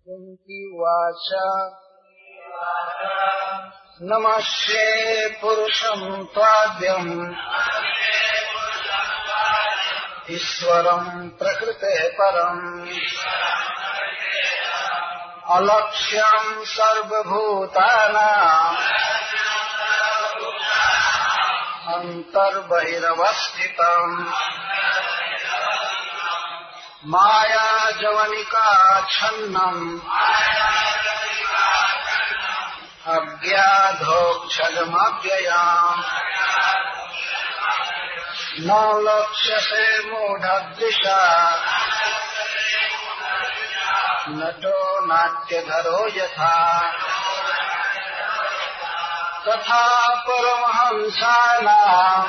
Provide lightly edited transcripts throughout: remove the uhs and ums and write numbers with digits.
कुन्ती उवाच नमस्ये पुरुषं त्वाद्यम् ईश्वरं प्रकृतेः परम् अलक्ष्यं सर्वभूतानां अन्तर्बहिरवस्थितम् माया जवनिका छन्नम् अज्ञाधोक्षजमव्ययाम् न लक्ष्यसे मूढदृशा नटो नाट्यधरो यथा तथा परमहंसानाम्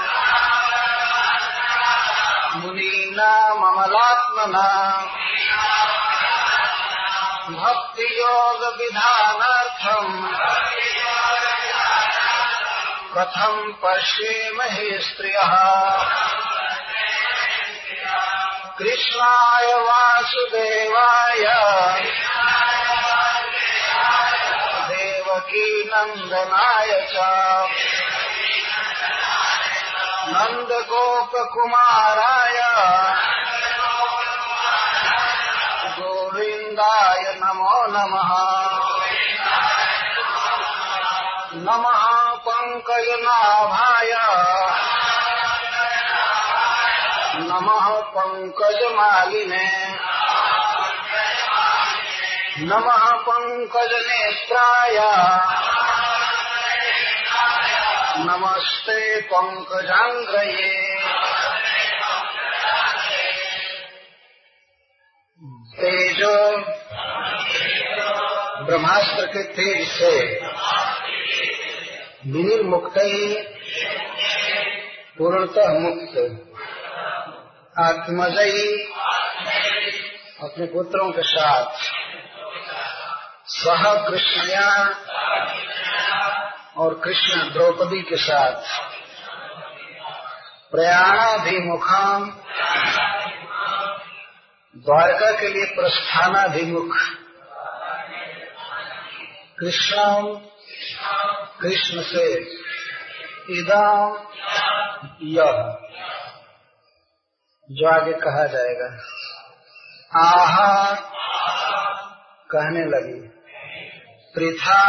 मुनीनाम् अमलात्मनाम् भक्तियोग विधानार्थम् कथं पश्येमहि स्त्रियः कृष्णाय वासुदेवाय देवकी नंदनाय च नंदगोपकुमाराय गोविन्दाय नमो नमः। नमः पंकजनाभाय नमः पंकजमालिने नमः पंकजनेत्राय नमस्ते पंकजांग्रये। तेजो ब्रह्मास्त्र के तेज से विनिर्मुक्त पूर्णतः मुक्त आत्मजयी अपने पुत्रों के साथ सह कृष्णया और कृष्ण द्रौपदी के साथ प्रयाणाभिमुखम द्वारका के लिए प्रस्थानाभिमुख कृष्णम कृष्ण से इदम यह जो आगे कहा जाएगा आहा कहने लगी पृथा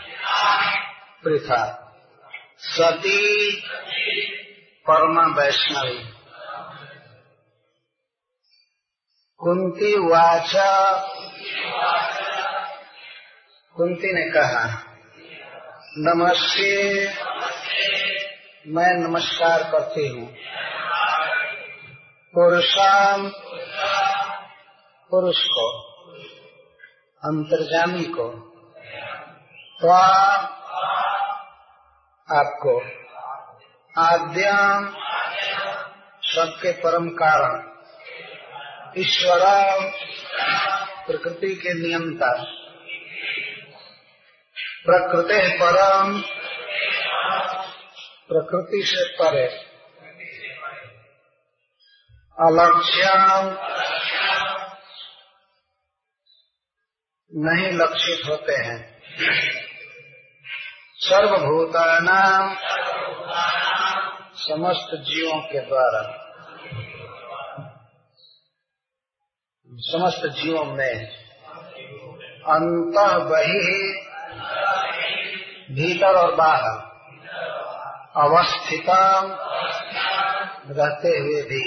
पृथा सती परमा वैष्णवी कुंती उवाच कुंती ने कहा नमस्ते मैं नमस्कार करती हूँ पुरुषाम पुरुष को अंतर्जामी को त्वा आपको आद्याम सबके परम कारण ईश्वर प्रकृति के नियंता प्रकृति परम प्रकृति से परे अलक्ष्यम नहीं लक्षित होते हैं सर्वभूतानां समस्त जीवों के द्वारा समस्त जीवों में अंतः बहिः भीतर और बाहर अवस्थिता रहते हुए भी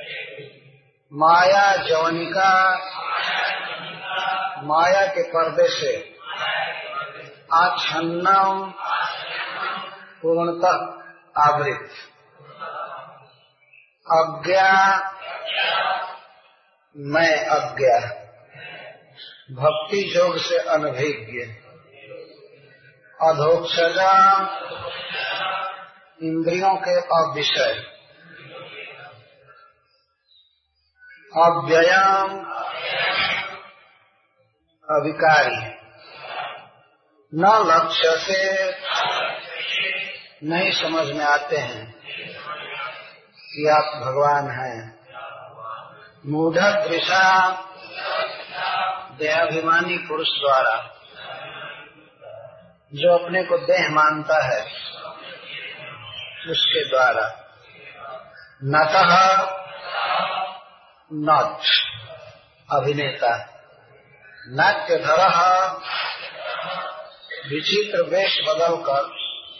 माया जवनिका माया के पर्दे से आच्छन्नम पूर्णतः आवृत अज्ञा मैं अज्ञा भक्ति योग से अनभिज्ञ अधोक्षजा इंद्रियों के अविषय अव्ययम अविकारी न लक्ष्य से नहीं समझ में आते हैं कि आप भगवान हैं मूढ़ दृशा देहाभिमानी पुरुष द्वारा जो अपने को देह मानता है उसके द्वारा नटः नट अभिनेता नाट्यधरः विचित्र वेश बदलकर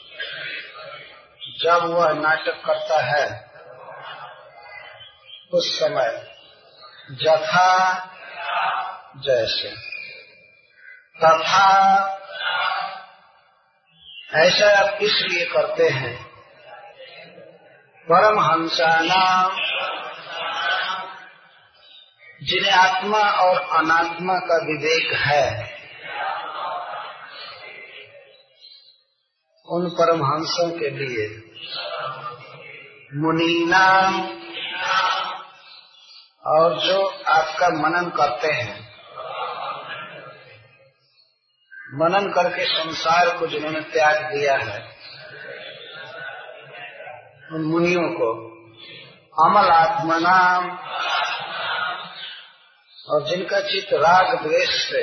जब वह नाटक करता है उस समय जथा जैसे तथा ऐसा आप इसलिए करते हैं परमहंसानाम जिन्हें आत्मा और अनात्मा का विवेक है उन परमहंसों के लिए मुनीनाम और जो आपका मनन करते हैं, मनन करके संसार को जिन्होंने त्याग दिया है उन मुनियों को अमल आत्मनाम और जिनका चित्त राग द्वेष से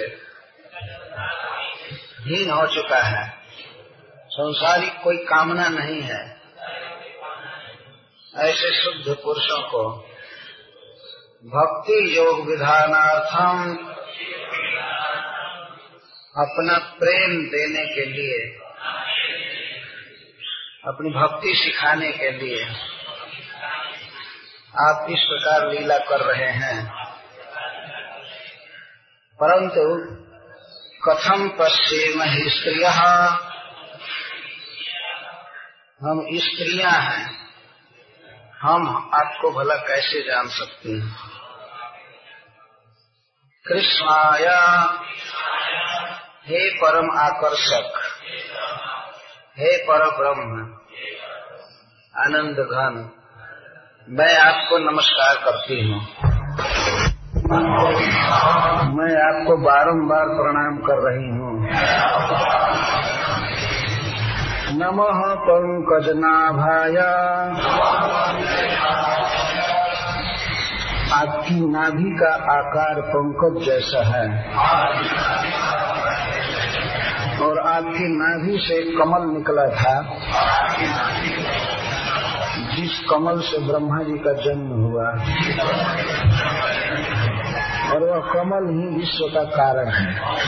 हीन हो चुका है, संसारिक कोई कामना नहीं है, ऐसे शुद्ध पुरुषों को भक्ति योग विधानार्थम अपना प्रेम देने के लिए, अपनी भक्ति सिखाने के लिए आप इस प्रकार लीला कर रहे हैं। परंतु कथम पश्येम हि स्त्रियः, हम स्त्रियां हैं, हम आपको भला कैसे जान सकते हैं। कृष्णाया हे परम आकर्षक, हे पर ब्रह्म आनंद घन, मैं आपको नमस्कार करती हूँ। मैं आपको बारंबार प्रणाम कर रही हूँ। नमः पंकजनाभाय, आपकी नाभि का आकार पंकज जैसा है और आपकी नाभि से कमल निकला था, जिस कमल से ब्रह्मा जी का जन्म हुआ और वह कमल ही विश्व का कारण है।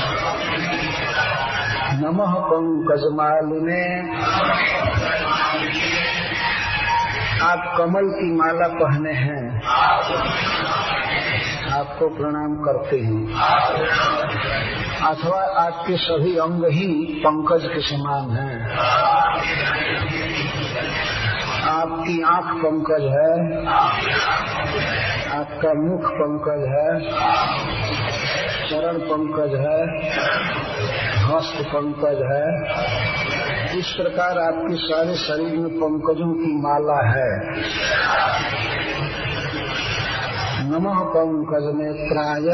नमः पंकजमालिने, आप कमल की माला पहने हैं, आपको प्रणाम करते हैं। अथवा आपके सभी अंग ही पंकज के समान हैं। आपकी आंख पंकज है, आपका मुख पंकज है, चरण पंकज है, हस्त पंकज है। इस प्रकार आपके सारे शरीर में पंकजों की माला है। नमः पंकज नेत्राय,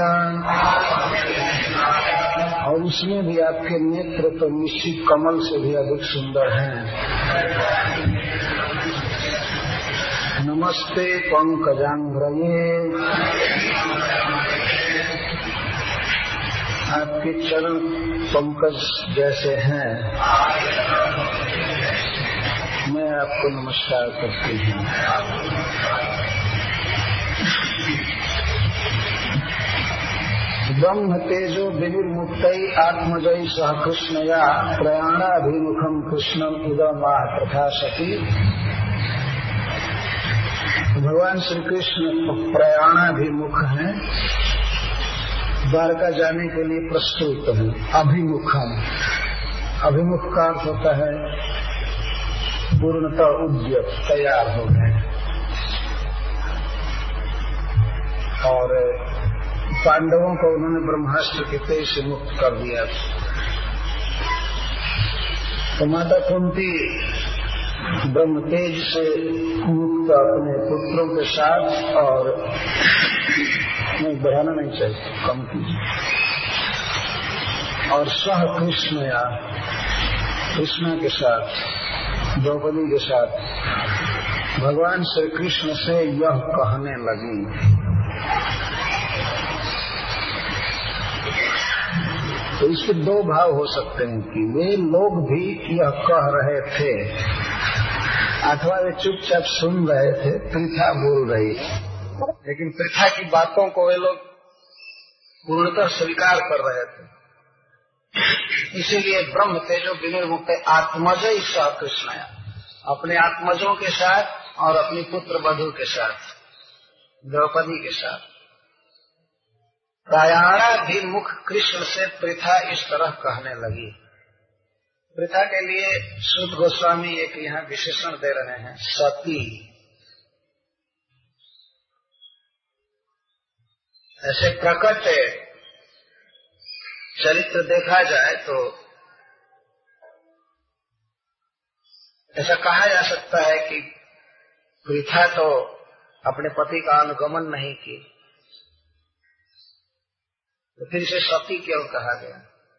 और उसमें भी आपके नेत्र तो निश्चित कमल से भी अधिक सुंदर हैं। नमस्ते पंकजांग्रये, आपके चरण पंकज जैसे हैं। मैं आपको नमस्कार करती हूँ। ब्रह्म तेजो विनिर्मुक्तै आत्मजयी सह कृष्णया प्रयाणाभिमुखम कृष्णम इदमा तथा सती। भगवान श्री कृष्ण प्रयाणाभिमुख हैं, द्वारका जाने के लिए प्रस्तुत है। अभिमुखम, अभिमुख का अर्थ होता है पूर्णतः उद्यत, तैयार हो गए। और पांडवों को उन्होंने ब्रह्मास्त्र के तेज से मुक्त कर दिया। तो माता कुंती ब्रह्म तेज से मुक्त अपने पुत्रों के साथ, और नहीं बढ़ाना नहीं चाहिए, कम कीजिए, और सह कृष्ण या कृष्ण के साथ, द्रौपदी के साथ भगवान श्री कृष्ण से यह कहने लगी। तो इसके दो भाव हो सकते हैं कि वे लोग भी यह कह रहे थे अथवा वे चुपचाप सुन रहे थे, पृथा बोल रही, लेकिन पृथा की बातों को वे लोग पूर्णतः स्वीकार कर रहे थे। इसीलिए ब्रह्म तेजो विनिर्मुक्त आत्मज सह कृष्णया, अपने आत्मजों के साथ और अपनी पुत्र वधु के साथ, द्रौपदी के साथ, प्रयाणाभिमुख कृष्ण से पृथा इस तरह कहने लगी। पृथा के लिए सूत गोस्वामी एक यहाँ विशेषण दे रहे हैं, सती। ऐसे प्रकट चरित्र देखा जाए तो ऐसा कहा जा सकता है कि पृथा तो अपने पति का अनुगमन नहीं की, तो फिर इसे सती क्यों कहा गया?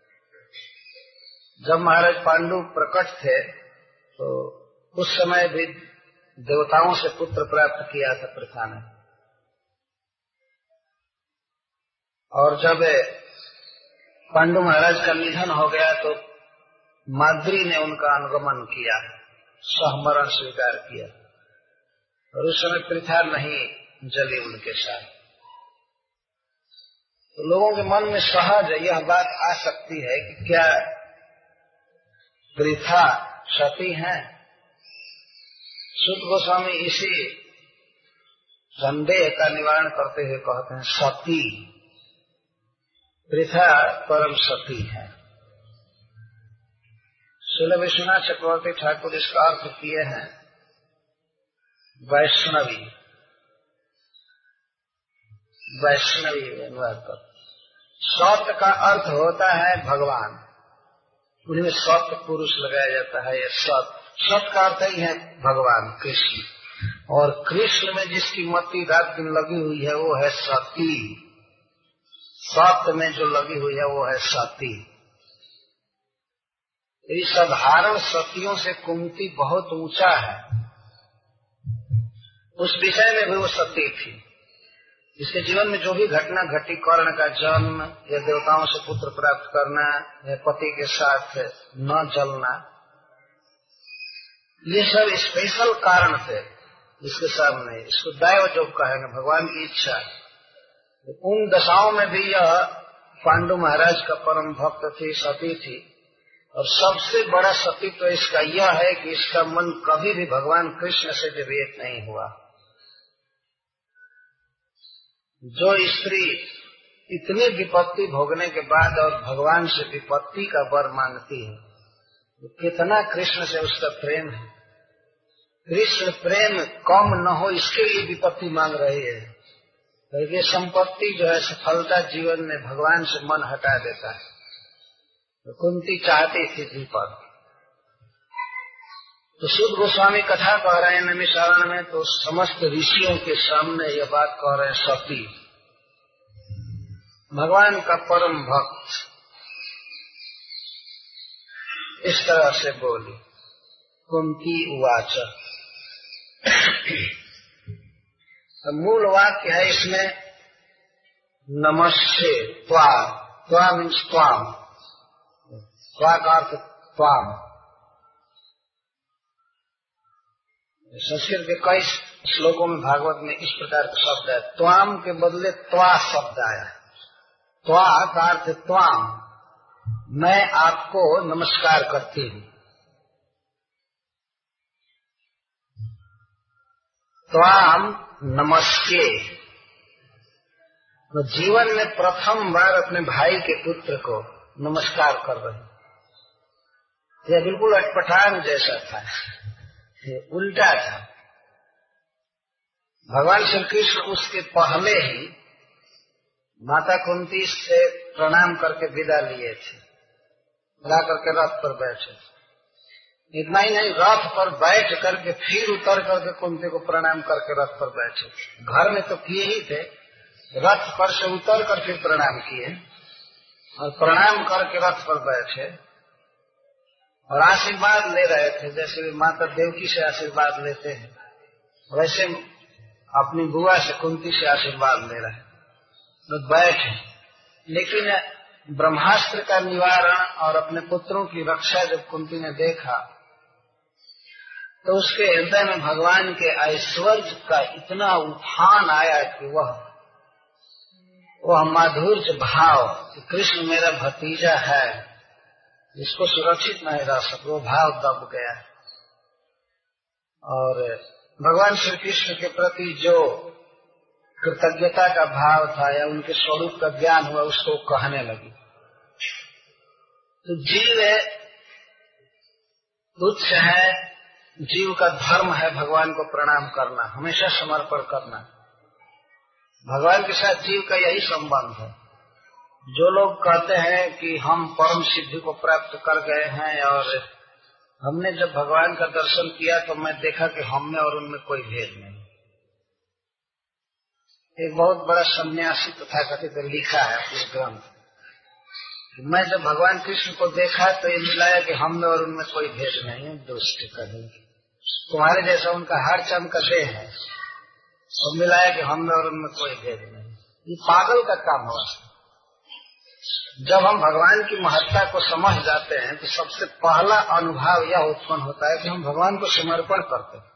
जब महाराज पांडु प्रकट थे तो उस समय भी देवताओं से पुत्र प्राप्त किया था पृथा ने, और जब पांडु महाराज का निधन हो गया तो माद्री ने उनका अनुगमन किया, सहमरण स्वीकार किया, और उस समय पृथा नहीं जली उनके साथ। तो लोगों के मन में सहज यह बात आ सकती है कि क्या पृथा सती हैं? सूत गोस्वामी इसी संदेह का निवारण करते हुए कहते हैं सती, पृथा परम सती है। श्रील विश्वनाथ चक्रवर्ती ठाकुर इसका अर्थ किए हैं वैष्णवी। वैष्णवी अनुवाद कर, सत्य का अर्थ होता है भगवान, उन्हें सत्य पुरुष लगाया जाता है। यह सत्य का अर्थ ही है भगवान कृष्ण, और कृष्ण में जिसकी मति रात दिन लगी हुई है वो है सती। सत्य में जो लगी हुई है वो है सती। ये साधारण सतियों से कुंती बहुत ऊंचा है, उस विषय में भी वो सती थी। इसके जीवन में जो भी घटना घटी, कर्ण का जन्म या देवताओं से पुत्र प्राप्त करना या पति के साथ न जलना, ये सब स्पेशल कारण थे इसके सामने। इसको दैव जो कहेंगे, भगवान की इच्छा। उन दशाओं में भी यह पांडु महाराज का परम भक्त थी, सती थी। और सबसे बड़ा सती तो इसका यह है कि इसका मन कभी भी भगवान कृष्ण से विवेक नहीं हुआ। जो स्त्री इतनी विपत्ति भोगने के बाद और भगवान से विपत्ति का वर मांगती है, तो कितना कृष्ण से उसका प्रेम है। कृष्ण प्रेम कम न हो इसके लिए विपत्ति मांग रही है, क्योंकि संपत्ति जो है सफलता जीवन में भगवान से मन हटा देता है। तो कुंती चाहती थी दीपक। तो सूत गोस्वामी कथा कह रहे हैं नैमिषारण्य में, तो समस्त ऋषियों के सामने यह बात कह रहे हैं सती, भगवान का परम भक्त इस तरह से बोली। कुंती उवाच, तो मूल वाक्य है इसमें नमस्ते त्वा, त्वा मीन्स त्वाम, त्वा का अर्थ त्वाम। संस्कृत के कई श्लोकों में भागवत में इस प्रकार का शब्द है, त्वाम के बदले त्वा शब्द आया। त्वा का अर्थ त्वाम, मैं आपको नमस्कार करती हूँ। त्वाम नमस्ते, तो जीवन में प्रथम बार अपने भाई के पुत्र को नमस्कार कर रहे। यह बिल्कुल अटपटांग जैसा था, उल्टा था। भगवान श्री कृष्ण उसके पहले ही माता कुंती से प्रणाम करके विदा लिए थे, ला करके रथ पर बैठे। इतना ही नहीं, रथ पर बैठ करके फिर उतर करके कुंती को प्रणाम करके रथ पर बैठे। घर में तो किए ही थे, रथ पर से उतर कर फिर प्रणाम किए और प्रणाम करके रथ पर बैठे और आशीर्वाद ले रहे थे। जैसे माता देवकी से आशीर्वाद लेते हैं, वैसे अपनी बुआ से कुंती से आशीर्वाद ले रहे तो बैठे। लेकिन ब्रह्मास्त्र का निवारण और अपने पुत्रों की रक्षा जब कुंती ने देखा तो उसके हृदय में भगवान के ऐश्वर्य का इतना उफान आया कि वह माधुर्य भाव कि कृष्ण मेरा भतीजा है, जिसको सुरक्षित नहीं रह सके, वो भाव दब गया। और भगवान श्री कृष्ण के प्रति जो कृतज्ञता का भाव था या उनके स्वरूप का ज्ञान हुआ, उसको कहने लगी। तो जीव तुच्छ है, जीव का धर्म है भगवान को प्रणाम करना, हमेशा समर्पण करना। भगवान के साथ जीव का यही संबंध है। जो लोग कहते हैं कि हम परम सिद्धि को प्राप्त कर गए हैं और हमने जब भगवान का दर्शन किया तो मैं देखा कि हम में और उनमें कोई भेद नहीं। एक बहुत बड़ा सन्यासी तथाकथित लिखा है अपने ग्रंथ, मैं जब भगवान कृष्ण को देखा तो ये मिलाया कि हम में और उनमें कोई भेद नहीं है। दोस्त कहीं तुम्हारे जैसा उनका हर चम का देह है और मिलाया कि हम में और उनमें कोई भेद नहीं। ये पागल का काम हुआ। जब हम भगवान की महत्ता को समझ जाते हैं तो सबसे पहला अनुभव यह उत्पन्न होता है कि हम भगवान को समर्पण करते हैं।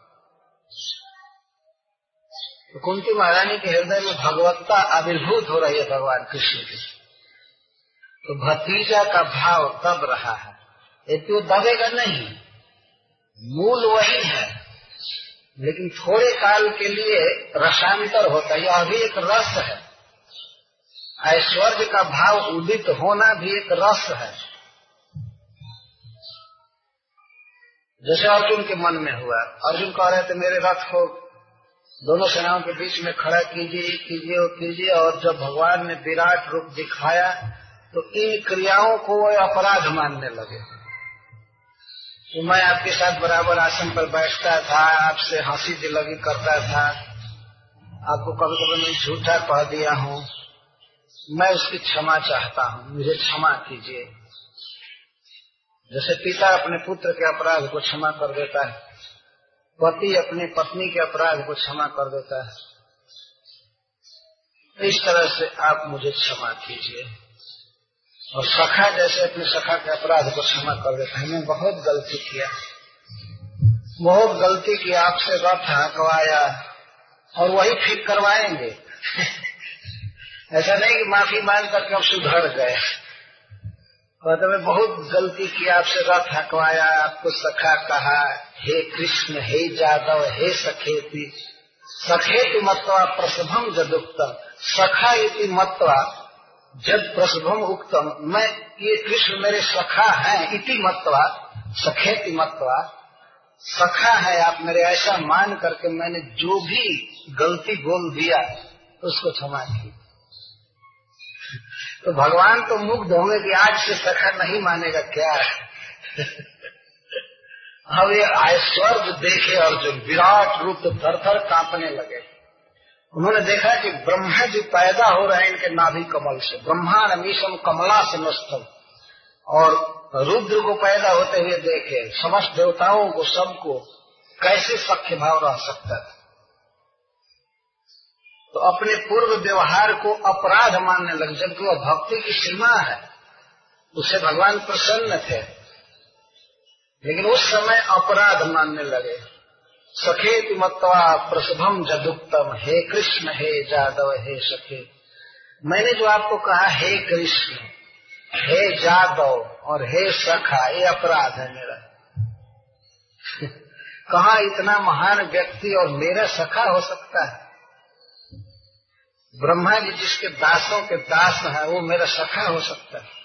तो कुंती महारानी के हृदय में भगवत्ता आविर्भूत हो रही है भगवान कृष्ण की, तो भतीजा का भाव दब रहा है। यदि वो दबेगा नहीं, मूल वही है, लेकिन थोड़े काल के लिए रसांतर होता है। यह अभी एक रस है। ऐश्वर्य का भाव उदित होना भी एक रस है। जैसे अर्जुन के मन में हुआ, अर्जुन कह रहे थे मेरे रथ को दोनों सेनाओं के बीच में खड़ा कीजिए, और जब भगवान ने विराट रूप दिखाया तो इन क्रियाओं को वो अपराध मानने लगे। तो मैं आपके साथ बराबर आसन पर बैठता था, आपसे हंसी दिलगी करता था, आपको कभी कभी मैं झूठा कह दिया हूँ, मैं उसकी क्षमा चाहता हूँ, मुझे क्षमा कीजिए। जैसे पिता अपने पुत्र के अपराध को क्षमा कर देता है, पति अपनी पत्नी के अपराध को क्षमा कर देता है, इस तरह से आप मुझे क्षमा कीजिए। और सखा जैसे अपने सखा के अपराध को क्षमा कर देता है। मैंने बहुत गलती की, आपसे रथ हकवाया और वही फिर करवाएंगे। ऐसा नहीं कि माफी मांग करके हम सुधर गए। तो मैं बहुत गलती की, आपसे रथ हकवाया, आपको सखा कहा, हे कृष्ण, हे जादव, हे सखेति, सखेति मत्वा प्रसभम जदुक्तम, सखा इति मत्वा जब प्रसभम उक्तम, मैं ये कृष्ण मेरे सखा हैं, इति मत्वा, सखेति मत्वा, सखा है आप मेरे, ऐसा मान करके मैंने जो भी गलती बोल दिया उसको क्षमा की। तो भगवान तो मुग्ध होंगे कि आज से सखा नहीं मानेगा क्या। अब ये ऐश्वर्य देखे अर्जुन, विराट रूप तो थर थर कांपने लगे। उन्होंने देखा कि ब्रह्मा जी पैदा हो रहे हैं इनके नाभि कमल से, ब्रह्मांड मीशम कमला से नस्तम, और रुद्र को पैदा होते हुए देखे, समस्त देवताओं को, सबको कैसे सख्य भाव रह सकता था। तो अपने पूर्व व्यवहार को अपराध मानने लगे, जबकि वह भक्ति की सीमा है, उससे भगवान प्रसन्न थे, लेकिन उस समय अपराध मानने लगे। सखेति मत्वा प्रसभम जदुक्तम, हे कृष्ण, हे जादव, हे सखे, मैंने जो आपको कहा हे कृष्ण, हे जादव और हे सखा, ये अपराध है मेरा। कहाँ इतना महान व्यक्ति और मेरा सखा हो सकता है? ब्रह्मा जी जिसके दासों के दास है वो मेरा सखा हो सकता है?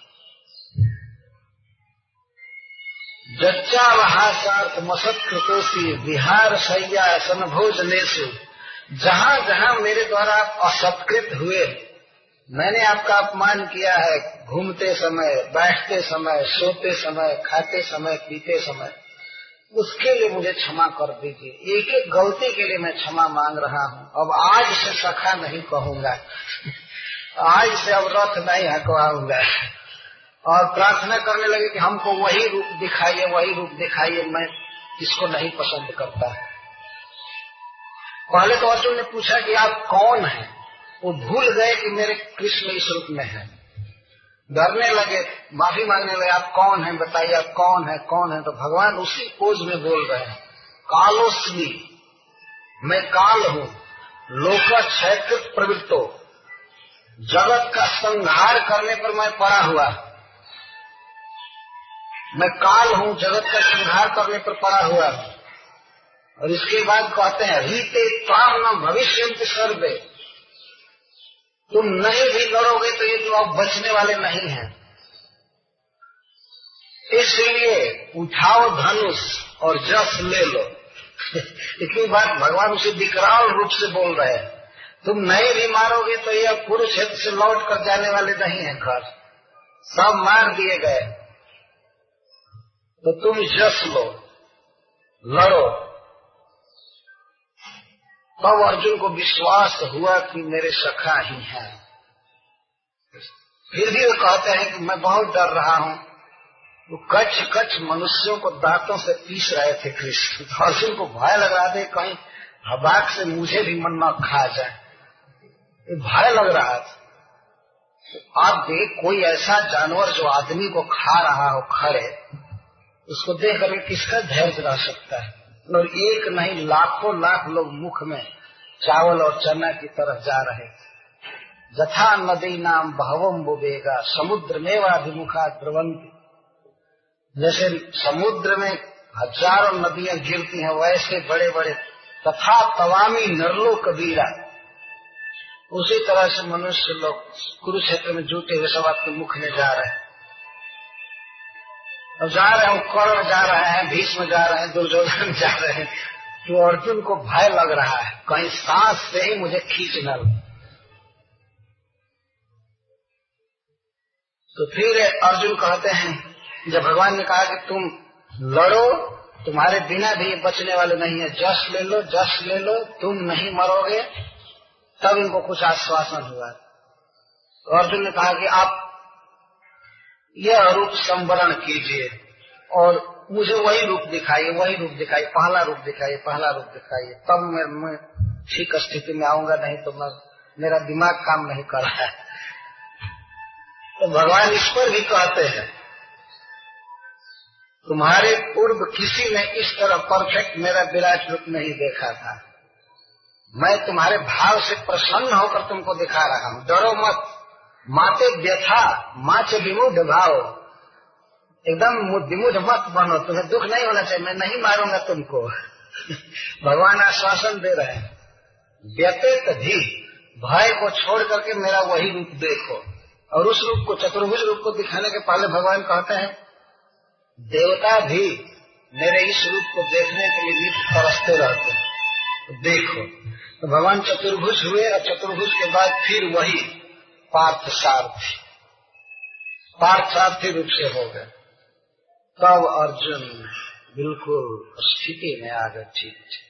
जच्चा वहासार्थ मसत्कृतोषी विहार शैया सनभोजनेषु, जहाँ जहाँ मेरे द्वारा आप असत्कृत हुए, मैंने आपका अपमान किया है, घूमते समय, बैठते समय, सोते समय, खाते समय, पीते समय, उसके लिए मुझे क्षमा कर दीजिए। एक एक गलती के लिए मैं क्षमा मांग रहा हूँ। अब आज से सखा नहीं कहूंगा, आज से अब रथ नहीं हकवाऊंगा। और प्रार्थना करने लगे कि हमको वही रूप दिखाइए, वही रूप दिखाइए, मैं इसको नहीं पसंद करता। पहले तो अर्जुन ने पूछा कि आप कौन हैं, वो भूल गए कि मेरे कृष्ण इस रूप में है। डरने लगे, माफी मांगने लगे, आप कौन हैं बताइए, आप कौन है कौन है। तो भगवान उसी पोज में बोल रहे हैं, कालोस्मी, मैं काल हूँ, लोक क्षयकृत प्रवृत्तो, जगत का संहार करने पर मैं पड़ा हुआ, मैं काल हूँ, जगत का संहार करने पर पड़ा हुआ। और इसके बाद कहते हैं रीते ताम न भविष्यन्ति सर्वे, तुम नहीं भी लड़ोगे तो ये तो अब बचने वाले नहीं हैं, इसलिए उठाओ धनुष और जस ले लो। इतनी बात भगवान उसे विकराल रूप से बोल रहे हैं, तुम नहीं भी मारोगे तो ये कुरुक्षेत्र से लौट कर जाने वाले नहीं हैं, घर सब मार दिए गए, तो तुम जस लो, लड़ो। तब अर्जुन को विश्वास हुआ कि मेरे सखा ही हैं। फिर भी वो कहते हैं कि मैं बहुत डर रहा हूँ। वो कच्छ कच्छ मनुष्यों को दांतों से पीस रहे थे कृष्ण। तो अर्जुन को भय लग रहा था कहीं हबाक से मुझे भी मन न खा जाए, ये भय लग रहा था। तो आप देख कोई ऐसा जानवर जो आदमी को खा रहा हो खड़े, उसको देख कर किसका धैर्य रह सकता है। और एक नहीं लाखों लाख लोग मुख में चावल और चना की तरफ जा रहे थे। जथा नदी नाम बहवम बुबेगा समुद्र में वाभिमुखा द्रवंती, जैसे समुद्र में हजारों नदियां गिरती हैं वैसे बड़े बड़े, तथा तवामी नरलो कबीरा, उसी तरह से मनुष्य लोग कुरुक्षेत्र में जुटे हुए सब आपके मुख में जा रहे हैं। अब जा रहे हैं, कर्ण जा रहे हैं, भीष्म जा रहे हैं, दुर्योधन जा रहे हैं। तो अर्जुन को भय लग रहा है कहीं सांस से ही मुझे खींच न लो। तो फिर अर्जुन कहते हैं, जब भगवान ने कहा कि तुम लड़ो, तुम्हारे बिना भी बचने वाले नहीं है, जस ले लो, जस ले लो, तुम नहीं मरोगे, तब इनको कुछ आश्वासन हुआ। तो अर्जुन ने कहा कि आप यह रूप संवरण कीजिए और मुझे वही रूप दिखाइए, वही रूप दिखाइए, पहला रूप दिखाइए, पहला रूप दिखाइए, तब मैं ठीक स्थिति में आऊंगा, नहीं तो मेरा दिमाग काम नहीं कर रहा है। तो भगवान इस पर भी कहते हैं, तुम्हारे पूर्व किसी ने इस तरह परफेक्ट मेरा विराट रूप नहीं देखा था। मैं तुम्हारे भाव से प्रसन्न होकर तुमको दिखा रहा हूँ। डरो मत, माते व्यथा माचे विमुढ़ भाव, एकदम विमुढ़ मत बनो, तुम्हें दुख नहीं होना चाहिए, मैं नहीं मारूंगा तुमको। भगवान आश्वासन दे रहे हैं। व्यतीत भी, भय को छोड़ करके मेरा वही रूप देखो। और उस रूप को, चतुर्भुज रूप को दिखाने के पहले भगवान कहते हैं, देवता भी मेरे इस रूप को देखने के लिए नित्य तरसते रहते हैं, तो देखो। तो भगवान चतुर्भुज हुए और चतुर्भुज के बाद फिर वही पार्थसारथी रूप से हो गए। तब अर्जुन बिल्कुल स्थिति में आ गए, ठीक थे।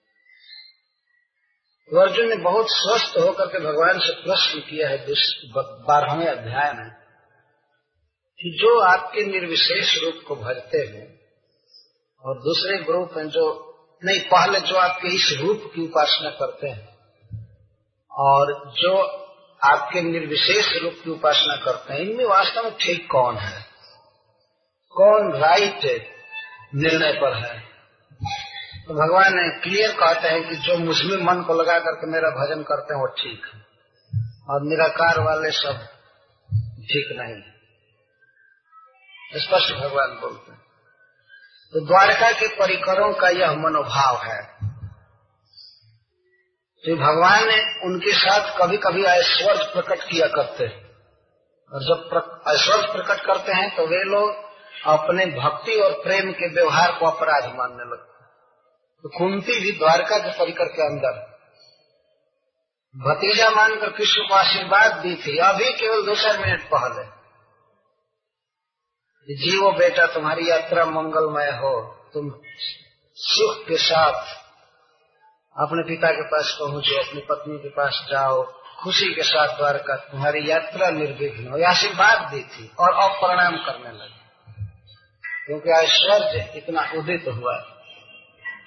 तो अर्जुन ने बहुत स्वस्थ होकर के भगवान से प्रश्न किया है 12वें अध्याय में कि जो आपके निर्विशेष रूप को भजते हैं और दूसरे ग्रुप हैं जो नहीं, पहले जो आपके इस रूप की उपासना करते हैं और जो आपके निर्विशेष रूप की उपासना करते हैं, इनमें वास्तव में ठीक कौन है, कौन राइट निर्णय पर है। तो भगवान ने क्लियर कहते हैं कि जो मुझमें मन को लगा करके मेरा भजन करते हैं वो ठीक है, और निराकार वाले सब ठीक नहीं है। स्पष्ट भगवान बोलते हैं। तो द्वारका के परिकरों का यह मनोभाव है। तो भगवान ने उनके साथ कभी कभी ऐश्वर्य प्रकट किया करते हैं, और जब ऐश्वर्य प्रकट करते हैं तो वे लोग अपने भक्ति और प्रेम के व्यवहार को अपराध मानने लगते। तो कुंती भी द्वारका के परिकर के अंदर भतीजा मानकर कृष्ण को आशीर्वाद दी थी, अभी केवल 2-4 मिनट पहले। जीवो बेटा, तुम्हारी यात्रा मंगलमय हो, तुम सुख के साथ अपने पिता के पास पहुंचो, अपनी पत्नी के पास जाओ, खुशी के साथ द्वारका, तुम्हारी यात्रा निर्विघ्न हो, आशीर्वाद दी थी। और अब प्रणाम करने लगे, क्योंकि ऐश्वर्य इतना उदित हुआ।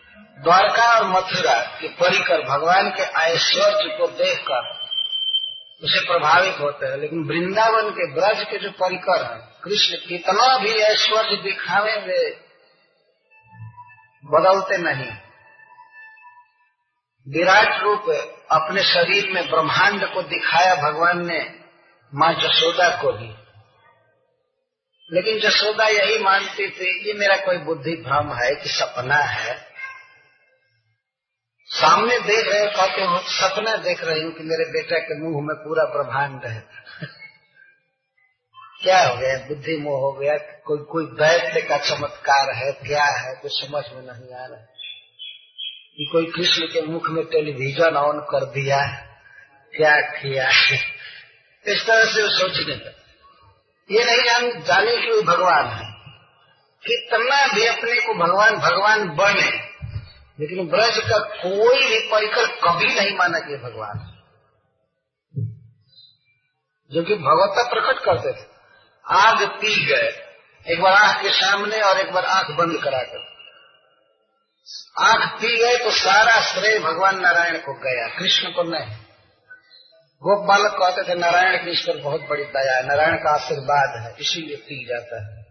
द्वारका और मथुरा के परिकर भगवान के ऐश्वर्य को देखकर उसे प्रभावित होते हैं। लेकिन वृंदावन के ब्रज के जो परिकर हैं, कृष्ण कितना भी ऐश्वर्य दिखावे वे बदलते नहीं। विराट रूप अपने शरीर में ब्रह्मांड को दिखाया भगवान ने माँ जसोदा को भी। लेकिन जसोदा यही मानती थी ये मेरा कोई बुद्धि भ्रम है कि सपना है। सामने देख रहे हो, कहते हो सपना देख रही हूँ कि मेरे बेटा के मुंह में पूरा ब्रह्मांड है। क्या हो गया, बुद्धि मोह हो गया, कोई दैत्य का चमत्कार है, क्या है, कुछ समझ में नहीं आ रहा है कि कोई कृष्ण के मुख में टेलीविजन ऑन कर दिया, क्या किया। इस तरह से वो सोचने लगे। ये नहीं जाने कि वो भगवान है। कितना भी अपने को भगवान भगवान बने, लेकिन ब्रज का कोई भी परिकर कभी नहीं माना कि भगवान, जो कि भगवत्ता प्रकट करते थे। आग पी गए, एक बार आंख के सामने और एक बार आंख बंद कराकर। आंख पी गए तो सारा श्रेय भगवान नारायण को गया, कृष्ण को नहीं। गोप बालक कहते थे नारायण की इस पर बहुत बड़ी दया है, नारायण का आशीर्वाद है, इसीलिए पी जाता है।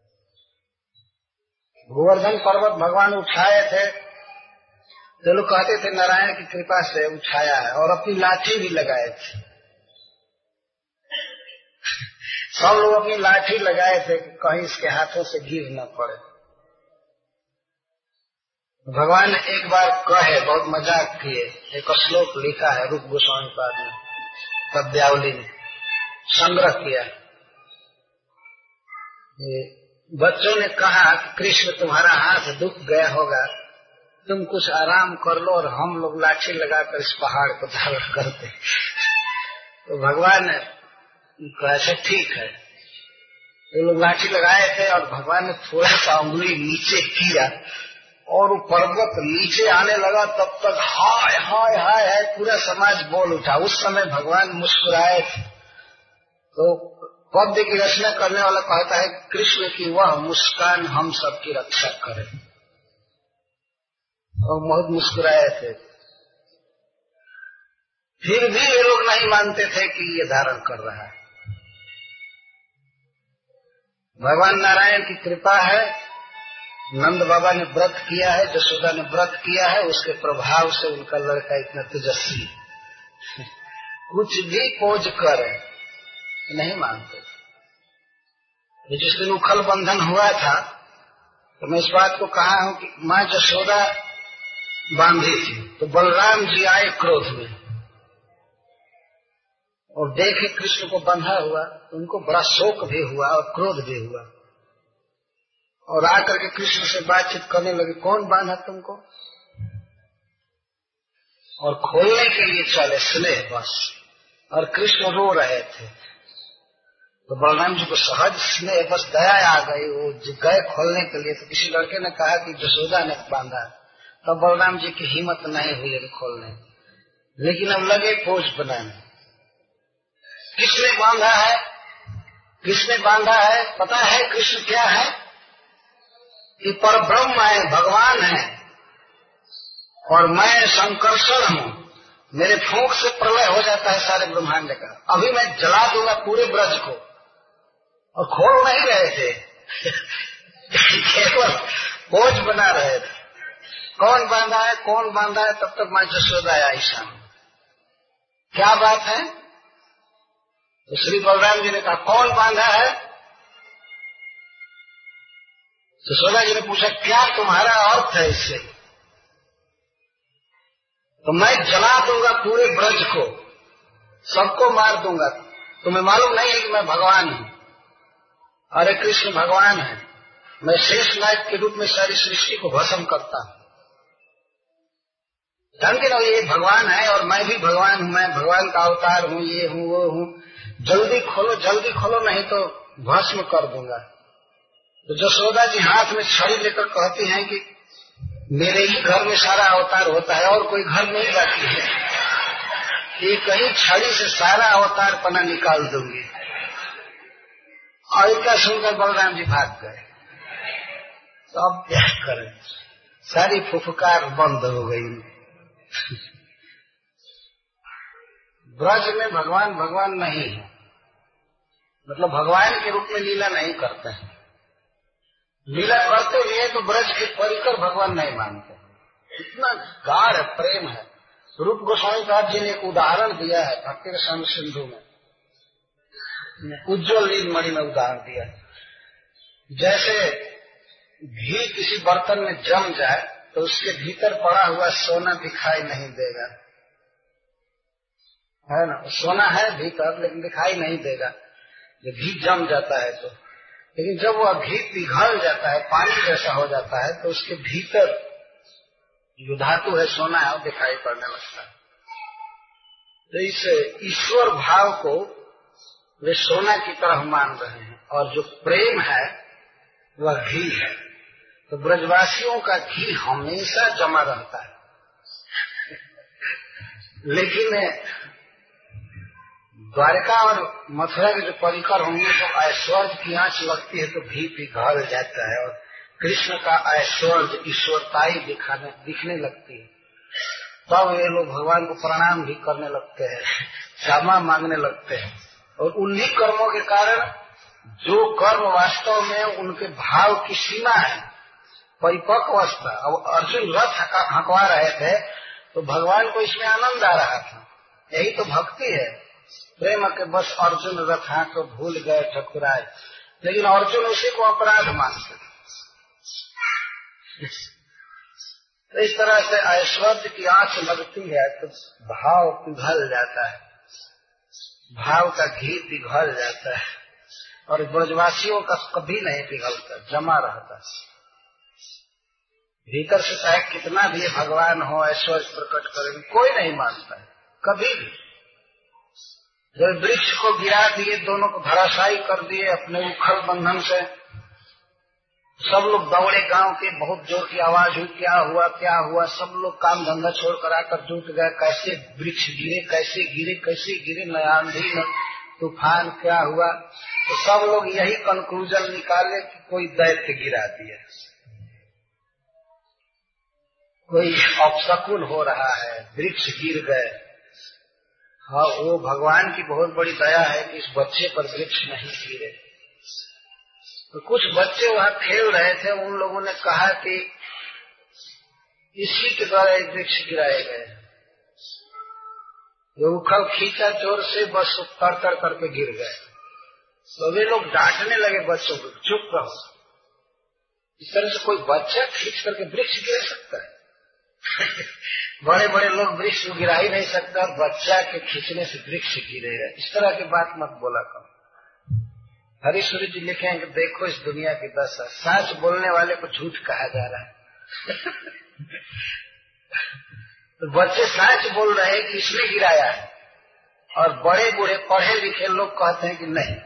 गोवर्धन पर्वत भगवान उठाए थे तो लोग कहते थे नारायण की कृपा से उठाया है, और अपनी लाठी भी लगाए थे। सब लोग अपनी लाठी लगाए थे कि कहीं इसके हाथों से गिर न पड़े। भगवान ने एक बार कहे, बहुत मजाक किए, एक श्लोक लिखा है रूप गोस्वामी पाद ने, पद्यावली ने संग्रह किया। बच्चों ने कहा कि कृष्ण तुम्हारा हाथ दुख गया होगा, तुम कुछ आराम कर लो और हम लोग लाठी लगाकर इस पहाड़ को धारण करते। तो भगवान ने कहा ठीक है। ये लोग लाठी लगाए थे और भगवान ने थोड़ा सा उंगली नीचे किया और वो पर्वत नीचे आने लगा। तब तक हाय हाय हाय हाय पूरा समाज बोल उठा। उस समय भगवान मुस्कुराए थे। तो पद्य की रचना करने वाला कहता है कृष्ण की वह मुस्कान हम सबकी रक्षा करे, और बहुत मुस्कुराए थे। फिर भी ये लोग नहीं मानते थे कि ये धारण कर रहा है। भगवान नारायण की कृपा है, नंद बाबा ने व्रत किया है, जसोदा ने व्रत किया है, उसके प्रभाव से उनका लड़का इतना तेजस्वी कुछ भी खोज करे नहीं मानते। जिस दिन उखल बंधन हुआ था तो मैं इस बात को कहा हूं कि माँ जसोदा बांधी थी तो बलराम जी आए क्रोध में और देखे कृष्ण को बंधा हुआ तो उनको बड़ा शोक भी हुआ और क्रोध भी हुआ, और आकर के कृष्ण से बातचीत करने लगे, कौन बांधा तुमको? और खोलने के लिए चले स्नेह बस, और कृष्ण रो रहे थे। तो बलराम जी को सहज स्नेह बस दया आ गई, वो गए खोलने के लिए। तो किसी लड़के ने कहा कि जसोदा ने बांधा, तब बलराम जी की हिम्मत नहीं हुई खोलने, लेकिन अब लगे पोज बनाने। किसने बांधा है? किसने बांधा है? पता है कृष्ण क्या है? कि परब्रह्म है, भगवान है, और मैं संकर्षण हूँ। मेरे फूंक से प्रलय हो जाता है सारे ब्रह्मांड का। अभी मैं जला दूंगा पूरे ब्रज को। और खोल नहीं रहे थे केवल बोझ बना रहे थे। कौन बांधा है, कौन बांधा है? तब तक माँ जसोदा आई सामने। क्या बात है? तो श्री बलराम जी ने कहा कौन बांधा है? जसोदा जी ने पूछा क्या तुम्हारा अर्थ है इससे? तो मैं जला दूंगा पूरे ब्रज को, सबको मार दूंगा। तुम्हें मालूम नहीं है कि मैं भगवान हूँ? अरे कृष्ण भगवान है, मैं शेष नायक के रूप में सारी सृष्टि को भस्म करता हूँ। जानते ना ये भगवान है और मैं भी भगवान हूँ, मैं भगवान का अवतार हूँ, ये हूँ वो हूँ। जल्दी खोलो नहीं तो भस्म कर दूंगा। तो जसोदा जी हाथ में छड़ी लेकर कहती हैं कि मेरे ही घर में सारा अवतार होता है और कोई घर नहीं बाकी है, ये कहीं छड़ी से सारा अवतार पना निकाल दूंगी। और इतना सुनकर बलराम जी भाग गए। तो अब क्या करें, सारी फुफकार बंद हो गई। ब्रज में भगवान भगवान नहीं है, मतलब भगवान के रूप में लीला नहीं करते हैं। लीला करते हुए तो ब्रज के परिकर भगवान नहीं मानते। इतना गाढ़ प्रेम है। रूप गोस्वामी साहब जी ने एक उदाहरण दिया है भक्ति रसायन सिंधु में, उज्ज्वल लीन मणि में उदाहरण दिया। जैसे घी किसी बर्तन में जम जाए तो उसके भीतर पड़ा हुआ सोना दिखाई नहीं देगा, है ना। सोना है भीतर लेकिन दिखाई नहीं देगा जब घी जम जाता है तो। लेकिन जब वह घी पिघल जाता है, पानी जैसा हो जाता है, तो उसके भीतर जो धातु है, सोना है, वो दिखाई पड़ने लगता है। तो इस ईश्वर भाव को वे सोना की तरह मान रहे हैं, और जो प्रेम है वह घी है। तो ब्रजवासियों का घी हमेशा जमा रहता है, लेकिन द्वारका और मथुरा के जो परिकर होंगे तो ऐश्वर्य की आंच लगती है तो घी पिघल जाता है, और कृष्ण का ऐश्वर्य ईश्वरताई दिखने लगती है। तब ये लोग भगवान को प्रणाम भी करने लगते हैं, क्षमा मांगने लगते हैं। और उन्हीं कर्मों के कारण जो कर्म वास्तव में उनके भाव की सीमा है, परिपक्व अवस्था। अब अर्जुन रथ हंकवा रहे थे तो भगवान को इसमें आनंद आ रहा था। यही तो भक्ति है। प्रेम के बस अर्जुन रथ हाँक भूल गए ठकुराए, लेकिन अर्जुन उसी को अपराध मानते। तो इस तरह से ऐश्वर्य की आंच लगती है तो भाव पिघल जाता है, भाव का घी पिघल जाता है, और ब्रजवासियों का कभी नहीं पिघलता, जमा रहता है भीतर से। चाहे कितना भी भगवान हो, ऐश्वर्य प्रकट करेंगे, कोई नहीं मानता है कभी भी। जब वृक्ष को गिरा दिए, दोनों को धराशायी कर दिए अपने उखल बंधन से, सब लोग दौड़े गांव के, बहुत जोर की आवाज हुई, क्या हुआ क्या हुआ। सब लोग काम धंधा छोड़कर आकर जुट गए, कैसे वृक्ष गिरे, कैसे गिरे, कैसे गिरे, न आंधी न तूफान, क्या हुआ। तो सब लोग यही कंक्लूजन निकाले कि कोई दैत्य गिरा दिया, कोई अपशकुन हो रहा है, वृक्ष गिर गए। हाँ, वो भगवान की बहुत बड़ी दया है कि इस बच्चे पर वृक्ष नहीं गिरे। तो कुछ बच्चे वहाँ खेल रहे थे, उन लोगों ने कहा कि इसी के द्वारा एक वृक्ष गिराए गए। जो उखल खींचा जोर से, बस तर करके गिर गए। तो वे लोग डांटने लगे बच्चों को, चुप रहो। इस तरह से कोई बच्चा खींच करके वृक्ष गिरा सकता है? बड़े बड़े लोग वृक्ष गिरा ही नहीं सकता, और बच्चा के खींचने से वृक्ष गिरेगा, इस तरह की बात मत बोला करो। हरीश्वरी जी लिखे हैं कि देखो इस दुनिया की दशा, सच बोलने वाले को झूठ कहा जा रहा है। तो बच्चे सच बोल रहे हैं कि इसने गिराया है, और बड़े बूढ़े पढ़े लिखे लोग कहते हैं कि नहीं।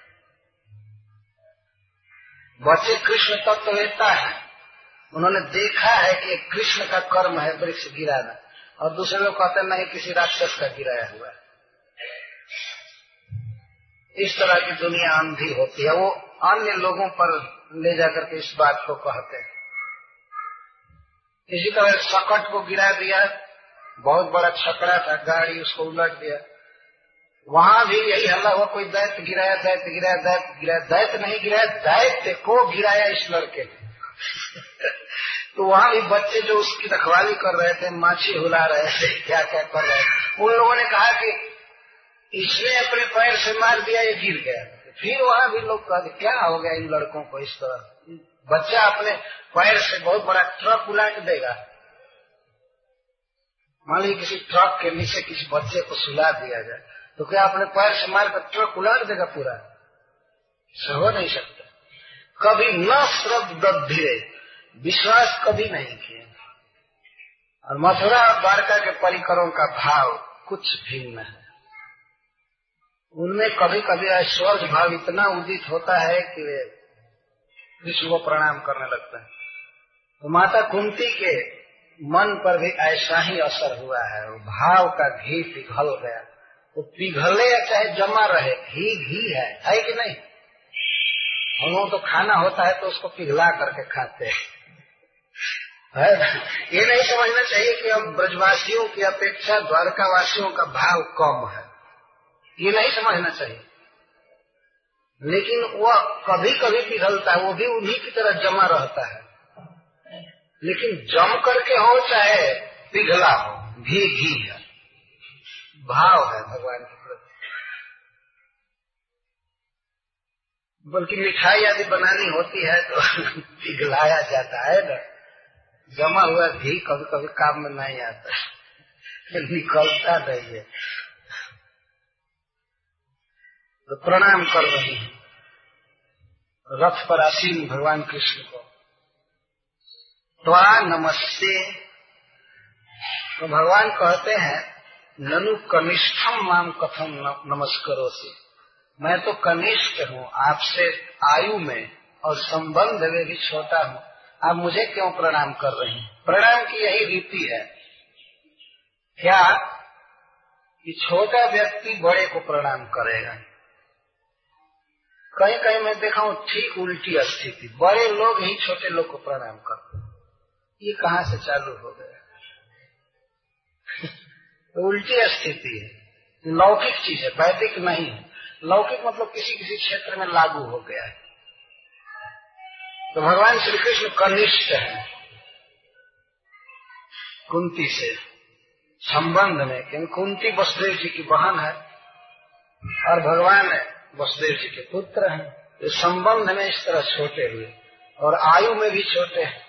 बच्चे कृष्ण तत्व लेता है, उन्होंने देखा है कि कृष्ण का कर्म है वृक्ष गिराना, और दूसरे लोग कहते हैं नहीं, किसी राक्षस का गिराया हुआ है। इस तरह की दुनिया अंधी होती है। वो अन्य लोगों पर ले जाकर के इस बात को कहते हैं। इसी तरह सकट को गिरा दिया, बहुत बड़ा छकड़ा था, गाड़ी उसको उलट दिया, वहां भी यही हल्ला हुआ, कोई दैत्य गिराया, दैत्य गिराया, दैत्य गिराया। दैत्य नहीं गिराया, दैत्य को गिराया इस लड़के ने। तो वहां भी बच्चे जो उसकी रखवाली कर रहे थे, माछी हुला रहे थे, क्या क्या कर रहे थे, उन लोगों ने कहा कि इसने अपने पैर से मार दिया, ये गिर गया। फिर वहां भी लोग कहते क्या हो गया इन लड़कों को इस तरह। बच्चा अपने पैर से बहुत बड़ा ट्रक उलट देगा। मान लीजिए किसी ट्रक के नीचे किसी बच्चे को सुला दिया जाए तो क्या अपने पैर से मारकर ट्रक उलट देगा पूरा? हो नहीं सकता। कभी न श्रद्धा, विश्वास कभी नहीं किए। और मथुरा और द्वारका के परिकरों का भाव कुछ भिन्न है। उनमें कभी कभी ऐश्वर्य भाव इतना उदित होता है कि वे कृष्ण को प्रणाम करने लगता है। तो माता कुंती के मन पर भी ऐसा ही असर हुआ है। वो भाव का घी पिघल गया। वो पिघले या चाहे जमा रहे, घी घी है कि नहीं? हम लोग तो खाना होता है तो उसको पिघला करके खाते हैं, है। ये नहीं समझना चाहिए कि अब ब्रजवासियों की अपेक्षा द्वारकावासियों का भाव कम है, ये नहीं समझना चाहिए। लेकिन वह कभी कभी पिघलता है, वो भी उन्हीं की तरह जमा रहता है, लेकिन जम करके हो चाहे पिघला हो, घी घी है, भाव है भगवान के प्रति। बल्कि मिठाई आदि बनानी होती है तो पिघलाया जाता है ना, जमा हुआ घी कभी कभी काम में नहीं आता, निकलता नहीं है। तो प्रणाम कर रही है रथ पर आसीन भगवान कृष्ण को। त्वा नमस्ते, तो भगवान कहते हैं ननु कनिष्ठम माम कथम नमस्करोसि, मैं तो कनिष्ठ हूँ, आपसे आयु में और संबंध में भी छोटा हूँ, आप मुझे क्यों प्रणाम कर रही हैं? प्रणाम की यही रीति है क्या कि छोटा व्यक्ति बड़े को प्रणाम करेगा। कहीं कहीं मैं देखा हूँ ठीक उल्टी स्थिति, बड़े लोग ही छोटे लोग को प्रणाम करते हैं। ये कहाँ से चालू हो गया? तो उल्टी स्थिति है, लौकिक चीज है, वैदिक नहीं है। लौकिक मतलब किसी किसी क्षेत्र में लागू हो गया है। तो भगवान श्री कृष्ण कनिष्ठ है कुंती से संबंध में, क्योंकि कुंती वसुदेव जी की बहन है और भगवान वसुदेव जी के पुत्र हैं। तो संबंध में इस तरह छोटे हुए और आयु में भी छोटे हैं।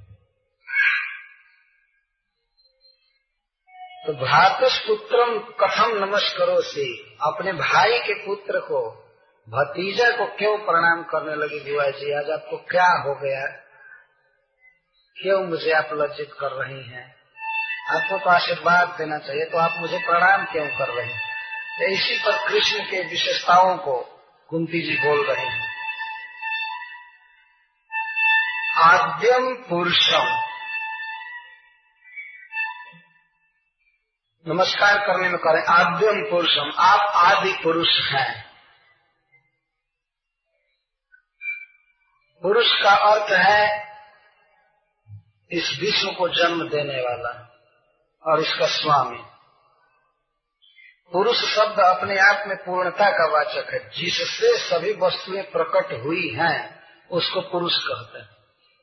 तो भ्रातुष्पुत्रम कथम नमस्करोसि, अपने भाई के पुत्र को, भतीजा को क्यों प्रणाम करने लगी बुआ जी? आज आपको क्या हो गया? क्यों मुझे आप लज्जित कर रही हैं? आपको तो आशीर्वाद देना चाहिए, तो आप मुझे प्रणाम क्यों कर रही हैं? तो इसी पर कृष्ण के विशेषताओं को कुंती जी बोल रही हैं। आद्यम पुरुषम, नमस्कार करने में करें आद्यम पुरुषम, आप आदि पुरुष हैं। पुरुष का अर्थ है इस विश्व को जन्म देने वाला और इसका स्वामी। पुरुष शब्द अपने आप में पूर्णता का वाचक है, जिससे सभी वस्तुएं प्रकट हुई हैं उसको पुरुष कहते हैं।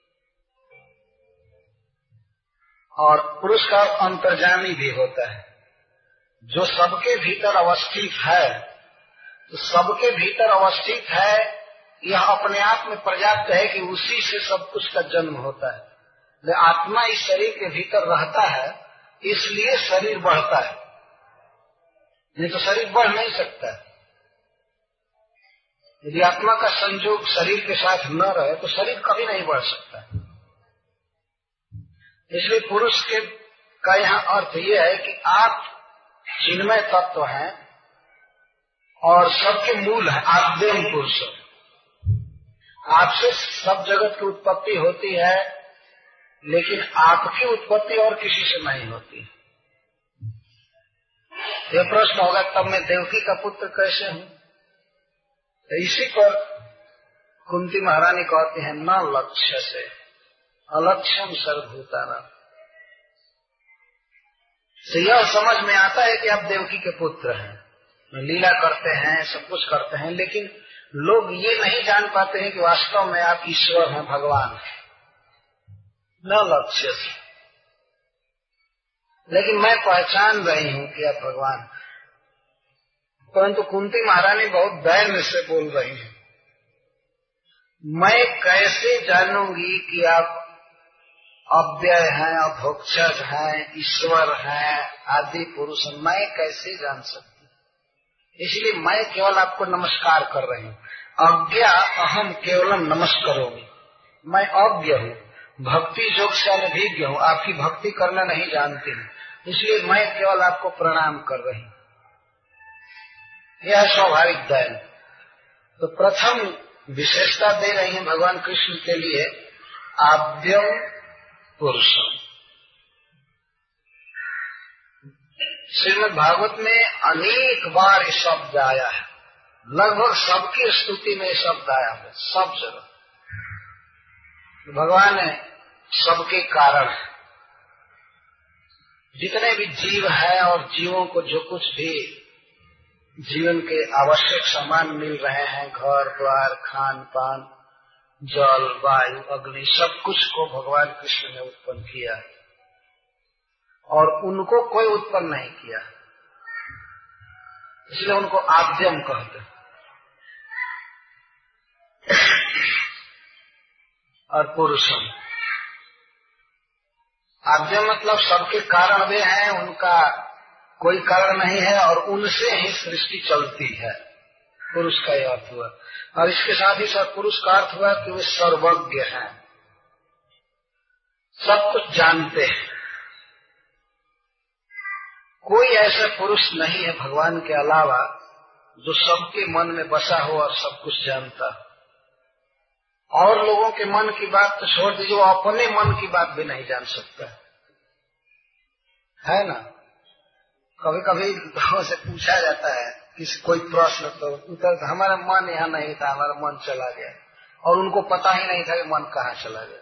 और पुरुष का अंतर्जामी भी होता है, जो सबके भीतर अवस्थित है। तो सबके भीतर अवस्थित है, यह अपने आप में पर्याप्त है कि उसी से सब कुछ का जन्म होता है। आत्मा इस शरीर के भीतर रहता है, इसलिए शरीर बढ़ता है, नहीं तो शरीर बढ़ नहीं सकता। यदि आत्मा का संयोग शरीर के साथ न रहे तो शरीर कभी नहीं बढ़ सकता। इसलिए पुरुष के का यहाँ अर्थ यह है कि आप चिन्मय तत्व हैं और सबके मूल है, आद्यम पुरुष। आपसे सब जगत की उत्पत्ति होती है, लेकिन आपकी उत्पत्ति और किसी से नहीं होती। यह प्रश्न होगा तब मैं देवकी का पुत्र कैसे हूँ? तो इसी पर कुंती महारानी कहती है न लक्ष्य से अलक्ष्यम सर्वभूतानां। तो यह समझ में आता है कि आप देवकी के पुत्र हैं, लीला करते हैं, सब कुछ करते हैं, लेकिन लोग ये नहीं जान पाते हैं कि वास्तव में आप ईश्वर हैं, भगवान हैं। न लक्ष्य से, लेकिन मैं पहचान रही हूं कि आप भगवान हैं। परंतु कुंती महारानी बहुत धैर्य से बोल रही है, मैं कैसे जानूंगी कि आप अव्यय हैं, अभोक्षज हैं, ईश्वर हैं, आदि पुरुष हैं? मैं कैसे जान सकती? इसलिए मैं केवल आपको नमस्कार कर रही हूँ। अज्ञा अहम केवलम नमस्करोमि, मैं अज्ञ हूँ, भक्ति योग से अनभिज्ञ हूँ, आपकी भक्ति करना नहीं जानती हूँ, इसलिए मैं केवल आपको प्रणाम कर रही हूँ। यह स्वाभाविक दया। तो प्रथम विशेषता दे रही है भगवान कृष्ण के लिए आद्यम पुरुषम। श्रीमद् भागवत में अनेक बार ये शब्द आया है, लगभग सबकी स्तुति में शब्द आया है, सब जगह। भगवान सबके कारण है। जितने भी जीव है और जीवों को जो कुछ भी जीवन के आवश्यक सामान मिल रहे हैं, घर द्वार, खान पान, जल, वायु, अग्नि, सब कुछ को भगवान कृष्ण ने उत्पन्न किया और उनको कोई उत्पन्न नहीं किया, इसलिए उनको आद्यम कहते हैं। और पुरुषम, आद्यम मतलब सबके कारण वे हैं, उनका कोई कारण नहीं है और उनसे ही सृष्टि चलती है। पुरुष का यह अर्थ हुआ। और इसके साथ ही साथ पुरुष का अर्थ हुआ कि वे सर्वज्ञ हैं, सब कुछ जानते हैं। कोई ऐसा पुरुष नहीं है भगवान के अलावा जो सबके मन में बसा हो और सब कुछ जानता। और लोगों के मन की बात तो छोड़ दीजिए, वो अपने मन की बात भी नहीं जान सकता है ना। कभी कभी लोगों से पूछा जाता है किसी कोई प्रश्न, तो उत्तर हमारा मन यहाँ नहीं था, हमारा मन चला गया, और उनको पता ही नहीं था कि मन कहाँ चला गया।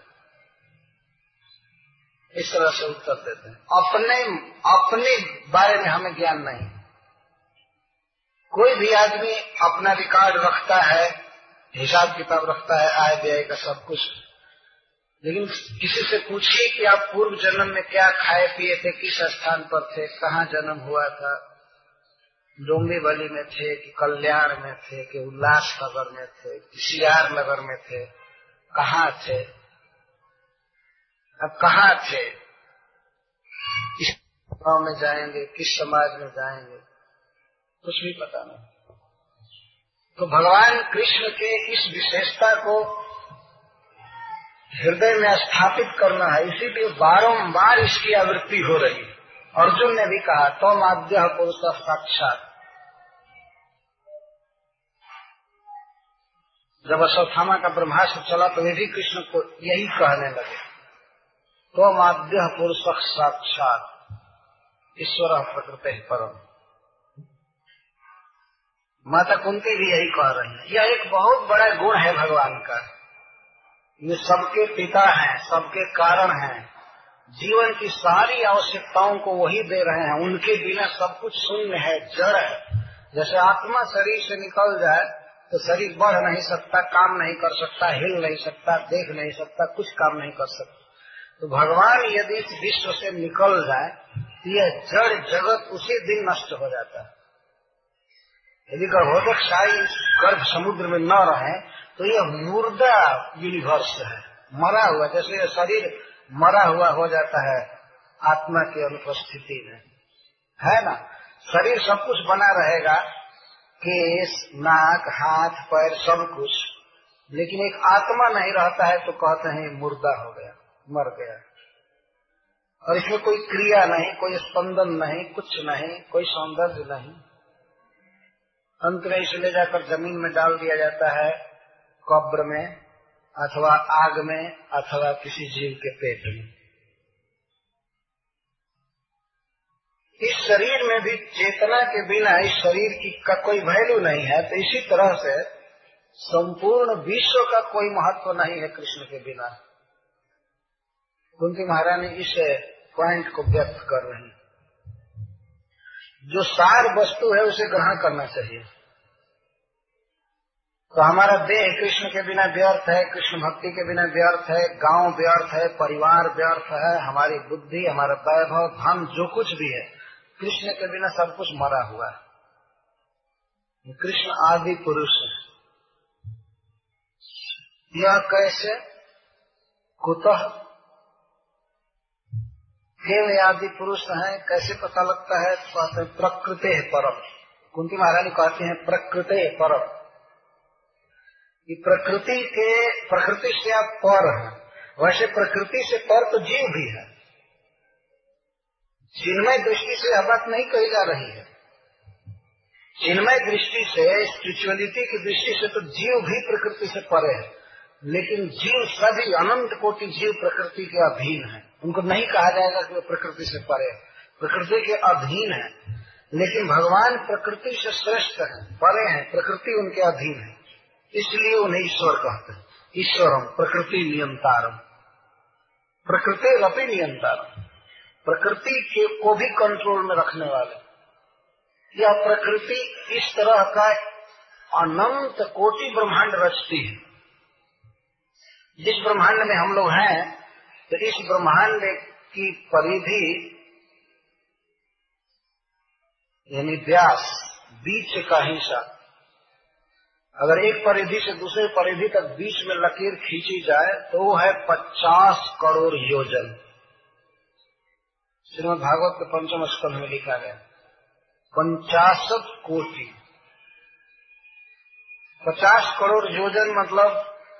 इस तरह से उत्तर देते हैं। अपने बारे में हमें ज्ञान नहीं। कोई भी आदमी अपना रिकॉर्ड रखता है, हिसाब किताब रखता है, आय व्यय का सब कुछ, लेकिन किसी से पूछिए कि आप पूर्व जन्म में क्या खाए पिए थे, किस स्थान पर थे, कहाँ जन्म हुआ था, डोंबिवली में थे कि कल्याण में थे कि उल्लासनगर में थे कि सियार नगर में थे, कहाँ थे, अब कहाँ थे, किस गांव में जाएंगे, किस समाज में जाएंगे, कुछ भी पता नहीं। तो भगवान कृष्ण के इस विशेषता को हृदय में स्थापित करना है, इसीलिए बारंबार इसकी आवृत्ति हो रही है। अर्जुन ने भी कहा तो माद्य पुरुष साक्षात। जब अश्वत्थामा का ब्रह्मास्त्र चला तो वे भी कृष्ण को यही कहने लगे, तो माद्य पुरुष साक्षात ईश्वर प्रकृति परम। माता कुंती भी यही कह रही है। यह एक बहुत बड़ा गुण है भगवान का। ये सबके पिता हैं, सबके कारण हैं, जीवन की सारी आवश्यकताओं को वही दे रहे हैं, उनके बिना सब कुछ शून्य है, जड़ है। जैसे आत्मा शरीर से निकल जाए तो शरीर बढ़ नहीं सकता, काम नहीं कर सकता, हिल नहीं सकता, देख नहीं सकता, कुछ काम नहीं कर सकता। तो भगवान यदि इस विश्व से निकल जाए तो यह जड़ जगत उसी दिन नष्ट हो जाता है। यदि गर्भोदकशाही गर्भ समुद्र में न रहे तो यह मुर्दा यूनिवर्स है, मरा हुआ, जैसे यह शरीर मरा हुआ हो जाता है आत्मा की अनुपस्थिति में, है ना। शरीर सब कुछ बना रहेगा, केस, नाक, हाथ, पैर, सब कुछ, लेकिन एक आत्मा नहीं रहता है तो कहते हैं मुर्दा हो गया, मर गया। और इसमें कोई क्रिया नहीं, कोई स्पंदन नहीं, कुछ नहीं, कोई सौंदर्य नहीं। अंत में इसे ले जाकर जमीन में डाल दिया जाता है, कब्र में अथवा आग में अथवा किसी जीव के पेट में। इस शरीर में भी चेतना के बिना इस शरीर की का कोई वैल्यू नहीं है। तो इसी तरह से संपूर्ण विश्व का कोई महत्व नहीं है कृष्ण के बिना। कुंती महारानी इस पॉइंट को व्यक्त कर रही। जो सार वस्तु है उसे ग्रहण करना चाहिए। तो हमारा देह कृष्ण के बिना व्यर्थ है, कृष्ण भक्ति के बिना व्यर्थ है, गांव व्यर्थ है, परिवार व्यर्थ है, हमारी बुद्धि, हमारा वैभव, धन, जो कुछ भी है, कृष्ण के बिना सब कुछ मरा हुआ है। कृष्ण आदि पुरुष है। यह कैसे, कुतः, केवल आदि पुरुष है, कैसे पता लगता है? कहते हैं प्रकृति परम। कुंती महारानी कहते हैं प्रकृति परम, कि प्रकृति से आप पर हैं। वैसे प्रकृति से पर तो जीव भी है। चिन्मय दृष्टि से यह बात नहीं कही जा रही है। चिन्मय दृष्टि से, स्पिरिचुअलिटी की दृष्टि से तो जीव भी प्रकृति से परे है, लेकिन जीव सभी अनंत कोटि जीव प्रकृति के अधीन है। उनको नहीं कहा जाएगा कि वे प्रकृति से परे है, प्रकृति के अधीन है। लेकिन भगवान प्रकृति से श्रेष्ठ है, परे है, प्रकृति उनके अधीन है, इसलिए उन्हें ईश्वर कहते हैं। ईश्वरम प्रकृति नियंतारम। प्रकृति रपि नियंता, प्रकृति को भी कंट्रोल में रखने वाले। यह प्रकृति इस तरह का अनंत कोटि ब्रह्मांड रचती है। जिस ब्रह्मांड में हम लोग हैं, तो इस ब्रह्मांड की परिधि यानी व्यास, बीच का हिस्सा, अगर एक परिधि से दूसरे परिधि तक बीच में लकीर खींची जाए तो वो है 50 करोड़ योजन। श्रीमद् भागवत के पंचम स्कंध में लिखा गया 50 कोटि। 50 करोड़ योजन मतलब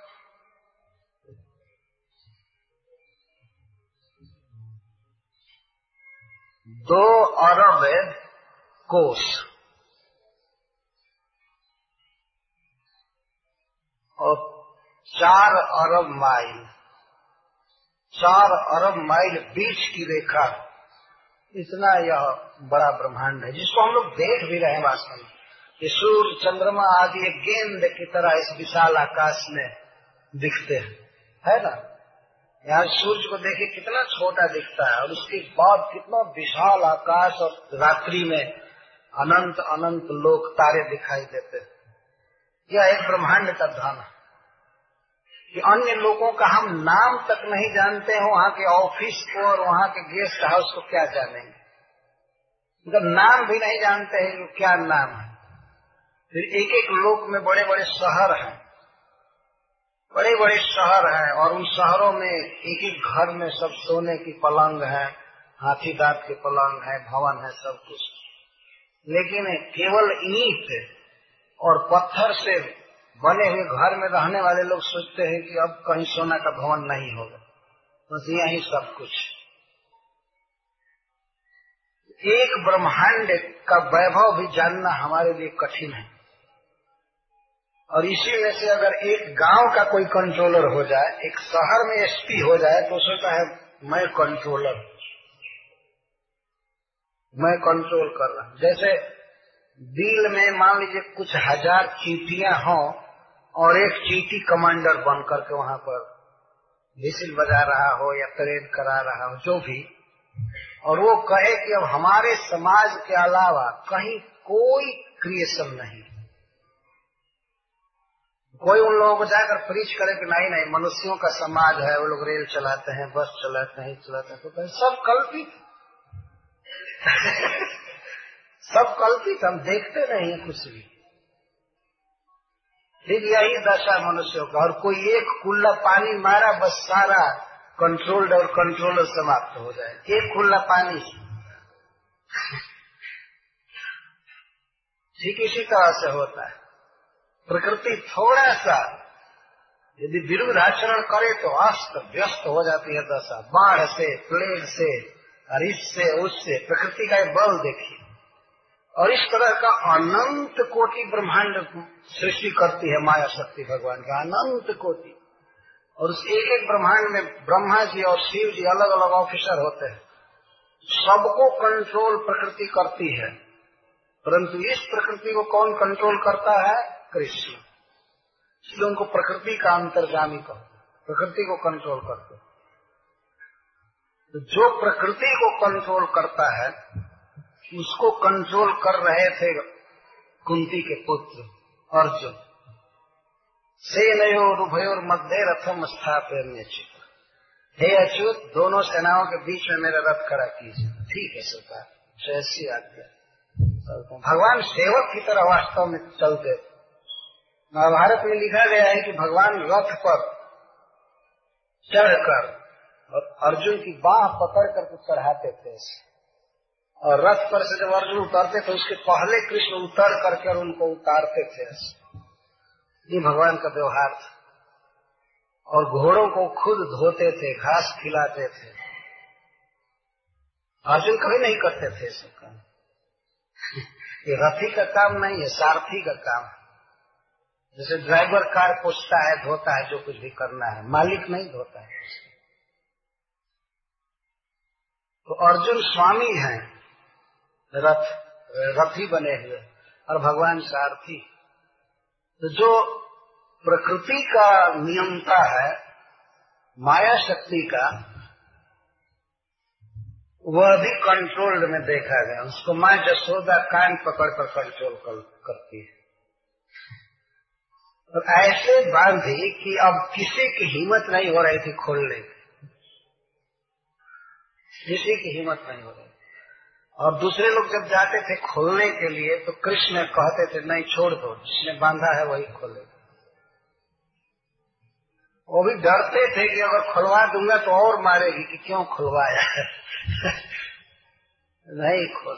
2 अरब कोस और 4 अरब माइल। 4 अरब माइल बीच की रेखा, इतना यह बड़ा ब्रह्मांड है जिसको हम लोग देख भी रहे हैं। वास्तव में ये सूर्य, चंद्रमा आदि एक गेंद की तरह इस विशाल आकाश में दिखते हैं, है ना। यहाँ सूर्य को देखिए कितना छोटा दिखता है, और उसके बाद कितना विशाल आकाश, और रात्रि में अनंत अनंत लोक तारे दिखाई देते हैं। यह एक ब्रह्मांड का धन है कि अन्य लोगों का हम नाम तक नहीं जानते हैं, वहाँ के ऑफिस को और वहाँ के गेस्ट हाउस को क्या जानेंगे, उनका नाम भी नहीं जानते हैं क्या नाम है। फिर एक एक लोक में बड़े बड़े शहर हैं, बड़े बड़े शहर हैं, और उन शहरों में एक एक घर में सब सोने की पलंग है, हाथी दांत के पलंग है, भवन है, सब कुछ। लेकिन केवल ईंट और पत्थर से बने हुए घर में रहने वाले लोग सोचते हैं कि अब कहीं सोना का भवन नहीं होगा, बस यही सब कुछ। एक ब्रह्मांड का वैभव भी जानना हमारे लिए कठिन है, और इसी में से अगर एक गांव का कोई कंट्रोलर हो जाए, एक शहर में एसपी हो जाए, तो सोचता है मैं कंट्रोलर, मैं कंट्रोल कर रहा हूं। जैसे दिल में मान लीजिए कुछ 1000 चींटियां हों और एक चींटी कमांडर बन करके वहां पर विसिल बजा रहा हो या परेड करा रहा हो, जो भी, और वो कहे कि अब हमारे समाज के अलावा कहीं कोई क्रिएशन नहीं। कोई उन लोगों को जाकर प्रीच करे कि नहीं नहीं मनुष्यों का समाज है, वो लोग रेल चलाते हैं, बस चलाते हैं, चलाते हैं, तो सब कल्पित सब कल्पित, हम देखते नहीं है कुछ भी। ठीक यही दशा मनुष्यों का, और कोई एक कुल्ला पानी मारा बस सारा कंट्रोल्ड और कंट्रोलर समाप्त हो जाए, एक कुल्ला पानी। ठीक इसी तरह से होता है। प्रकृति थोड़ा सा यदि विरुद्ध आचरण करे तो अस्त व्यस्त हो जाती है दशा, बाढ़ से, प्लेग से, और इससे उससे। प्रकृति का एक बल देखिए, और इस तरह का अनंत कोटि ब्रह्मांड सृष्टि करती है माया शक्ति भगवान का, अनंत कोटि। और उस एक एक ब्रह्मांड में ब्रह्मा जी और शिव जी अलग अलग ऑफिसर होते हैं, सबको कंट्रोल प्रकृति करती है। परंतु इस प्रकृति को कौन कंट्रोल करता है? कृष्ण। इसलिए उनको प्रकृति का अंतर्गामी कहते, प्रकृति को कंट्रोल करते। तो जो प्रकृति को कंट्रोल करता है उसको कंट्रोल कर रहे थे कुंती के पुत्र अर्जुन। सेनयोर उभयोर मध्य रथम स्थापयन्यच्युत, हे अच्युत दोनों सेनाओं के बीच में मेरा रथ खड़ा कीजिए। ठीक है सरकार, ऐसी आज्ञा। भगवान सेवक की तरह वास्तव में चलते। महाभारत में लिखा गया है कि भगवान रथ पर चढ़कर और अर्जुन की बाह पकड़ करके चढ़ाते थे, और रथ पर से जब अर्जुन उतरते तो उसके पहले कृष्ण उतर करके और उनको उतारते थे। ये भगवान का व्यवहार था। और घोड़ों को खुद धोते थे, घास खिलाते थे। अर्जुन कभी नहीं करते थे ऐसा काम। ये रथी का काम नहीं है, सारथी का काम है। जैसे ड्राइवर कार पोछता है, धोता है, जो कुछ भी करना है, मालिक नहीं धोता है। तो अर्जुन स्वामी हैं, रथी बने हुए, और भगवान सारथी। तो जो प्रकृति का नियंता है माया शक्ति का, वह भी कंट्रोल्ड में देखा गया। उसको माँ जसोदा कान पकड़ कर कंट्रोल करती है और ऐसे बांधी कि अब किसी की हिम्मत नहीं हो रही थी खोलने की, किसी की हिम्मत नहीं हो रही। और दूसरे लोग जब जाते थे खोलने के लिए तो कृष्ण कहते थे नहीं छोड़ दो, जिसने बांधा है वही खोले। वो भी डरते थे कि अगर खुलवा दूंगा तो और मारेगी कि क्यों खुलवाया नहीं खोल।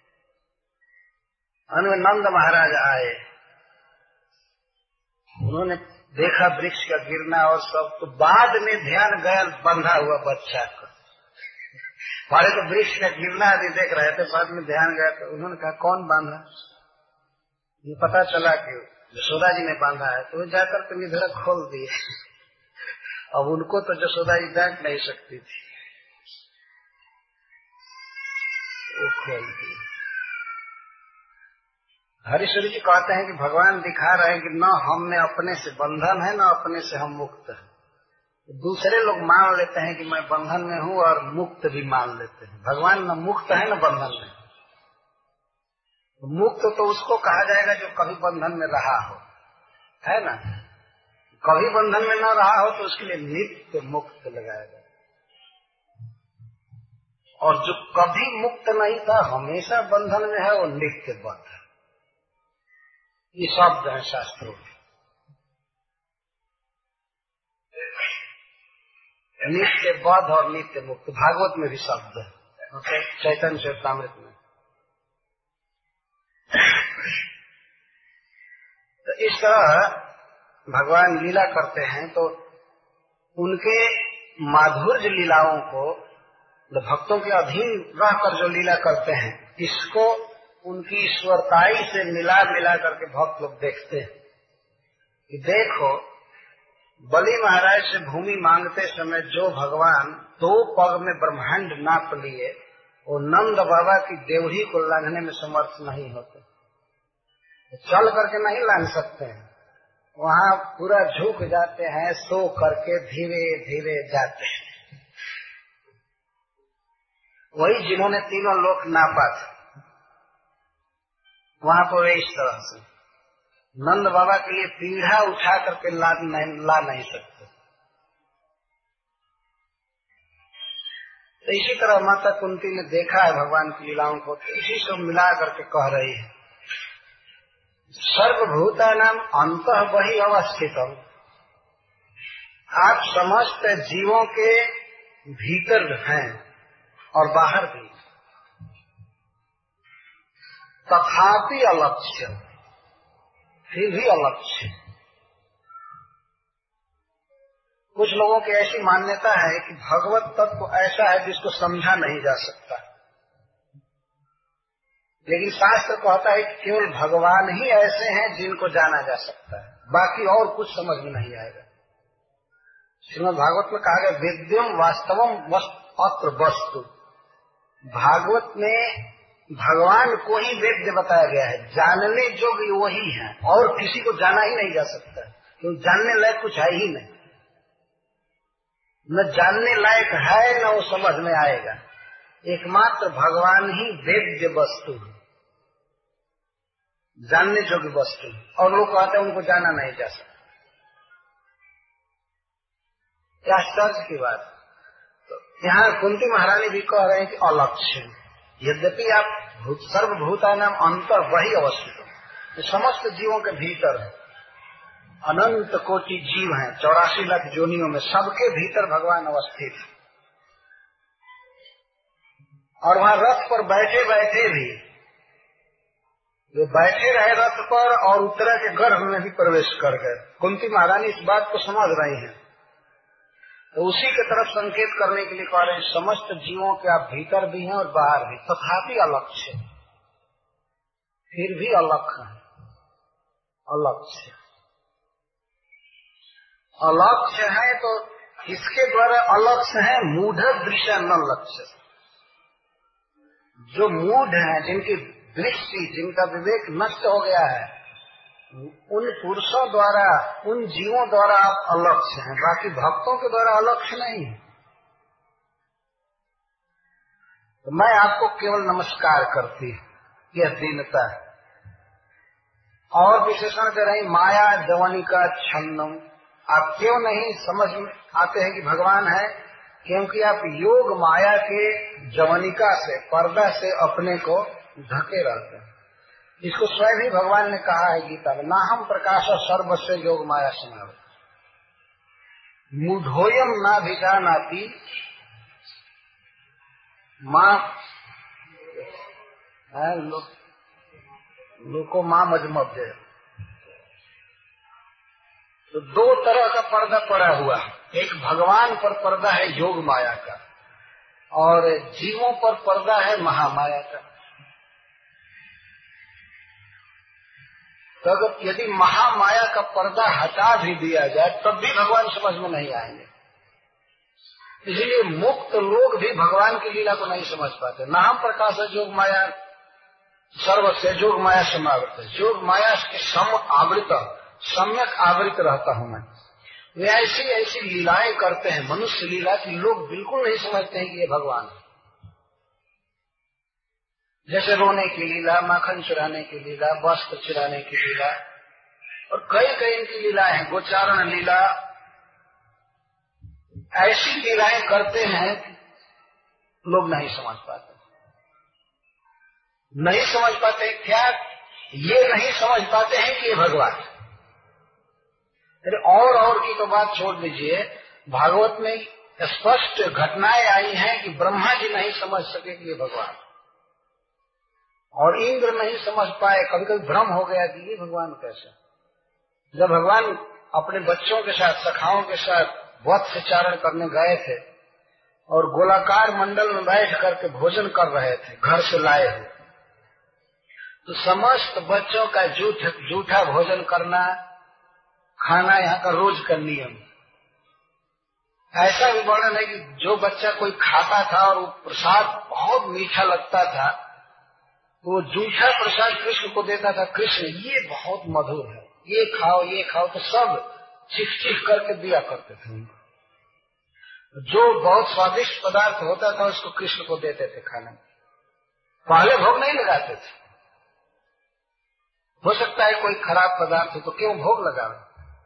नंद महाराज आए, उन्होंने देखा वृक्ष का गिरना और सब, तो बाद में ध्यान गया बंधा हुआ बच्चा को। हमारे तो वृक्ष का गिरना आदि देख रहे थे, बाद में ध्यान गया तो उन्होंने कहा कौन बांधा? ये पता चला कि यशोदा जी ने बांधा है, तो जाकर तुम इधर खोल दिए। अब उनको तो यशोदा जी डांट नहीं सकती थी, वो खोल दिए। हरिश्वरी जी कहते हैं कि भगवान दिखा रहे हैं कि न हम में अपने से बंधन है न अपने से हम मुक्त हैं। दूसरे लोग मान लेते हैं कि मैं बंधन में हूँ और मुक्त भी मान लेते हैं। भगवान न मुक्त है न बंधन में। मुक्त तो उसको कहा जाएगा जो कभी बंधन में रहा हो, है ना। कभी बंधन में न रहा हो तो उसके लिए नित्य मुक्त लगाएगा। और जो कभी मुक्त नहीं था हमेशा बंधन में है वो नित्य बद्ध है। ये शब्द है शास्त्रों में, नित्य बद्ध और नित्य मुक्त। भागवत में भी शब्द है, चैतन्य चरितामृत में। तो इस तरह भगवान लीला करते हैं, तो उनके माधुर्य लीलाओं को भक्तों के अधीन रहकर जो लीला करते हैं, इसको उनकी ईश्वरताई से मिला मिला करके भक्त लोग देखते हैं कि देखो बलि महाराज से भूमि मांगते समय जो भगवान 2 पग में ब्रह्मांड नाप लिए, वो नंद बाबा की देवही को लांघने में समर्थ नहीं होते। चल करके नहीं लांघ सकते हैं, वहाँ पूरा झुक जाते हैं, सो करके धीरे धीरे जाते हैं। वही जिन्होंने तीनों लोक नापा था, वहाँ पर वे इस तरह से नंद बाबा के लिए पीढ़ा उठा करके ला नहीं सकते। तो इसी तरह माता कुंती ने देखा है भगवान की लीलाओं को, तो इसी से मिला करके कह रही है सर्वभूतानाम अंतः वही अवस्थितम्। आप समस्त जीवों के भीतर हैं और बाहर भी, तथापि अलक्ष्य, फिर भी अलक्ष्य। कुछ लोगों की ऐसी मान्यता है कि भगवत तत्व ऐसा है जिसको समझा नहीं जा सकता, लेकिन शास्त्र कहता है कि केवल भगवान ही ऐसे हैं जिनको जाना जा सकता है, बाकी और कुछ समझ में नहीं आएगा। श्रीमद् भागवत में कहा गया वेद्यम वास्तवम अत्र वस्तु। भागवत में भगवान को ही वेद्य बताया गया है, जानने योग्य वही है और किसी को जाना ही नहीं जा सकता, क्योंकि जानने लायक कुछ है ही नहीं। न जानने लायक है न वो समझ में आएगा। एकमात्र भगवान ही वेद्य वस्तु है, जानने योग्य वस्तु, और लोग कहते हैं उनको जाना नहीं जा सकता। क्या आश्चर्य की बात। तो यहाँ कुंती महारानी भी कह रहे हैं कि अलक्ष्य, यद्यपि आप सर्वभूतानाम अंतर वही अवस्थित है, समस्त जीवों के भीतर है। अनंत कोटि जीव हैं, 84 लाख योनियों में, सबके भीतर भगवान अवस्थित है। और वहाँ रथ पर बैठे बैठे भी वे बैठे रहे रथ पर और उत्तरा के गर्भ में भी प्रवेश कर गए। कुंती महारानी इस बात को समझ रही हैं, तो उसी की तरफ संकेत करने के लिए कह रहे हैं समस्त जीवों के आप भीतर भी हैं और बाहर भी, तथापि अलक्ष्य, फिर भी अलक्ष्य है। अलक्ष्य अलक्ष्य है तो इसके द्वारा अलक्ष्य है मूढ़ दृश्य न लक्ष्य। जो मूढ़ है, जिनकी दृष्टि, जिनका विवेक नष्ट हो गया है, उन पुरुषों द्वारा, उन जीवों द्वारा आप अलक्ष्य हैं, बाकी भक्तों के द्वारा अलक्ष्य नहीं है। तो मैं आपको केवल नमस्कार करती, यह दीनता है। और विशेषण दे रही माया जवनिका छन्नम। आप क्यों नहीं समझ में आते हैं कि भगवान है? क्योंकि आप योग माया के जवनिका से, पर्दा से अपने को ढके रहते हैं। इसको स्वयं ही भगवान ने कहा है गीता में, नाहम प्रकाश सर्वस्व योग माया समाव मूढ़ोयम ना भिजानाति माँ लोको माँ मजमब्य। तो दो तरह का पर्दा पड़ा हुआ है, एक भगवान पर पर्दा है योग माया का, और जीवों पर पर्दा है महामाया का। तो अगर यदि महामाया का पर्दा हटा भी दिया जाए तब भी भगवान समझ में नहीं आएंगे। इसलिए मुक्त लोग भी भगवान की लीला को नहीं समझ पाते। नाम प्रकाश योग माया सर्वस्व योग माया समावृत, योग माया के सम आवृत, सम्यक आवृत रहता हूं मैं। वे ऐसी ऐसी लीलाएं करते हैं, मनुष्य लीला की, लोग बिल्कुल नहीं समझते हैं कि ये भगवान है। जैसे रोने की लीला, माखन चुराने की लीला, वस्त्र चुराने की लीला, और कई कई इनकी लीला है, गोचारण लीला, ऐसी लीलाएं करते हैं लोग नहीं समझ पाते। नहीं समझ पाते क्या? ये नहीं समझ पाते हैं कि ये भगवान है। और की तो बात छोड़ दीजिए, भागवत में स्पष्ट घटनाएं आई हैं कि ब्रह्मा जी नहीं समझ सके कि ये भगवान, और इंद्र नहीं समझ पाए। कभी कभी भ्रम हो गया कि ये भगवान कैसे। जब भगवान अपने बच्चों के साथ, सखाओं के साथ वत्स चारण करने गए थे और गोलाकार मंडल में बैठ करके भोजन कर रहे थे घर से लाए हुए, तो समस्त बच्चों का जूठा भोजन करना, खाना यहाँ का रोज का नियम। ऐसा भी वर्णन है कि जो बच्चा कोई खाता था और वो प्रसाद बहुत मीठा लगता था, वो जूठा प्रसाद कृष्ण को देता था। कृष्ण ये बहुत मधुर है, ये खाओ, तो सब चिख करके दिया करते थे। जो बहुत स्वादिष्ट पदार्थ होता था उसको कृष्ण को देते थे खाने में। पहले भोग नहीं लगाते थे। हो सकता है कोई खराब पदार्थ हो तो क्यों भोग लगावे,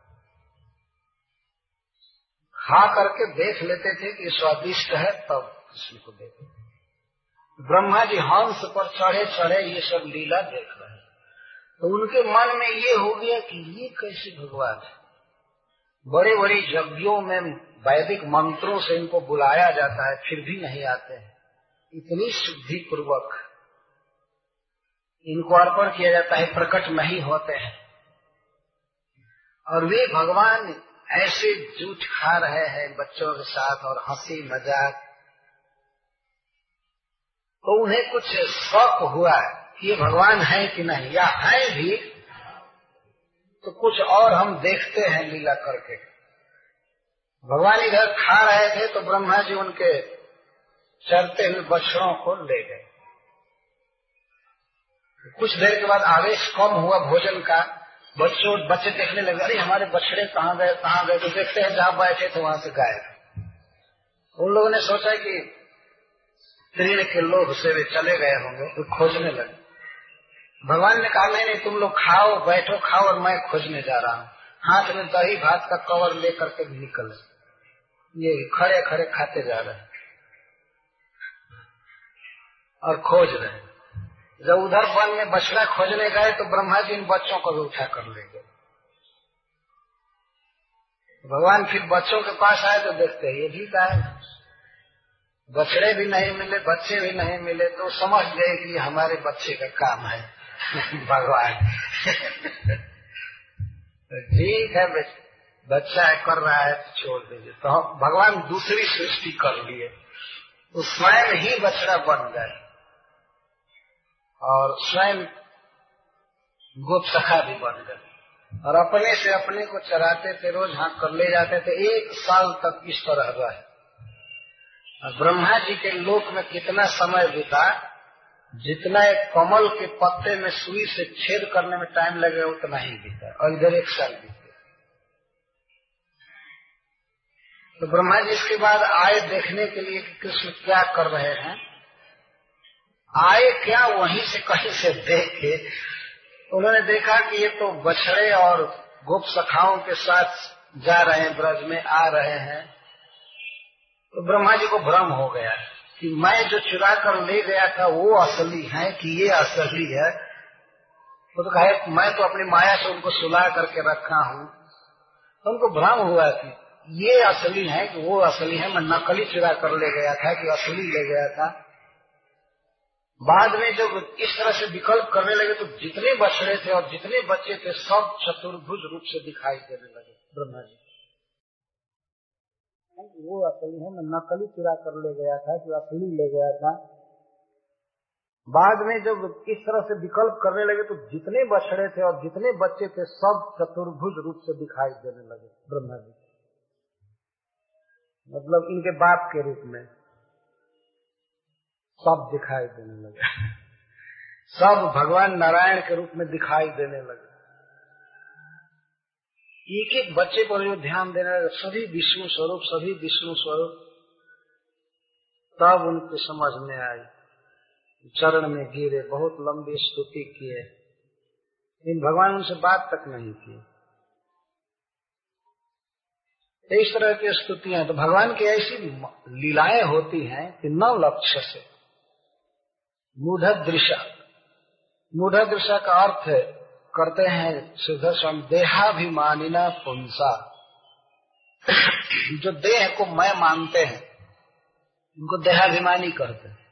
खा करके देख लेते थे कि स्वादिष्ट है तब कृष्ण को देते थे। ब्रह्मा जी हंस पर चढ़े चढ़े ये सब लीला देख रहे हैं, तो उनके मन में ये हो गया कि ये कैसे भगवान है। बड़े बड़े यज्ञों में वैदिक मंत्रों से इनको बुलाया जाता है, फिर भी नहीं आते हैं। इतनी शुद्धि पूर्वक इनको अर्पण किया जाता है, प्रकट नहीं होते हैं। और वे भगवान ऐसे जूठ खा रहे हैं बच्चों के साथ और हंसी मजाक। तो उन्हें कुछ शौक हुआ कि ये भगवान है कि नहीं, या है भी तो कुछ और हम देखते हैं लीला करके। भगवान इधर खा रहे थे तो ब्रह्मा जी उनके चरते हुए बछड़ों को ले गए। कुछ देर के बाद आवेश कम हुआ भोजन का, बच्चे देखने लगे, अरे हमारे बछड़े कहाँ गए। तो देखते हैं जहाँ बैठे थे वहां से गायब। उन लोगों ने सोचा कि तीर्ण के लोग से वे चले गए होंगे, तो खोजने लगे। भगवान ने कहा नहीं, तुम लोग खाओ, बैठो खाओ, और मैं खोजने जा रहा हूँ। हाथ में दही भात का कवर लेकर के निकले, ये खड़े खड़े खाते जा रहे हैं और खोज रहे हैं। जब उधर वन में बछड़ा खोजने गए तो ब्रह्मा जी इन बच्चों को भी उठा कर ले गए। भगवान फिर बच्चों के पास आए तो देखते हैं ये भी गायब, बछड़े भी नहीं मिले, बच्चे भी नहीं मिले। तो समझ गए कि हमारे बच्चे का काम है भगवान। ठीक है, बच्चा कर रहा है तो छोड़ दीजिए। तो भगवान दूसरी सृष्टि कर लिए, तो स्वयं ही बछड़ा बन गए और स्वयं गोप सखा भी बन गए, और अपने से अपने को चराते थे, रोज हाँक कर ले जाते थे। 1 साल तक इस तरह रहे। और ब्रह्मा जी के लोक में कितना समय बीता, जितना एक कमल के पत्ते में सुई से छेद करने में टाइम लगे उतना ही बीता, और इधर 1 साल बीते। तो ब्रह्मा जी इसके बाद आए देखने के लिए कि कृष्ण क्या कर रहे हैं। आए क्या वहीं से कहीं से देख के उन्होंने देखा कि ये तो बछड़े और गोप सखाओं के साथ जा रहे हैं, ब्रज में आ रहे हैं। तो ब्रह्मा जी को भ्रम हो गया कि मैं जो चुरा कर ले गया था वो असली है कि ये असली है। वो तो कहे मैं तो अपनी माया से उनको सुला करके रखा हूँ। तो उनको भ्रम हुआ कि ये असली है कि वो असली है, मैं नकली चुरा कर ले गया था कि असली ले गया था। बाद में जब इस तरह से विकल्प करने लगे तो जितने बछड़े थे और जितने बच्चे थे सब चतुर्भुज रूप से दिखाई देने लगे ब्रह्मा जी। वो असली है, मैं नकली चुरा कर ले गया था कि असली ले गया था। बाद में जब इस तरह से विकल्प करने लगे तो जितने बछड़े थे और जितने बच्चे थे सब चतुर्भुज रूप से दिखाई देने लगे ब्रह्मा जी, मतलब इनके बाप के रूप में सब दिखाई देने लगे। सब भगवान नारायण के रूप में दिखाई देने लगे। एक एक बच्चे पर जो ध्यान देने लगे, सभी विष्णु स्वरूप, सभी विष्णु स्वरूप। तब उनकी समझ में आई, चरण में गिरे, बहुत लंबी स्तुति किए, लेकिन भगवान उनसे बात तक नहीं की। इस तरह की स्तुतियां, तो भगवान की ऐसी लीलाएं होती हैं कि नौ लक्ष्य से मूढ़दृशा। मूढ़दृशा का अर्थ करते हैं श्रीधर स्वामी देहाभिमानिना पुंसा। जो देह को मैं मानते हैं उनको देहाभिमानी कहते हैं।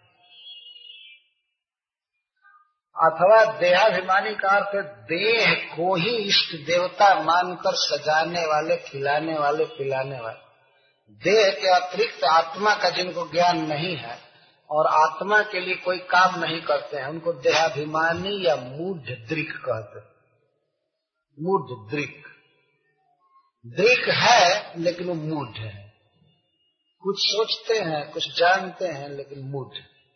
अथवा देहाभिमानी का अर्थ देह को ही इष्ट देवता मानकर सजाने वाले, खिलाने वाले, पिलाने वाले। देह के अतिरिक्त आत्मा का जिनको ज्ञान नहीं है और आत्मा के लिए कोई काम नहीं करते हैं उनको देहाभिमानी या मूढ़ दृक् कहते हैं। मूढ़ दृक्, दृक् है लेकिन वो मूढ़ है। कुछ सोचते हैं, कुछ जानते हैं, लेकिन मूढ़।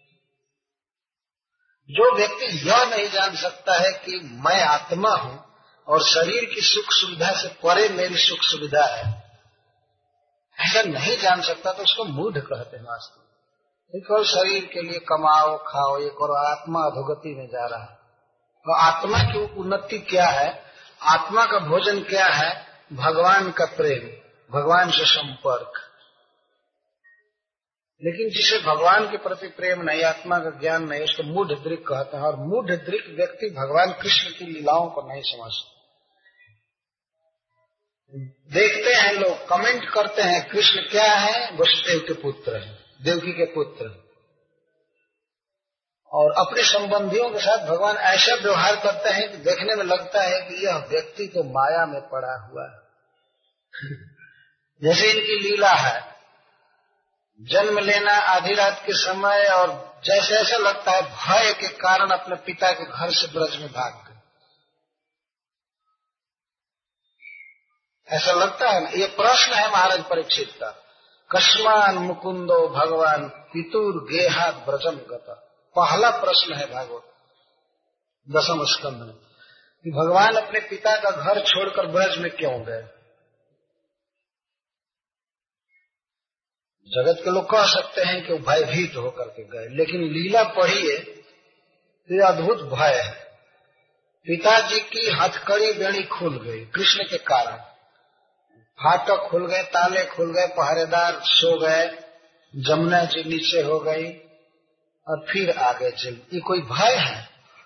जो व्यक्ति यह नहीं जान सकता है कि मैं आत्मा हूँ और शरीर की सुख सुविधा से परे मेरी सुख सुविधा है, ऐसा नहीं जान सकता तो उसको मूढ़ कहते हैं। वास्तव में केवल शरीर के लिए कमाओ, खाओ, ये करो, आत्मा अधोगति में जा रहा है। तो आत्मा की उन्नति क्या है, आत्मा का भोजन क्या है? भगवान का प्रेम, भगवान से संपर्क। लेकिन जिसे भगवान के प्रति प्रेम नहीं, आत्मा का ज्ञान नहीं, उसको मूढ़ दृक् कहते हैं। और मूढ़ दृक् व्यक्ति भगवान कृष्ण की लीलाओं को नहीं समझते। देखते हैं लोग, कमेंट करते हैं कृष्ण क्या है, वसुदेव के पुत्र है, देवकी के पुत्र। और अपने संबंधियों के साथ भगवान ऐसा व्यवहार करते हैं कि देखने में लगता है कि यह व्यक्ति तो माया में पड़ा हुआ है। जैसे इनकी लीला है, जन्म लेना आधी रात के समय, और जैसे ऐसा लगता है भय के कारण अपने पिता के घर से ब्रज में भाग गए। ऐसा लगता है ना। ये प्रश्न है महाराज परीक्षित का, कस्मान मुकुंदो भगवान पितुर गेहात ब्रजम गता। पहला प्रश्न है भागवत 10वें स्कंद में कि भगवान अपने पिता का घर छोड़कर ब्रज में क्यों गए। जगत के लोग कह सकते हैं कि वो भयभीत होकर के गए, लेकिन लीला पढ़िए तो ये अद्भुत भय है। पिताजी की हथकड़ी बेड़ी खुल गई कृष्ण के कारण, फाटक खुल गए, ताले खुल गए, पहरेदार सो गए, जमुना जी नीचे हो गई और फिर आगे चल। ये कोई भय है?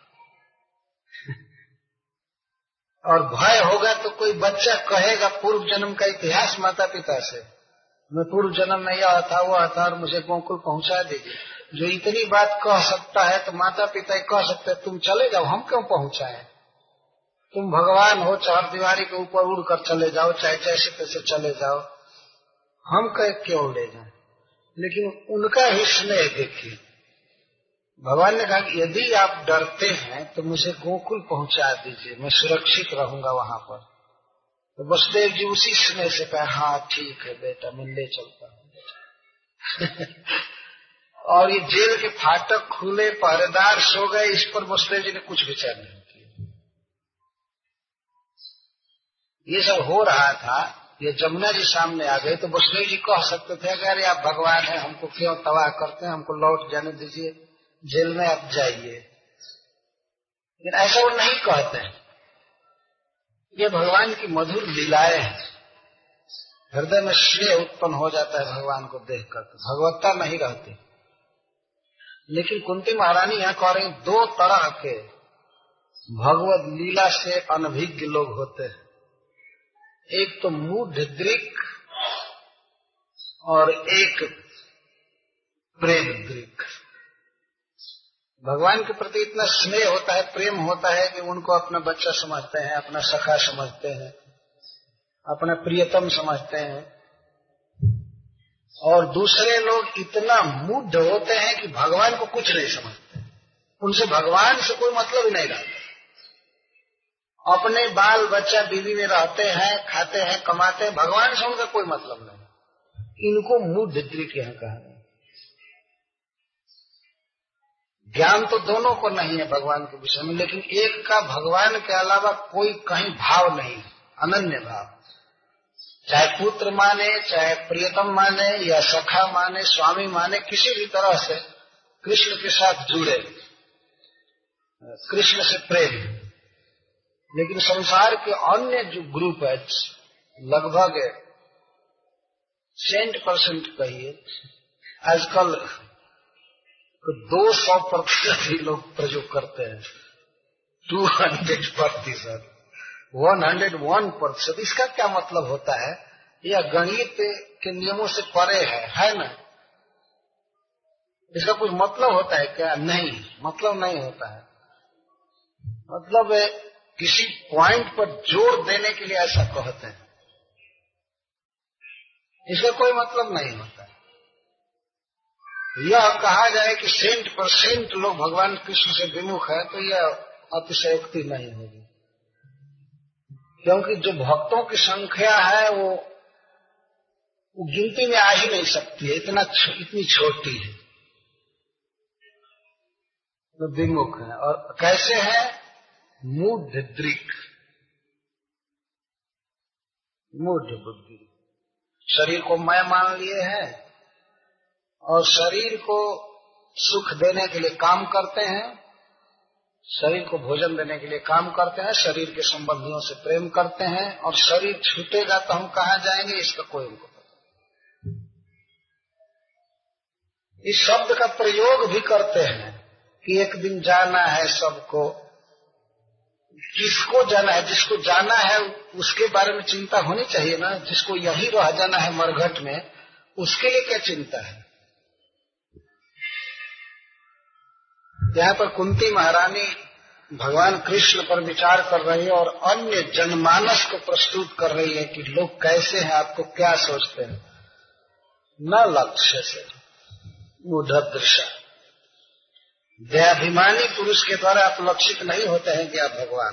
और भय होगा तो कोई बच्चा कहेगा पूर्व जन्म का इतिहास माता पिता से, मैं पूर्व जन्म में यह था वो था और मुझे गोकुल पहुंचा दीजिए। जो इतनी बात कह सकता है तो माता पिता कह सकते हैं तुम चले जाओ, हम क्यों पहुंचाएं? तुम भगवान हो, चार दीवारी के ऊपर उड़कर चले जाओ, चाहे जैसे तैसे चले जाओ, हम कहे क्यों ले जाएं? लेकिन उनका ही स्नेह देखिए। भगवान ने कहा कि यदि आप डरते हैं तो मुझे गोकुल पहुंचा दीजिए, मैं सुरक्षित रहूंगा वहां पर। तो वसुदेव जी उसी स्नेह से कहा हाँ ठीक है बेटा, मैं ले चलता हूँ। और ये जेल के फाटक खुले, पहरेदार सो गए, इस पर वसुदेव जी ने कुछ विचार नहीं किया। ये सब हो रहा था, ये जमुना जी सामने आ गए तो वसुदेव जी कह सकते थे अगर आप भगवान है हमको क्यों तबाह करते हैं, हमको लौट जाने दीजिए, जेल में आप जाइए, लेकिन ऐसा वो नहीं कहते हैं। ये भगवान की मधुर लीलाएं हैं। हृदय में स्नेह उत्पन्न हो जाता है भगवान को देखकर, भगवत्ता नहीं रहती। लेकिन कुंती महारानी यहाँ कह रही, दो तरह के भगवत लीला से अनभिज्ञ लोग होते हैं। एक तो मूढ़ दृक और एक प्रेम दृक। भगवान के प्रति इतना स्नेह होता है, प्रेम होता है कि उनको अपना बच्चा समझते हैं, अपना सखा समझते हैं, अपना प्रियतम समझते हैं। और दूसरे लोग इतना मूढ़ होते हैं कि भगवान को कुछ नहीं समझते, उनसे भगवान से कोई मतलब ही नहीं रहता। अपने बाल बच्चा बीवी में रहते हैं, खाते हैं, कमाते हैं, भगवान से उनका कोई मतलब नहीं। इनको मूढ़ दृक यहाँ कहा है। ज्ञान तो दोनों को नहीं है भगवान के विषय में, लेकिन एक का भगवान के अलावा कोई कहीं भाव नहीं, अनन्य भाव। चाहे पुत्र माने, चाहे प्रियतम माने, या सखा माने, स्वामी माने, किसी भी तरह से कृष्ण के साथ जुड़े, कृष्ण से प्रेम। लेकिन संसार के अन्य जो ग्रुप है, लगभग 100% कहिए, आजकल 200% ही लोग प्रयोग करते हैं, 200%, 101%। इसका क्या मतलब होता है? यह गणित के नियमों से परे है ना? इसका कुछ मतलब होता है क्या? नहीं, मतलब नहीं होता है। मतलब किसी पॉइंट पर जोर देने के लिए ऐसा कहते हैं, इसका कोई मतलब नहीं होता है। यह कहा जाए कि 100% लोग भगवान कृष्ण से विमुख है, तो यह अतिशयोक्ति नहीं होगी, क्योंकि जो भक्तों की संख्या है वो गिनती में आ ही नहीं सकती है, इतनी छोटी है। तो विमुख है। और कैसे है? मूढ़ दृक, मूढ़ बुद्धि। शरीर को मैं मान लिए हैं और शरीर को सुख देने के लिए काम करते हैं, शरीर को भोजन देने के लिए काम करते हैं, शरीर के संबंधियों से प्रेम करते हैं, और शरीर छूटेगा तो हम कहाँ जाएंगे इसका कोई उनको पता। इस शब्द का प्रयोग भी करते हैं कि एक दिन जाना है सबको। किसको जाना है? जिसको जाना है उसके बारे में चिंता होनी चाहिए ना। जिसको यहीं रह जाना है मरघट में, उसके लिए क्या चिंता है? यहाँ पर कुंती महारानी भगवान कृष्ण पर विचार कर रही है और अन्य जनमानस को प्रस्तुत कर रही है कि लोग कैसे हैं, आपको क्या सोचते हैं। न लक्ष्य से मूढ़दृशा, दयाभिमानी पुरुष के द्वारा आप लक्षित नहीं होते हैं कि आप भगवान।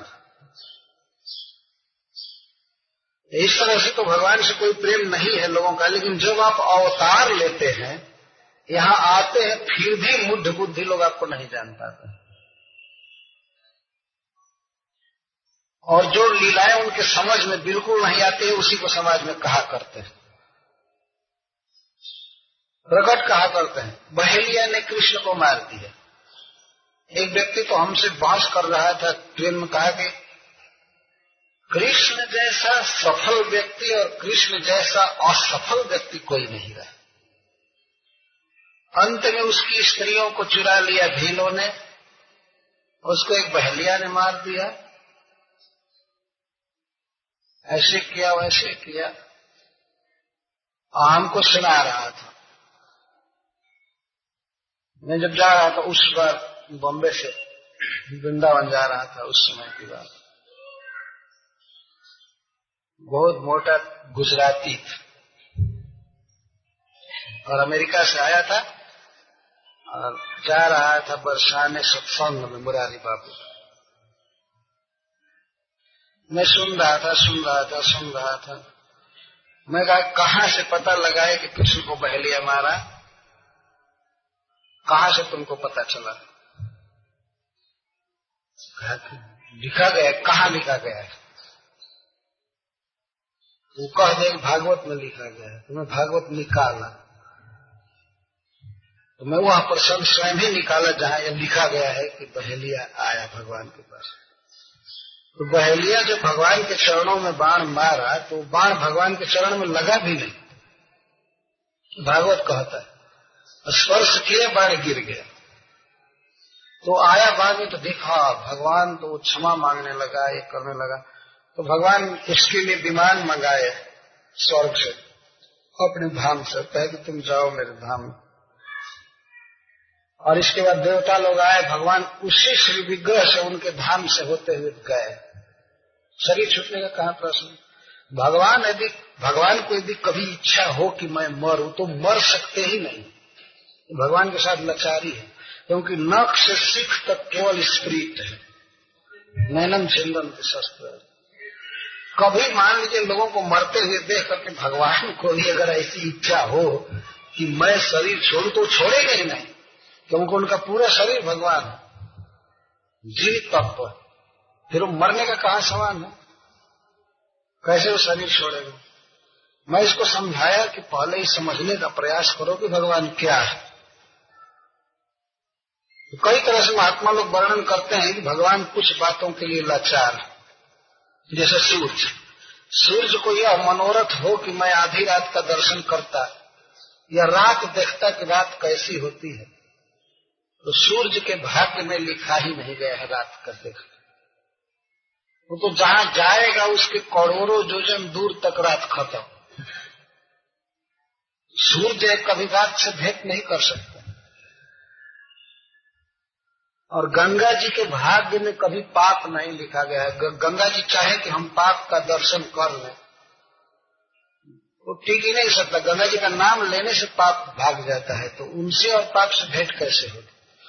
इस तरह से तो भगवान से कोई प्रेम नहीं है लोगों का। लेकिन जब आप अवतार लेते हैं, यहाँ आते हैं, फिर भी मूढ़ बुद्धि लोग आपको नहीं जान पाते, और जो लीलाएं उनके समझ में बिल्कुल नहीं आती है उसी को समाज में कहा करते हैं, प्रकट कहा करते हैं। बहेलिया ने कृष्ण को मार दिया। एक व्यक्ति तो हमसे बहस कर रहा था ट्रेन में, कहा कि कृष्ण जैसा सफल व्यक्ति और कृष्ण जैसा असफल व्यक्ति कोई नहीं रहा। अंत में उसकी स्त्रियों को चुरा लिया भीलों ने, उसको एक बहेलिया ने मार दिया। ऐसे किया वैसे किया, हमको सुना रहा था। मैं जब जा रहा था उस बार, बॉम्बे से वृंदावन जा रहा था, उस समय की बात, बहुत मोटा गुजराती था और अमेरिका से आया था और जा रहा था बरसाने सत्संग में मुरारी बाबू। मैं सुन रहा था। मैं कहा कहाँ से पता लगाए कि कृष्ण को बहेलिया मारा, कहाँ से तुमको पता चला? लिखा गया। कहाँ लिखा गया है? वो कह दे भागवत में लिखा गया है। तुम्हें भागवत निकाला। तो मैं वह प्रसंग स्वयं ही निकाला जहाँ यह लिखा गया है कि बहेलिया आया भगवान के पास। तो बहेलिया जो भगवान के चरणों में बाण मारा तो बाण भगवान के चरण में लगा भी नहीं, भागवत कहता है स्पर्श किए बाण गिर गया। तो आया बाद में तो देखा भगवान तो क्षमा मांगने लगा, ये करने लगा। तो भगवान इसके लिए विमान मंगाए स्वर्ग से, अपने धाम से, कहे कि तुम जाओ मेरे धाम में। और इसके बाद देवता लोग आए, भगवान उसी श्री विग्रह से उनके धाम से होते हुए गए। शरीर छूटने का कहाँ प्रश्न। भगवान को यदि कभी इच्छा हो कि मैं मरूं तो मर सकते ही नहीं। भगवान के साथ लाचारी है, क्योंकि नख से सिख तक केवल स्प्रीट है, नैनम छिंदन के शस्त्र। कभी मान लीजिए लोगों को मरते हुए देख करके भगवान को भी अगर ऐसी इच्छा हो कि मैं शरीर छोड़ू तो छोड़ेंगे ही नहीं, क्योंकि उनका पूरा शरीर भगवान जीवित तत्व, फिर वो मरने का कहाँ सवाल है, कैसे वो शरीर छोड़ेगा। मैं इसको समझाया कि पहले ही समझने का प्रयास करो कि भगवान क्या है। तो कई तरह से महात्मा लोग वर्णन करते हैं कि भगवान कुछ बातों के लिए लाचार, जैसे सूर्य को यह मनोरथ हो कि मैं आधी रात का दर्शन करता या रात देखता कि रात कैसी होती है, तो सूर्य के भाग्य में लिखा ही नहीं गया है रात का देखना। वो तो जहां जाएगा उसके करोड़ों योजन दूर तक रात खत्म। सूर्य कभी रात से भेंट नहीं कर सकता। और गंगा जी के भाग्य में कभी पाप नहीं लिखा गया है। गंगा जी चाहे कि हम पाप का दर्शन कर लें, वो ठीक ही नहीं सकता। गंगा जी का नाम लेने से पाप भाग जाता है, तो उनसे और पाप से भेंट कैसे होगी।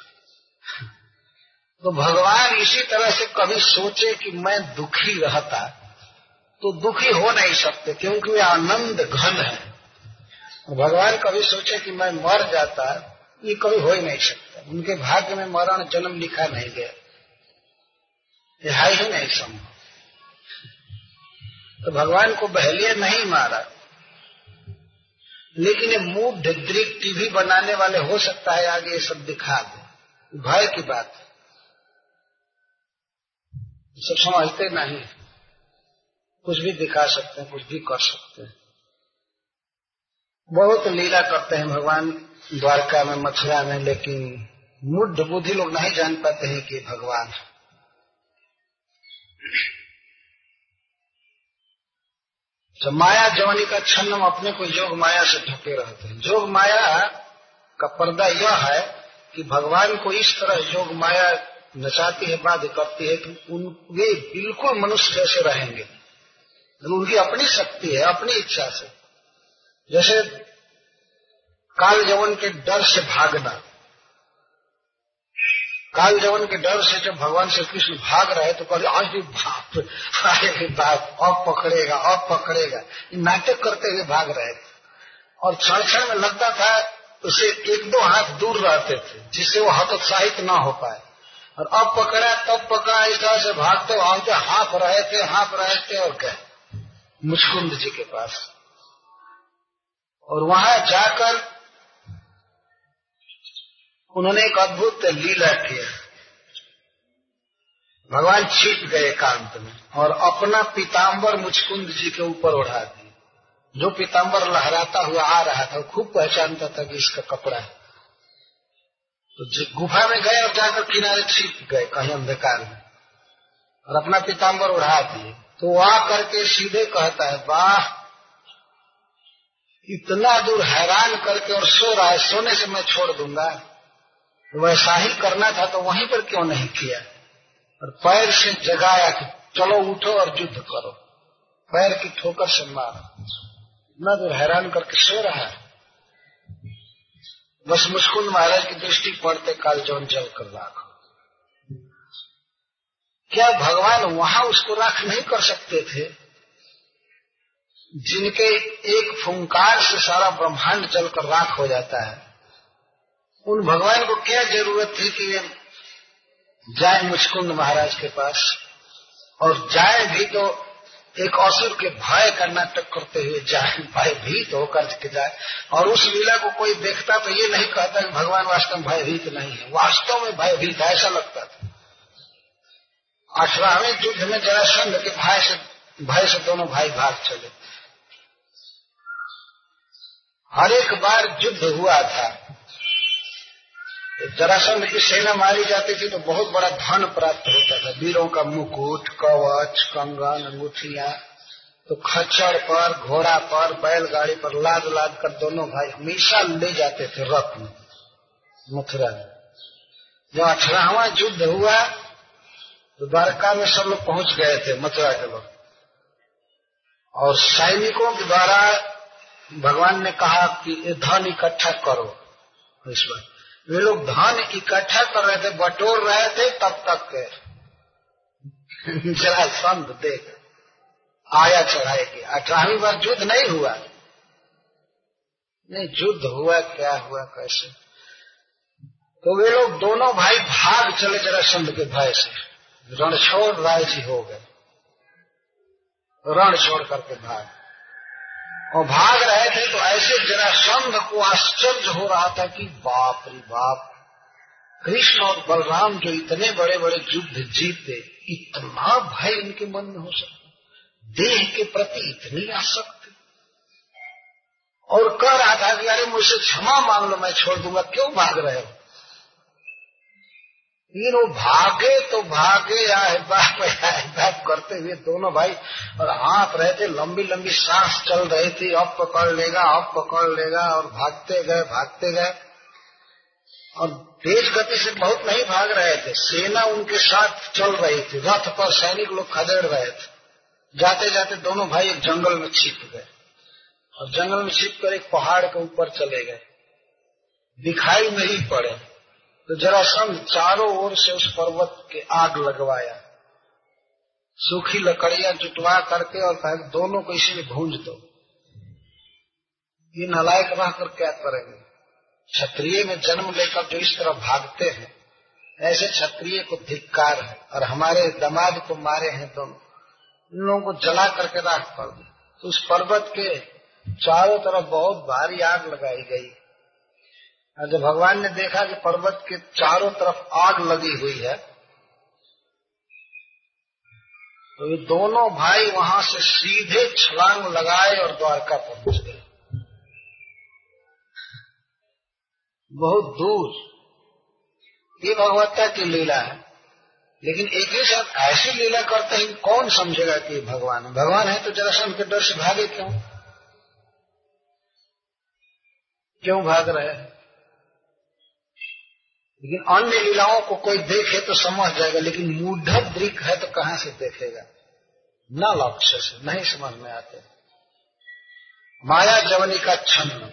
तो भगवान इसी तरह से कभी सोचे कि मैं दुखी रहता तो दुखी हो नहीं सकते, क्योंकि वे आनंद घन है। भगवान कभी सोचे कि मैं मर जाता, ये कभी हो ही नहीं सकता। उनके भाग्य में मरण जन्म लिखा नहीं गया, यह है ही नहीं संभव। तो भगवान को बहेलिया नहीं मारा, लेकिन ये मूड दृक टीवी बनाने वाले हो सकता है आगे ये सब दिखा दे। भय की बात है, सब समझते नहीं, कुछ भी दिखा सकते हैं, कुछ भी कर सकते हैं। बहुत लीला करते हैं भगवान द्वारका में, मथुरा में, लेकिन मूढ़ बुद्धि लोग नहीं जान पाते हैं कि भगवान। जब माया जवानी का छन्न अपने को योग माया से ढके रहते हैं। योग माया का पर्दा यह है कि भगवान को इस तरह योग माया नचाती है, बाध्य करती है कि वे बिल्कुल मनुष्य जैसे रहेंगे। उनकी अपनी शक्ति है, अपनी इच्छा से। जैसे काल यवन के डर से भागना, काल यवन के डर से जब भगवान श्री कृष्ण भाग रहे तो कहते आज भी बाप, अरे बाप, अब पकड़ेगा, अब पकड़ेगा। नाटक करते हुए भाग रहे थे और क्षण क्षण में लगता था उसे एक दो हाथ दूर रहते थे जिससे वो हतोत्साहित न हो पाए। और अब पकड़ा तब पकड़ा, इस तरह से भागते भागते हाँफ रहे थे और गए मुचकुंद जी के पास। और वहां जाकर उन्होंने एक अद्भुत लीला की। भगवान छिप गए एकांत में और अपना पीताम्बर मुचकुंद जी के ऊपर उड़ा दिए। जो पीताम्बर लहराता हुआ आ रहा था, खूब पहचानता था कि इसका कपड़ा है। तो गुफा में गए और जाकर किनारे छिप गए कहीं अंधकार में और अपना पीताम्बर उड़ा दिए। तो वहां करके सीधे कहता है, वाह, इतना दूर हैरान करके और सो रहा है, सोने से मैं छोड़ दूंगा। वैसा ही करना था तो वहीं पर क्यों नहीं किया। और पैर से जगाया कि चलो उठो और युद्ध करो, पैर की ठोकर से मारो। इतना दूर हैरान करके सो रहा है। बस मुचकुंद महाराज की दृष्टि पड़ते काल जौन जल कर राख। क्या भगवान वहां उसको राख नहीं कर सकते थे, जिनके एक फुंकार से सारा ब्रह्मांड जलकर राख हो जाता है। उन भगवान को क्या जरूरत थी कि वे जाए मुचकुंद महाराज के पास, और जाए भी तो एक असुर के भय का नाटक करते हुए जाए, भयभीत होकर के जाए। और उस लीला को कोई देखता तो ये नहीं कहता कि भगवान वास्तव में भयभीत नहीं है, वास्तव में भयभीत है, ऐसा लगता था। 18वें युद्ध में जरासंध के भय से दोनों भाई भाग चले। हर एक बार युद्ध हुआ था, जरासंध की सेना मारी जाती थी तो बहुत बड़ा धन प्राप्त होता था, वीरों का मुकुट, कवच, कंगन, अंगूठियां। तो खच्चर पर, घोड़ा पर, बैलगाड़ी पर लाद लाद कर दोनों भाई हमेशा ले जाते थे रथ में मथुरा में। जब 18वां युद्ध हुआ तो द्वारका में सब लोग पहुंच गए थे, मथुरा के लोग, और सैनिकों के द्वारा भगवान ने कहा कि ये धन इकट्ठा करो। इस बार वे लोग धन इकट्ठा कर रहे थे, बटोर रहे थे, तब तक जरासंध देख आया चढ़ाए के। 18वीं बार युद्ध नहीं हुआ, नहीं युद्ध हुआ, क्या हुआ, कैसे? तो वे लोग दोनों भाई भाग चले जरासंध के भय से, रणछोड़ राय जी हो गए, रण छोड़ करके भाग। और भाग रहे थे तो ऐसे जरासंध को आश्चर्य हो रहा था कि बाप रे बाप, कृष्ण और बलराम जो इतने बड़े बड़े युद्ध जीते, इतना भय इनके मन में हो सकता, देह के प्रति इतनी आसक्ति। और कह रहा था कि अरे मुझसे क्षमा मांग लो, मैं छोड़ दूंगा, क्यों भाग रहे हो? लेकिन वो भागे तो भागे, बाप करते हुए दोनों भाई, और हाथ रहे थे, लंबी लंबी सांस चल रही थी, अब पकड़ लेगा, अब पकड़ लेगा, और भागते गए। और तेज गति से बहुत नहीं भाग रहे थे, सेना उनके साथ चल रही थी, रथ पर सैनिक लोग खदेड़ रहे थे। जाते जाते दोनों भाई एक जंगल में छिप गए, और जंगल में छिप कर एक पहाड़ के ऊपर चले गए, दिखाई नहीं पड़े। तो जरासंध चारों ओर से उस पर्वत के आग लगवाया, सूखी लकड़ियां जुटवा करके, और कहा दोनों को इसी में भूंज दो। ये नालायक रहकर क्या करेंगे? क्षत्रिय में जन्म लेकर जो इस तरह भागते हैं, ऐसे क्षत्रिय को धिक्कार है। और हमारे दामाद को मारे हैं दोनों, इन लोगों को जला करके राख कर दो। तो उस पर्वत के चारों तरफ बहुत भारी आग लगाई गई। और जब भगवान ने देखा कि पर्वत के चारों तरफ आग लगी हुई है, तो ये दोनों भाई वहां से सीधे छलांग लगाए और द्वारका पहुंच गए, बहुत दूर। ये भगवत्ता की लीला है। लेकिन एक ही साथ ऐसी लीला करते हैं, कौन समझेगा कि भगवान है? भगवान है तो जरासंध के डर से भागे क्यों भाग रहे हैं? लेकिन अन्य लीलाओं को कोई देखे तो समझ जाएगा, लेकिन मूढ़ है तो कहां से देखेगा? न लक्ष्य से नहीं समझ में आते। माया जवनी का छन्न,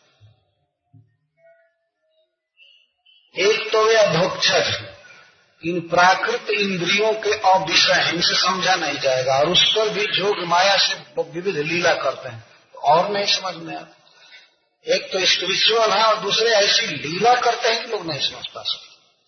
एक तो वे अधोक्षज, इन प्राकृत इंद्रियों के अविषय, इनसे समझा नहीं जाएगा। और उस पर भी जोग माया से विविध लीला करते हैं, और नहीं समझ में आता। एक तो स्पिरिचुअल है, और दूसरे ऐसी लीला करते हैं कि लोग नहीं समझ पा सकते।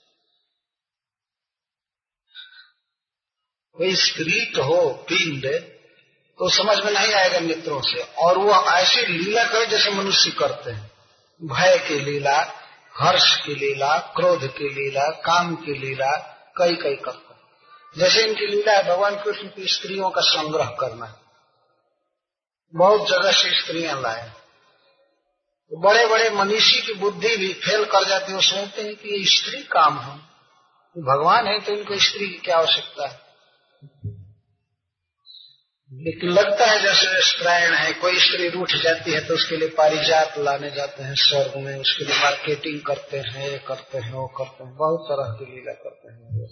कोई स्पिरिट हो, पिंड, तो समझ में नहीं आएगा नेत्रों से, और वो ऐसी लीला करे जैसे मनुष्य करते हैं। भय की लीला, हर्ष की लीला, क्रोध की लीला, काम की लीला, कई करते हैं। जैसे इनकी लीला है भगवान कृष्ण की स्त्रियों का संग्रह करना, बहुत जगह से स्त्रियां लाए। तो बड़े बड़े मनीषी की बुद्धि भी फेल कर जाती है, वो सोचते हैं कि ये स्त्री काम है, भगवान है तो इनको स्त्री की क्या आवश्यकता है। लेकिन लगता है जैसे स्त्रायण है, कोई स्त्री रूठ जाती है तो उसके लिए पारिजात लाने जाते हैं स्वर्ग में, उसके लिए मार्केटिंग करते हैं, ये करते हैं, वो करते हैं, बहुत तरह की लीला करते हैं।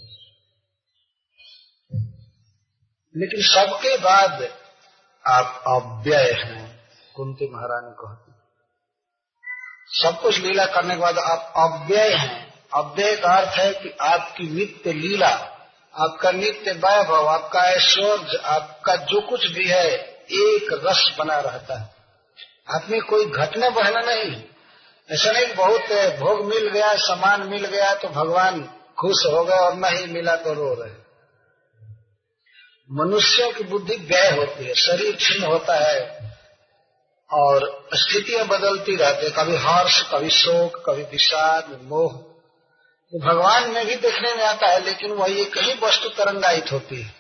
लेकिन सबके बाद आप अव्यय हैं, कुंती महारानी कहती, सब कुछ लीला करने के बाद आप अव्यय हैं। अव्यय का अर्थ है कि आपकी नित्य लीला, आपका नित्य वैभव, आपका ऐश्वर्य, आपका जो कुछ भी है एक रस बना रहता है। आप में कोई घटना बढ़ना नहीं। ऐसा नहीं कि बहुत भोग मिल गया, सामान मिल गया तो भगवान खुश हो गए और नहीं मिला तो रो रहे। मनुष्यों की बुद्धि व्यय होती है, शरीर क्षीण होता है और स्थितियां बदलती रहती है, कभी हर्ष, कभी शोक, कभी विषाद, मोह। तो भगवान में भी देखने में आता है, लेकिन वही एक ही वस्तु तरंगायित होती है।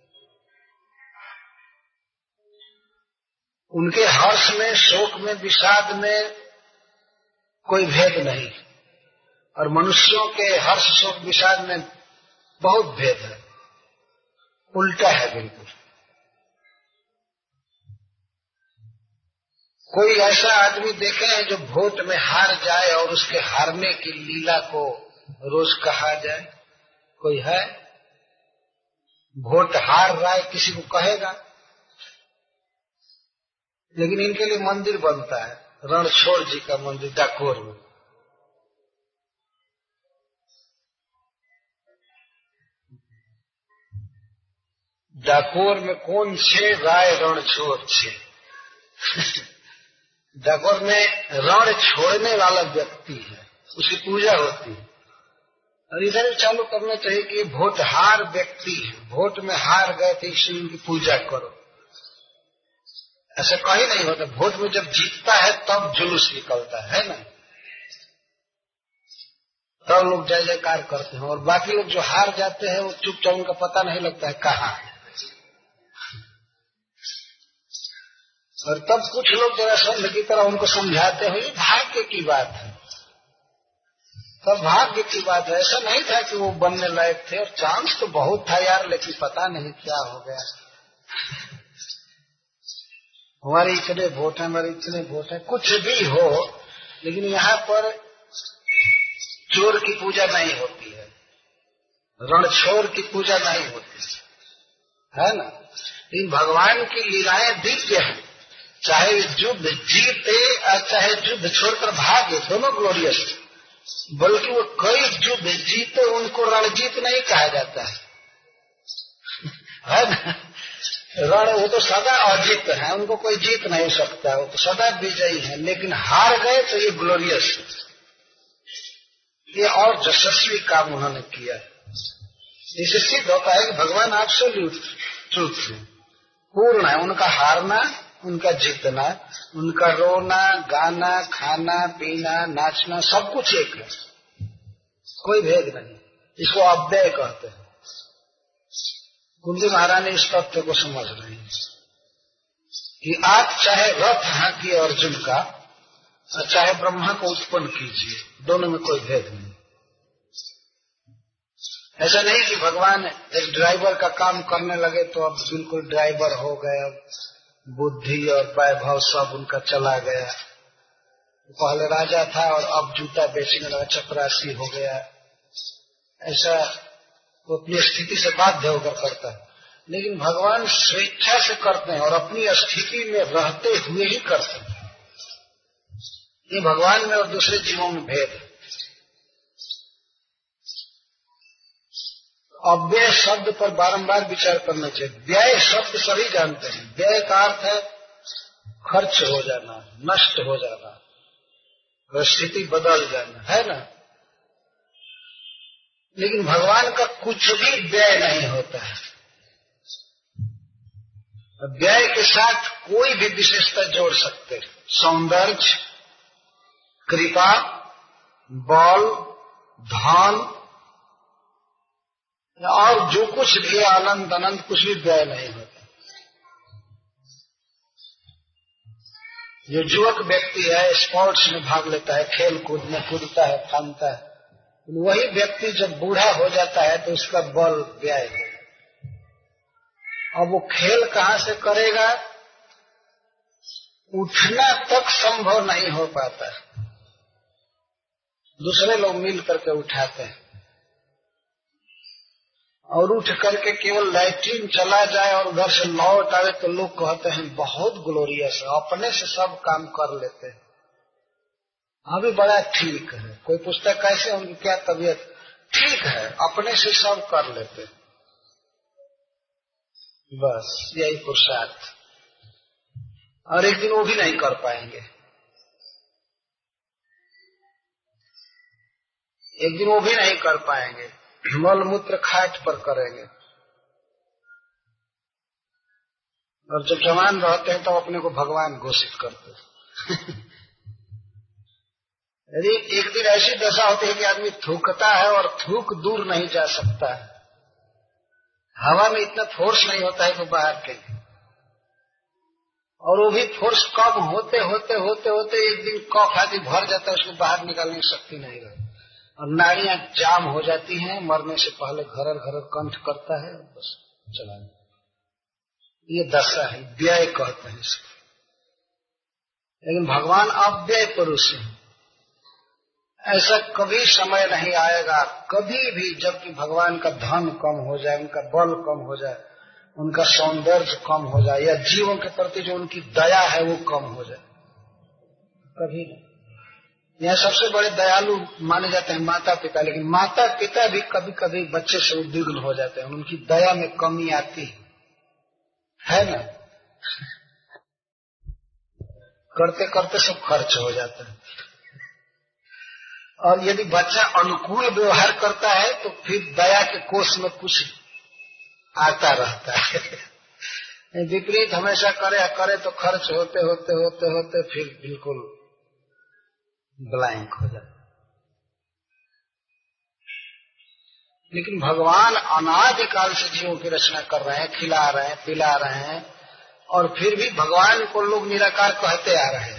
उनके हर्ष में, शोक में, विषाद में कोई भेद नहीं, और मनुष्यों के हर्ष, शोक, विषाद में बहुत भेद है, उल्टा है बिल्कुल। कोई ऐसा आदमी देखे हैं जो वोट में हार जाए और उसके हारने की लीला को रोज कहा जाए? कोई है? वोट हार रहा है किसी को कहेगा? लेकिन इनके लिए मंदिर बनता है, रणछोड़ जी का मंदिर डाकोर में। डाकोर में कौन छे राय रणछोड़ छे। डाकोर में रण छोड़ने वाला व्यक्ति है, उसकी पूजा होती है। और इधर भी चालू करना चाहिए कि वोट हार व्यक्ति है, वोट में हार गए तो इसलिए उनकी पूजा करो। ऐसा कहीं नहीं होता। वोट में जब जीतता है तब जुलूस निकलता है ना, तब लोग जय जयकार करते हैं, और बाकी लोग जो हार जाते हैं वो चुपचाप, उनका पता नहीं लगता है कहाँ है। और तब कुछ लोग जरासंध की तरह उनको समझाते हैं, ये भाग्य की बात है। तब भाग्य की बात है, ऐसा नहीं था कि वो बनने लायक थे, और चांस तो बहुत था यार, लेकिन पता नहीं क्या हो गया। हमारे इतने वोट है, हमारे इतने वोट है, कुछ भी हो, लेकिन यहाँ पर चोर की पूजा नहीं होती है, रणछोड़ की पूजा नहीं होती है ना। लेकिन भगवान की लीलाएं दिव्य है, चाहे युद्ध जीते और चाहे युद्ध छोड़कर भागे, दोनों ग्लोरियस। बल्कि वो कई युद्ध जीते, उनको रणजीत नहीं कहा जाता है ना। रण वो तो सदा अजीत है, उनको कोई जीत नहीं सकता, वो तो सदा विजयी है। लेकिन हार गए तो ये ग्लोरियस, ये और यशस्वी काम उन्होंने किया। इससे सिद्ध होता है कि भगवान एब्सोल्यूट ट्रूथ है, पूर्ण है। उनका हारना, उनका जीतना, उनका रोना, गाना, खाना, पीना, नाचना, सब कुछ एक है, कोई भेद नहीं। इसको अव्यय कहते हैं। कुंती महारानी इस तथ्य को समझ रही है कि आप चाहे रथ हाँकिए अर्जुन का, और चाहे ब्रह्मा को उत्पन्न कीजिए, दोनों में कोई भेद नहीं। ऐसा नहीं कि भगवान एक ड्राइवर का काम करने लगे तो अब बिल्कुल ड्राइवर हो गए, अब बुद्धि और वैभव सब उनका चला गया। पहले राजा था और अब जूता बेचने लगा, चपरासी हो गया। ऐसा वो अपनी स्थिति से बाध्य होकर करता है। लेकिन भगवान स्वेच्छा से करते हैं और अपनी स्थिति में रहते हुए ही करते हैं। ये भगवान में और दूसरे जीवों में भेद है। अव्यय शब्द पर बारंबार विचार करना चाहिए। व्यय शब्द सभी जानते हैं, व्यय का अर्थ है खर्च हो जाना, नष्ट हो जाना, स्थिति बदल जाना, है ना। लेकिन भगवान का कुछ भी व्यय नहीं होता है। व्यय के साथ कोई भी विशेषता जोड़ सकते, सौंदर्य, कृपा, बल, धन और जो कुछ भी आनंद अनंत, कुछ भी व्यय नहीं होता। जो युवक व्यक्ति है, स्पोर्ट्स में भाग लेता है, खेल कूद में कूदता है, फानता है, वही व्यक्ति जब बूढ़ा हो जाता है तो उसका बल व्यय है। अब वो खेल कहाँ से करेगा? उठना तक संभव नहीं हो पाता, दूसरे लोग मिल करके उठाते हैं, और उठ करके केवल लैट्रिन चला जाए और उधर से लौट आवे तो लोग कहते हैं बहुत ग्लोरियस है, अपने से सब काम कर लेते हैं, अभी बड़ा ठीक है। कोई पूछता कैसे, उनकी क्या तबीयत? ठीक है, अपने से सब कर लेते, बस यही पुरुषार्थ। और एक दिन वो भी नहीं कर पाएंगे, एक दिन वो भी नहीं कर पाएंगे, मल मूत्र खाट पर करेंगे। और जब जवान रहते हैं तो अपने को भगवान घोषित करते हैं। यदि एक दिन ऐसी दशा होती है कि आदमी थूकता है और थूक दूर नहीं जा सकता है, हवा में इतना फोर्स नहीं होता है कि बाहर के, और वो भी फोर्स कम होते होते होते होते एक दिन कफ आदि भर जाता है, उसको बाहर निकालने की शक्ति नहीं रहती और नाड़ियां जाम हो जाती हैं, मरने से पहले घरर घरर कंठ करता है, बस चला। ये दशा है, व्यय कहते हैं इसको। लेकिन भगवान अव्यय पुरुष है, ऐसा कभी समय नहीं आएगा कभी भी जबकि भगवान का धन कम हो जाए, उनका बल कम हो जाए, उनका सौंदर्य कम हो जाए, या जीवों के प्रति जो उनकी दया है वो कम हो जाए, कभी नहीं। यहाँ सबसे बड़े दयालु माने जाते हैं माता पिता, लेकिन माता पिता भी कभी कभी बच्चे से उद्विग्न हो जाते हैं, उनकी दया में कमी आती है ना। करते करते सब खर्च हो जाता है, और यदि बच्चा अनुकूल व्यवहार करता है तो फिर दया के कोष में कुछ आता रहता है। विपरीत हमेशा करे तो खर्च होते होते होते होते फिर बिल्कुल ब्लैंक हो जाता। लेकिन भगवान अनादिकाल से जीवों की रचना कर रहे हैं, खिला रहे हैं, पिला रहे हैं, और फिर भी भगवान को लोग निराकार कहते आ रहे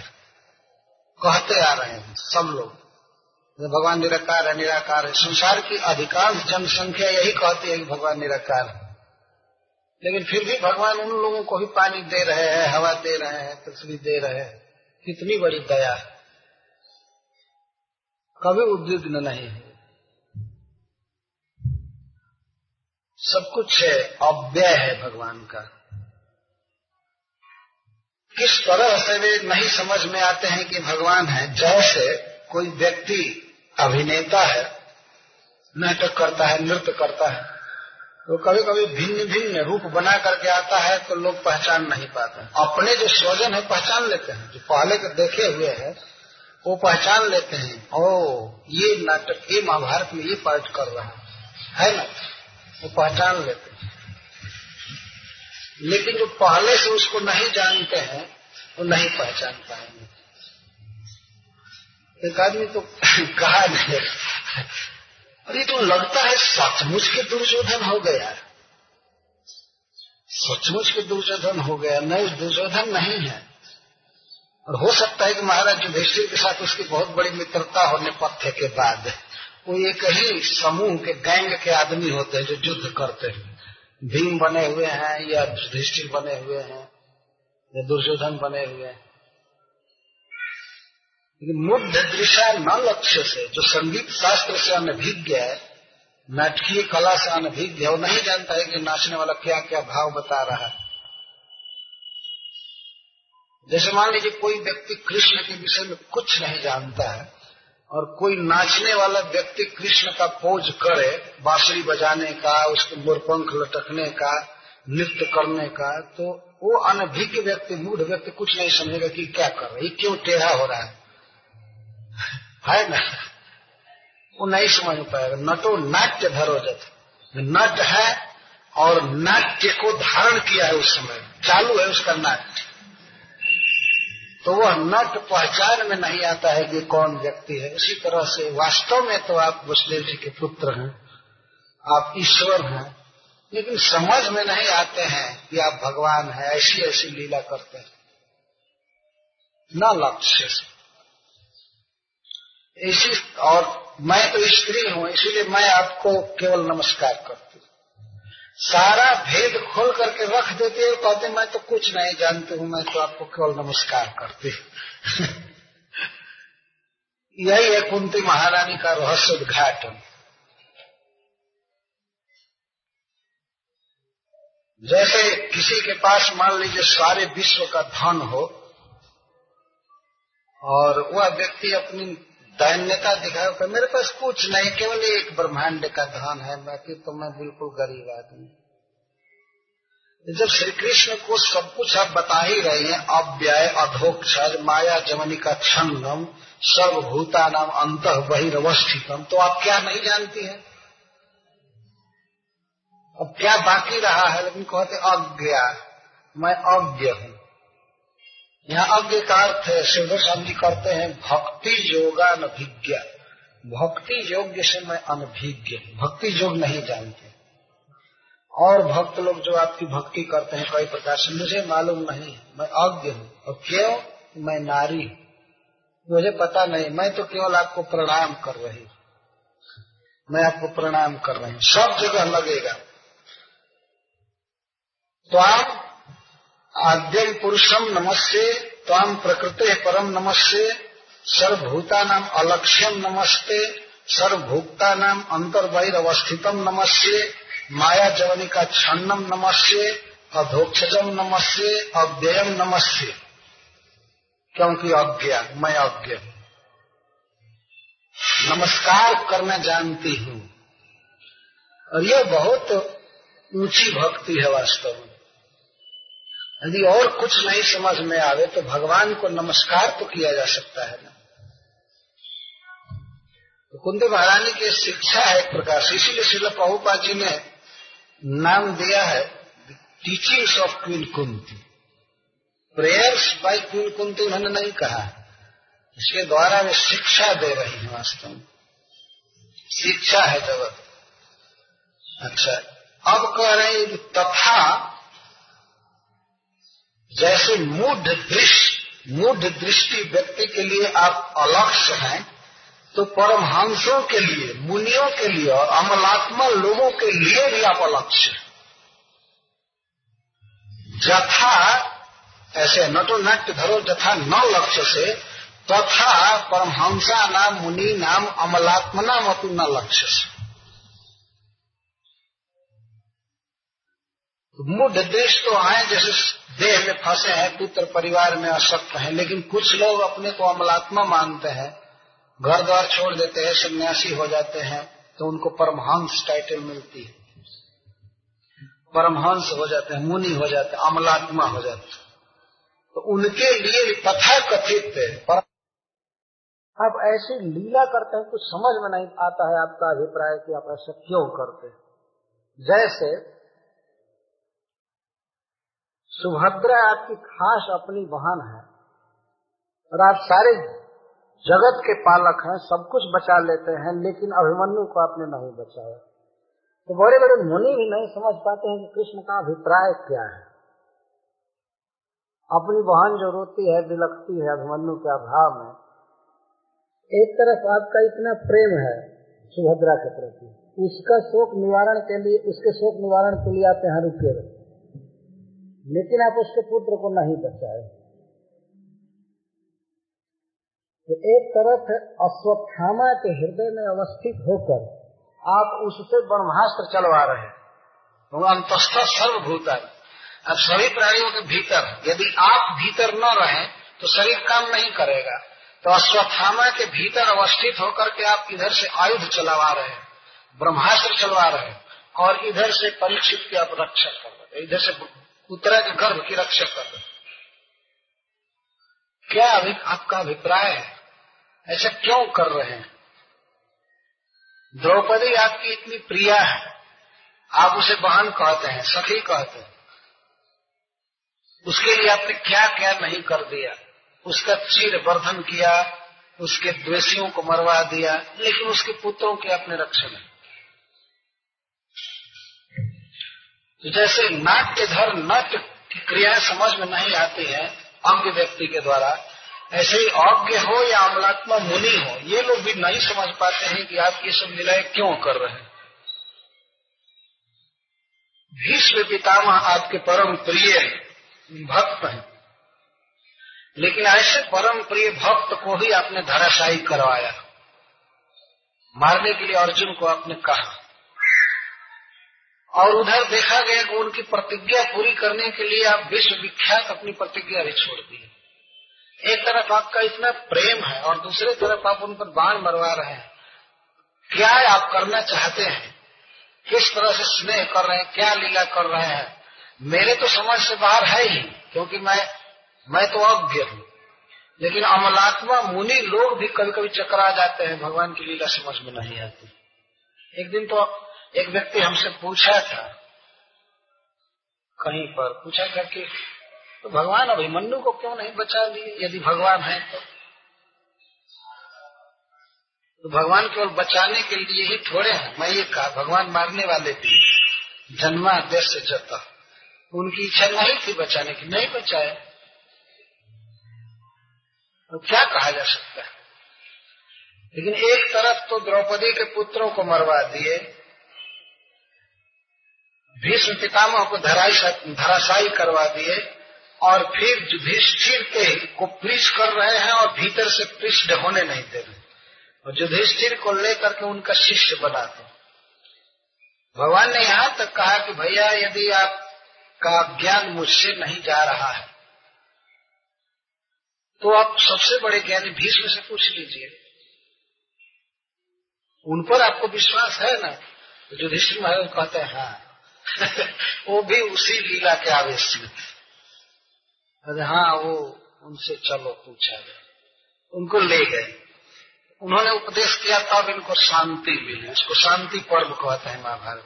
हैं सब लोग। भगवान निराकार है, निराकार है। संसार की अधिकांश जनसंख्या यही कहती है कि भगवान निराकार है, लेकिन फिर भी भगवान उन लोगों को भी पानी दे रहे हैं, हवा दे रहे हैं, पृथ्वी दे रहे हैं। कितनी बड़ी दया है, कभी उद्विग्न नहीं है, सब कुछ है, अव्यय है भगवान का। किस तरह से वे नहीं समझ में आते हैं कि भगवान है। जैसे कोई व्यक्ति अभिनेता है, नाटक करता है, नृत्य करता है, तो कभी कभी भिन्न भिन्न रूप बना करके आता है तो लोग पहचान नहीं पाते। अपने जो स्वजन है पहचान लेते हैं, जो पहले के देखे हुए हैं वो पहचान लेते हैं, ओ ये नाटक, ये महाभारत में ये पार्ट कर रहा है ना, वो पहचान लेते हैं। लेकिन जो पहले से उसको नहीं जानते हैं वो नहीं पहचान पाएंगे। एक आदमी तो कहा नहीं, अरे तो लगता है सचमुच के दुर्योधन हो गया, सचमुच के दुर्योधन हो गया। नहीं, दुर्योधन नहीं है। और हो सकता है कि महाराज युधिष्ठिर के साथ उसकी बहुत बड़ी मित्रता होने पत्थर के बाद वो एक ही समूह के गैंग के आदमी होते हैं जो युद्ध करते हैं। भीम बने हुए हैं या युधिष्ठिर बने हुए हैं या दुर्योधन बने हुए हैं। लेकिन मुग्ध दृशा न लक्ष्य से, जो संगीत शास्त्र से अनभिज्ञ है, नाटकीय कला से अनभिज्ञ है, वो नहीं जानता है कि नाचने वाला क्या क्या भाव बता रहा है। जैसे मान लीजिए कोई व्यक्ति कृष्ण के विषय में कुछ नहीं जानता है और कोई नाचने वाला व्यक्ति कृष्ण का पोज करे, बांसुरी बजाने का, उसके मोरपंख लटकने का, नृत्य करने का, तो वो अनभिज्ञ व्यक्ति, मूढ़ व्यक्ति कुछ नहीं समझेगा कि क्या कर रहा है, क्यों टेढ़ा हो रहा है ना, वो नहीं समझ पाएगा। नटो नाट्य धरोजत, नट है और नाट्य को धारण किया है, उस समय चालू है उसका नाट्य, तो वह नट पहचान में नहीं आता है कि कौन व्यक्ति है। इसी तरह से वास्तव में तो आप वसुदेव जी के पुत्र हैं, आप ईश्वर हैं, लेकिन समझ में नहीं आते हैं कि आप भगवान हैं। ऐसी ऐसी लीला करते हैं न लक्ष्य से। इसी, और मैं तो स्त्री हूं इसीलिए मैं आपको केवल नमस्कार करती हूँ। सारा भेद खोल करके रख देते हैं, कहते मैं तो कुछ नहीं जानती हूँ, मैं तो आपको केवल नमस्कार करती हूँ। यही है कुंती महारानी का रहस्य उद्घाटन। जैसे किसी के पास मान लीजिए सारे विश्व का धन हो और वह व्यक्ति अपनी दैन्यता दिखाए, मेरे पास कुछ नहीं, केवल एक ब्रह्मांड का धन है, बाकी तो मैं बिल्कुल गरीब आदमी। जब श्री कृष्ण को सब कुछ आप बता ही रहे हैं, अव्यय, अधोक्षज, माया जमनिका छंदम, सर्वभूता नाम अंतः बहिरवस्थितम, तो आप क्या नहीं जानती हैं? अब क्या बाकी रहा है? लेकिन कहते अज्ञा, मैं अज्ञ हूँ। यहाँ अज्ञ का अर्थ है, शिवधर स्वामी जी करते हैं भक्ति योगानभिज्ञ। भक्ति योग्य से मैं अनभिज्ञ, भक्ति योग नहीं जानते। और भक्त लोग जो आपकी भक्ति करते हैं कई प्रकार से, मुझे मालूम नहीं, मैं अज्ञ हूँ। और क्यों? मैं नारी हूँ, मुझे पता नहीं, मैं तो केवल आपको प्रणाम कर रही हूँ, मैं आपको प्रणाम कर रही हूँ। सब जगह लगेगा। त्वाम आद्यम पुरुषम नमस्ते, त्वाम प्रकृते परम नमस्ते, सर्वभूतानाम अलक्ष्यम नमस्ते, सर्वभूतानाम अंतर्बहिरवस्थितम नमस्ते, माया जवनिका छन्नम नमस्ते, अधोक्षजम नमस्ते, अव्ययम नमस्ते। क्योंकि अज्ञा, मैं अज्ञ नमस्कार करना जानती हूँ। और यह बहुत ऊंची भक्ति है वास्तव में। यदि और कुछ नहीं समझ में आवे तो भगवान को नमस्कार तो किया जा सकता है ना। तो कुंती महारानी की शिक्षा है एक प्रकार से, इसीलिए श्रील प्रभुपाद जी ने नाम दिया है teachings of queen Kunti. Prayers by queen Kunti उन्होंने नहीं कहा, इसके द्वारा वे शिक्षा दे रही है। वास्तव में शिक्षा है जगत। अच्छा, अब कह रहे हैं तथा जैसे मूढ़ दृष्टि व्यक्ति के लिए आप अलक्ष्य हैं, तो परमहंसों के लिए, मुनियों के लिए और अमलात्मा लोगों के लिए भी आप अलक्ष्य हैं। जथा ऐसे नटो नाट्य धरो जथा न लक्ष्य से, तथा परमहंसा नाम मुनि नाम अमलात्मा नाम अपनी न लक्ष्य से। मूढ़ दृष्टि तो आए जैसे देह में फंसे हैं, पुत्र परिवार में आसक्त हैं, लेकिन कुछ लोग अपने को अमलात्मा मानते हैं, घर द्वार छोड़ देते हैं, सन्यासी हो जाते हैं, तो उनको परमहंस टाइटल मिलती है, परमहंस हो जाते हैं, मुनि हो जाते हैं, अमलात्मा हो जाते हैं। तो उनके लिए तथा कथित है। आप ऐसी लीला करते हैं, कुछ समझ में नहीं आता है आपका अभिप्राय कि आप ऐसा क्यों करते हैं। जैसे सुभद्रा आपकी खास अपनी बहन है और आप सारे जगत के पालक हैं, सब कुछ बचा लेते हैं, लेकिन अभिमन्यु को आपने नहीं बचाया। तो बड़े बड़े मुनि भी नहीं समझ पाते हैं कि कृष्ण का अभिप्राय क्या है। अपनी बहन जो रोती है, बिलखती है अभिमन्यु के अभाव में, एक तरफ आपका इतना प्रेम है सुभद्रा के प्रति, उसका शोक निवारण के लिए, उसके शोक निवारण के लिए आप यहाँ रुके रहे, लेकिन आप उसके पुत्र को नहीं बचाए। तो एक तरफ अश्वत्थामा के हृदय में अवस्थित होकर आप उससे ब्रह्मास्त्र चलवा रहे हैं, वो अंतस्थ सर्वभूता, अब सभी प्राणियों के भीतर। यदि आप भीतर न रहें तो शरीर काम नहीं करेगा। तो अश्वत्थामा के भीतर अवस्थित होकर के आप इधर से आयुध चलवा रहे हैं, ब्रह्मास्त्र चलवा रहे हैं, और इधर से परीक्षित की आप रक्षा कर रहे हैं, इधर से उत्तरा के गर्भ की रक्षा कर रहे हैं। क्या आपका अभिप्राय है? ऐसा क्यों कर रहे हैं? द्रौपदी आपकी इतनी प्रिया है, आप उसे बहन कहते हैं, सखी कहते हैं, उसके लिए आपने क्या क्या नहीं कर दिया। उसका चीर वर्धन किया, उसके द्वेषियों को मरवा दिया, लेकिन उसके पुत्रों की आपने रक्षा नहीं। तो जैसे नाट्यधर नाट्य की क्रियाएं समझ में नहीं आती है अज्ञ व्यक्ति के द्वारा, ऐसे ही अज्ञ हो या अमलात्मा मुनि हो, ये लोग भी नहीं समझ पाते हैं कि आप ये सब लीलाएं क्यों कर रहे हैं। भीष्म पितामह आपके परम प्रिय भक्त हैं, लेकिन ऐसे परम प्रिय भक्त को ही आपने धराशायी करवाया। मारने के लिए अर्जुन को आपने कहा, और उधर देखा गया कि उनकी प्रतिज्ञा पूरी करने के लिए आप विश्व विख्यात अपनी प्रतिज्ञा भी छोड़ दी। एक तरफ आपका इतना प्रेम है और दूसरी तरफ आप उन पर बाण मरवा रहे हैं। क्या आप करना चाहते हैं? किस तरह से स्नेह कर रहे हैं? क्या लीला कर रहे हैं? मेरे तो समझ से बाहर है ही, क्योंकि मैं तो अज्ञ हूँ, लेकिन अमलात्मा मुनि लोग भी कभी कभी चकरा जाते हैं, भगवान की लीला समझ में नहीं आती। एक दिन तो एक व्यक्ति हमसे पूछा था, कहीं पर पूछा था कि तो भगवान अभिमन्यु को क्यों नहीं बचा लिए, यदि भगवान है तो भगवान केवल बचाने के लिए ही थोड़े हैं। मैं ये कहा भगवान मारने वाले थे, जन्मा देश से जता, उनकी इच्छा नहीं थी बचाने की, नहीं बचाए तो क्या कहा जा सकता है। लेकिन एक तरफ तो द्रौपदी के पुत्रों को मरवा दिए, भीष्म पितामह को धराशायी करवा दिए, और फिर युधिष्ठिर को पृष्ठ कर रहे हैं और भीतर से पृष्ठ होने नहीं दे रहे, और युधिष्ठिर को लेकर के उनका शिष्य बनाते। भगवान ने यहां तक कहा कि भैया यदि आपका ज्ञान मुझसे नहीं जा रहा है तो आप सबसे बड़े ज्ञानी भीष्म से पूछ लीजिए, उन पर आपको विश्वास है ना। तो युधिष्ठिर महाराज कहते हैं हाँ वो भी उसी लीला के आवेश में थे। हाँ वो उनसे चलो पूछा गया, उनको ले गए, उन्होंने उपदेश किया तब इनको शांति मिली। उसको शांति पर्व कहते हैं महाभारत।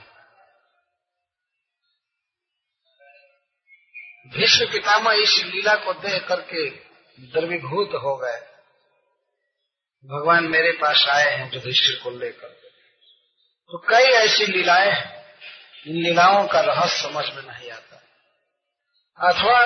भीष्म पितामह इस लीला को देख करके द्रवीभूत हो गए। भगवान मेरे पास आए हैं युधिष्ठिर को लेकर। तो कई ऐसी लीलाएं हैं, इन लीलाओं का रहस्य समझ में नहीं आता, अथवा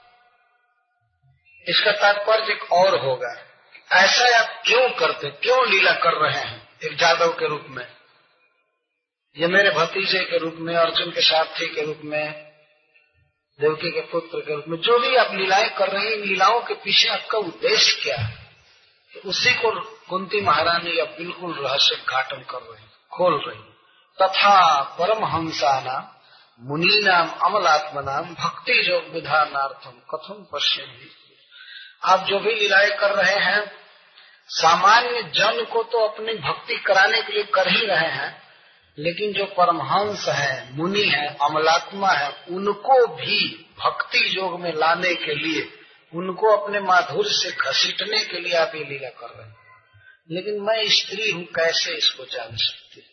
इसका तात्पर्य एक और होगा, ऐसा आप क्यों करते, क्यों लीला कर रहे हैं एक जादव के रूप में, ये मेरे भतीजे के रूप में, अर्जुन के सारथी के रूप में, देवकी के पुत्र के रूप में, जो भी आप लीलाएं कर रहे हैं, इन लीलाओं के पीछे आपका उद्देश्य क्या है। तो उसी को कुंती महारानी अब बिल्कुल रहस्य उद्घाटन कर रही, खोल रही। तथा परमहंसानाम मुनीनाम अमलात्मनाम भक्ति योग विधानार्थम कथम पश्यन्ति। आप जो भी लीलाएं कर रहे हैं सामान्य जन को तो अपनी भक्ति कराने के लिए कर ही रहे हैं, लेकिन जो परमहंस है, मुनि है, अमलात्मा है, उनको भी भक्ति योग में लाने के लिए, उनको अपने माधुर्य से घसीटने के लिए आप ये लीला कर रहे हैं। लेकिन मैं स्त्री हूँ, कैसे इसको जान सकती।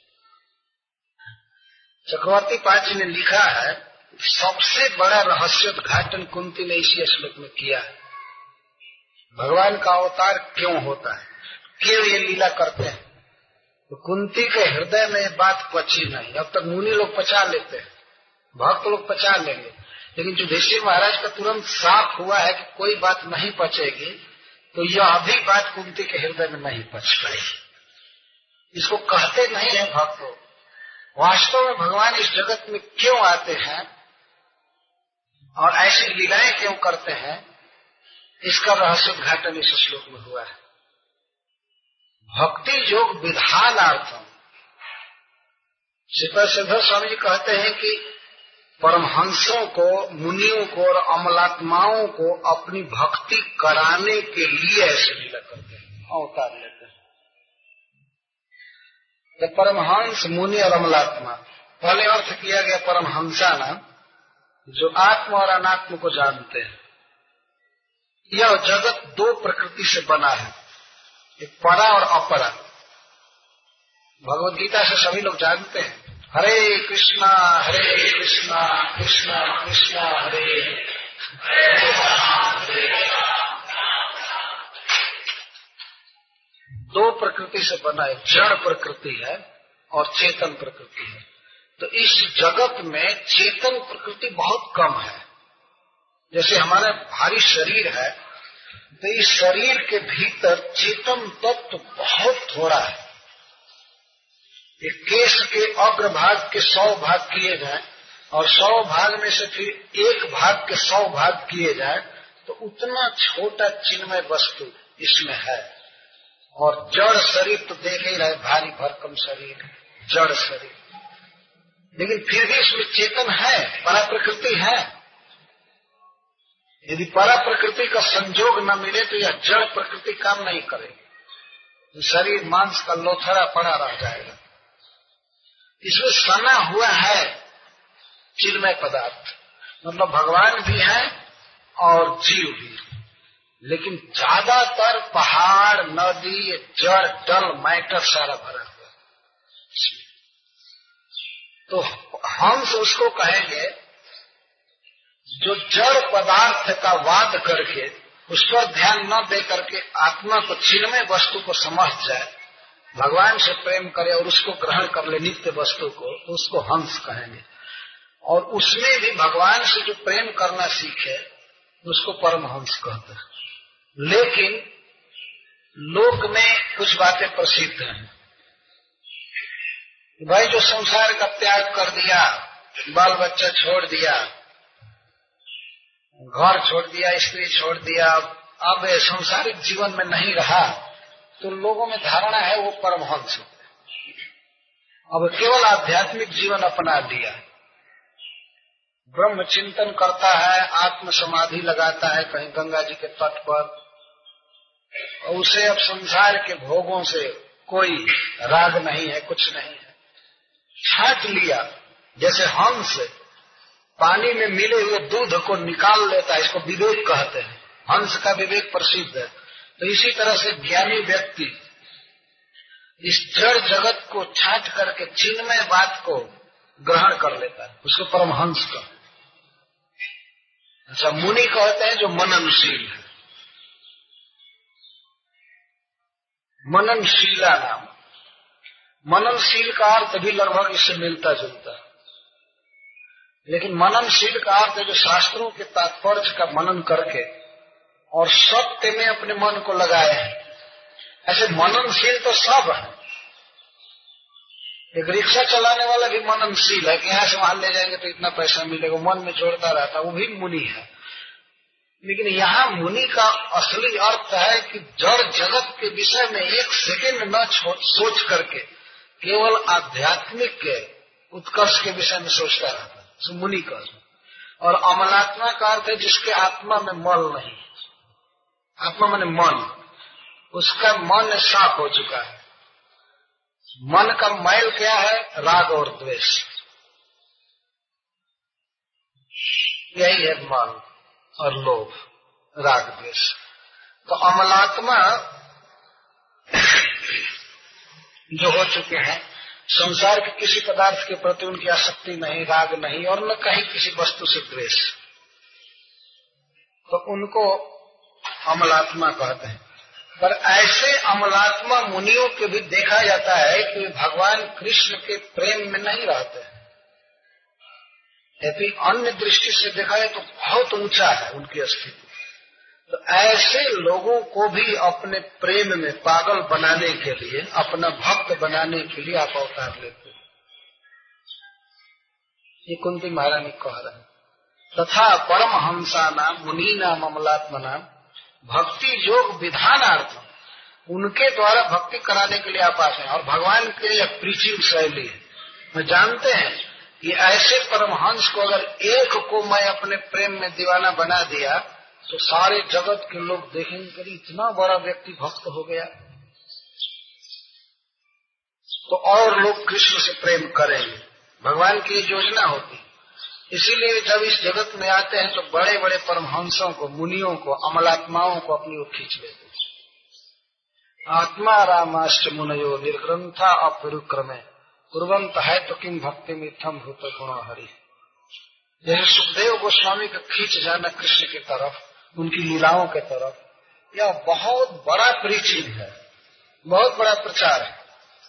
चक्रवर्ती पांच ने लिखा है, सबसे बड़ा रहस्योद्घाटन कुंती ने इसी श्लोक में किया है। भगवान का अवतार क्यों होता है, क्यों ये लीला करते हैं। तो कुंती के हृदय में ये बात पची नहीं। अब तक मुनि लोग पचा लेते हैं, भक्त लोग पचा लेंगे, लेकिन युधिष्ठिर महाराज का तुरंत साफ हुआ है कि कोई बात नहीं पचेगी, तो यह भी बात कुंती के हृदय में नहीं पच पाई। इसको कहते नहीं है भक्त लोग। वास्तव में भगवान इस जगत में क्यों आते हैं और ऐसी लीलाएं क्यों करते हैं, इसका रहस्य उद्घाटन इस श्लोक में हुआ है। भक्ति योग विधानार्थम। सिद्धेश्वर स्वामी जी कहते हैं कि परमहंसों को, मुनियों को और अमलात्माओं को अपनी भक्ति कराने के लिए ऐसी लीला करते हैं, अवतार लेते हैं। तो परमहंस, मुनि और अमलात्मा, पहले अर्थ किया गया परमहंसा नाम, जो आत्म और अनात्म को जानते हैं। यह जगत दो प्रकृति से बना है, एक परा और अपरा। भगवद गीता से सभी लोग जानते हैं, हरे कृष्णा कृष्णा कृष्णा हरे दो प्रकृति से बना है, जड़ प्रकृति है और चेतन प्रकृति है। तो इस जगत में चेतन प्रकृति बहुत कम है। जैसे हमारा भारी शरीर है, तो इस शरीर के भीतर चेतन तत्व बहुत थोड़ा है। एक केश के अग्रभाग के 100 भाग किए जाए और 100 भाग में से फिर एक भाग के 100 भाग किए जाए, तो उतना छोटा चिन्मय वस्तु इसमें है। और जड़ शरीर तो देख ही रहे, भारी भरकम शरीर, जड़ शरीर, लेकिन फिर भी इसमें चेतन है, परा प्रकृति है। यदि परा प्रकृति का संजोग न मिले तो यह जड़ प्रकृति काम नहीं करेगी, शरीर मांस का लोथड़ा पड़ा रह जाएगा। इसमें सना हुआ है चिन्मय पदार्थ, मतलब भगवान भी है और जीव भी, लेकिन ज्यादातर पहाड़, नदी, जड़, डल, मैटर सारा भरा हुआ। तो हंस उसको कहेंगे जो जड़ पदार्थ का वाद करके उस पर ध्यान न दे करके आत्मा को चिन्मय वस्तु को समझ जाए, भगवान से प्रेम करे और उसको ग्रहण कर ले नित्य वस्तु को, तो उसको हंस कहेंगे। और उसमें भी भगवान से जो प्रेम करना सीखे उसको परमहंस कहते हैं। लेकिन लोक में कुछ बातें प्रसिद्ध हैं। भाई जो संसार का त्याग कर दिया, बाल बच्चा छोड़ दिया, घर छोड़ दिया, स्त्री छोड़ दिया, अब संसारिक जीवन में नहीं रहा, तो लोगों में धारणा है वो परमहंस। अब केवल आध्यात्मिक जीवन अपना लिया, ब्रह्म चिंतन करता है, आत्म समाधि लगाता है कहीं गंगा जी के तट पर, और उसे अब संसार के भोगों से कोई राग नहीं है, कुछ नहीं है। छांट लिया, जैसे हंस पानी में मिले हुए दूध को निकाल लेता है, इसको विवेक कहते हैं। हंस का विवेक प्रसिद्ध है। तो इसी तरह से ज्ञानी व्यक्ति इस जड़ जगत को छांट करके चिन्मय बात को ग्रहण कर लेता है, उसको परमहंस का। अच्छा, मुनि कहते हैं जो मननशील है, मननशीला नाम। मननशील का अर्थ भी लगभग इससे मिलता जुलता है, लेकिन मननशील का अर्थ है जो शास्त्रों के तात्पर्य का मनन करके और सत्य में अपने मन को लगाए हैं। ऐसे मननशील तो सब है। एक रिक्शा चलाने वाला भी मननशील है कि यहाँ से वहां ले जाएंगे तो इतना पैसा मिलेगा, मन में जोड़ता रहता, वो भी मुनि है। लेकिन यहाँ मुनि का असली अर्थ है कि जड़ जगत के विषय में एक सेकंड न सोच करके केवल आध्यात्मिक के उत्कर्ष के विषय में सोचता रहता है, मुनि का। और अमलात्मा का अर्थ है जिसके आत्मा में मल नहीं। आत्मा माने मन, उसका मन साफ हो चुका है। मन का मैल क्या है? राग और द्वेष, यही है मन और लोभ, राग द्वेष। तो अमलात्मा जो हो चुके हैं, संसार के किसी पदार्थ के प्रति उनकी आसक्ति नहीं, राग नहीं, और न कहीं किसी वस्तु से द्वेष, तो उनको अमलात्मा कहते हैं। पर ऐसे अमलात्मा मुनियों के भी देखा जाता है कि भगवान कृष्ण के प्रेम में नहीं रहते हैं। यदि अन्य दृष्टि से देखा जाए तो बहुत ऊंचा है उनकी स्थिति। तो ऐसे लोगों को भी अपने प्रेम में पागल बनाने के लिए, अपना भक्त बनाने के लिए आप अवतार लेते हैं। ये कुंती महारानी कह रहे हैं। तथा परमहंसा नाम मुनि नाम अमलात्मा नाम भक्ति योग विधानार्थम, उनके द्वारा भक्ति कराने के लिए आप आते हैं। और भगवान के लिए प्रीचिंग शैली है। मैं जानते हैं कि ऐसे परमहंस को अगर एक को मैं अपने प्रेम में दीवाना बना दिया तो सारे जगत के लोग देखेंगे कि इतना बड़ा व्यक्ति भक्त हो गया, तो और लोग कृष्ण से प्रेम करेंगे। भगवान की योजना होती। इसीलिए जब इस जगत में आते हैं तो बड़े बड़े परमहंसों को, मुनियों को, अमलात्माओं को अपनी ओर खींच लेते हैं। आत्मा रामाश्च मुनयो निर्ग्रंथा अपरुक्रमे कुर्वंत है तो किम भक्ति मिथम भूत गुण हरि। जैसे सुखदेव गोस्वामी का खींच जाना कृष्ण की तरफ, उनकी लीलाओं के तरफ, यह बहुत बड़ा प्रीचिंग है, बहुत बड़ा प्रचार है।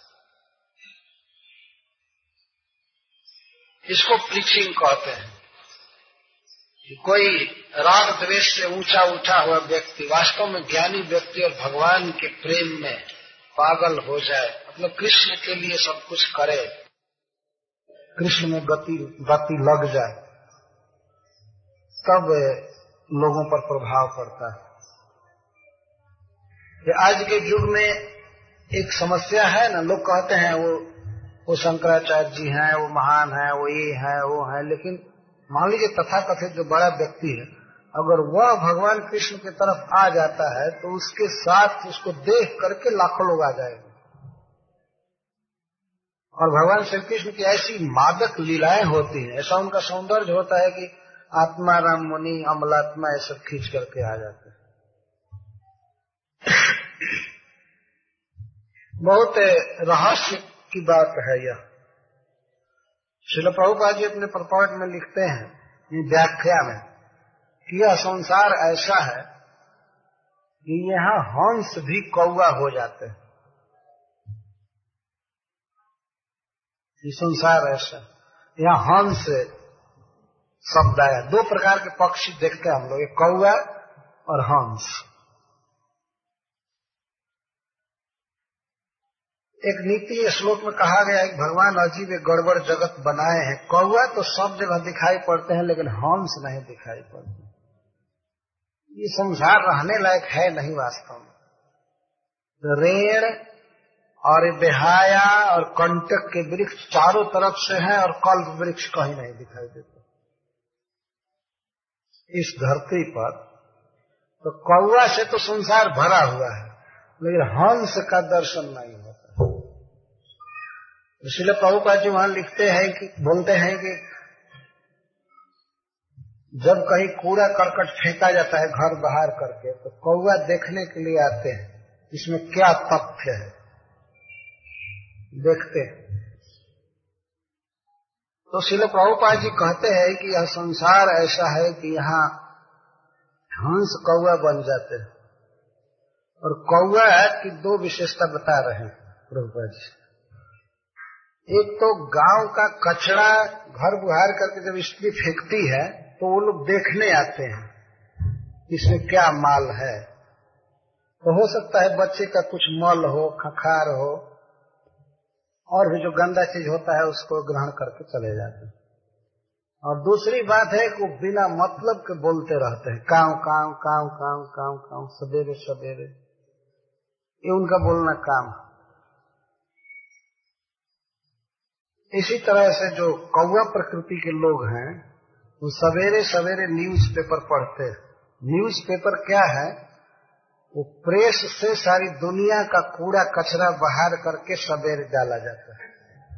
इसको प्रीचिंग कहते हैं। कोई राग द्वेष से ऊंचा उठा हुआ व्यक्ति वास्तव में ज्ञानी व्यक्ति और भगवान के प्रेम में पागल हो जाए, मतलब कृष्ण के लिए सब कुछ करे, कृष्ण में गति लग जाए, तब लोगों पर प्रभाव पड़ता है। आज के युग में एक समस्या है ना, लोग कहते हैं वो शंकराचार्य जी हैं, वो महान है, वो ये है, वो है, लेकिन मान लीजिए तथाकथित जो बड़ा व्यक्ति है, अगर वह भगवान कृष्ण की तरफ आ जाता है तो उसके साथ उसको देख करके लाखों लोग आ जाएंगे। और भगवान श्री कृष्ण की ऐसी मादक लीलाएं होती हैं, ऐसा उनका सौंदर्य होता है कि आत्मा राम मुनि अमलात्मा ये सब खींच करके आ जाते हैं। बहुत रहस्य की बात है यह। श्रील प्रभुपाद जी अपने प्रपट में लिखते हैं, व्याख्या में, कि यह संसार ऐसा है कि यहाँ हंस भी कौवा हो जाते हैं। ये संसार ऐसा, यहाँ हंस शब्द आया। दो प्रकार के पक्षी देखते हैं हम लोग, एक कौवा और हंस। एक नीति श्लोक में कहा गया है कि भगवान अजीब एक गड़बड़ जगत बनाए हैं। कौवा तो सब जगह दिखाई पड़ते हैं, लेकिन हंस नहीं दिखाई पड़ते। ये संसार रहने लायक है नहीं वास्तव में। रेड़ और बेहाया और कंटक के वृक्ष चारों तरफ से हैं और कल्प वृक्ष कहीं नहीं दिखाई देते इस धरती पर। तो कौवा से तो संसार भरा हुआ है, लेकिन हंस का दर्शन नहीं होता। इसलिए प्रभुपाद जी वहां लिखते हैं कि बोलते हैं कि जब कहीं कूड़ा करकट फेंका जाता है घर बाहर करके, तो कौवा देखने के लिए आते हैं इसमें क्या तथ्य है, देखते हैं। तो श्रील प्रभुपाद जी कहते हैं कि यह संसार ऐसा है कि यहाँ हंस कौवा बन जाते हैं। और कौवा की दो विशेषता बता रहे हैं प्रभुपाद जी। एक तो गांव का कचरा घर बुहार करके जब स्त्री फेंकती है तो वो लोग देखने आते हैं इसमें क्या माल है। तो हो सकता है बच्चे का कुछ मल हो, खखार हो, और भी जो गंदा चीज होता है उसको ग्रहण करके चले जाते हैं। और दूसरी बात है कि वो बिना मतलब के बोलते रहते हैं, काव काव काव काव काव काव, सवेरे सवेरे, ये उनका बोलना काम। इसी तरह से जो कौवा प्रकृति के लोग हैं वो सवेरे सवेरे न्यूज़पेपर पढ़ते हैं। न्यूज़पेपर क्या है? वो प्रेस से सारी दुनिया का कूड़ा कचरा बाहर करके सवेरे डाला जाता है,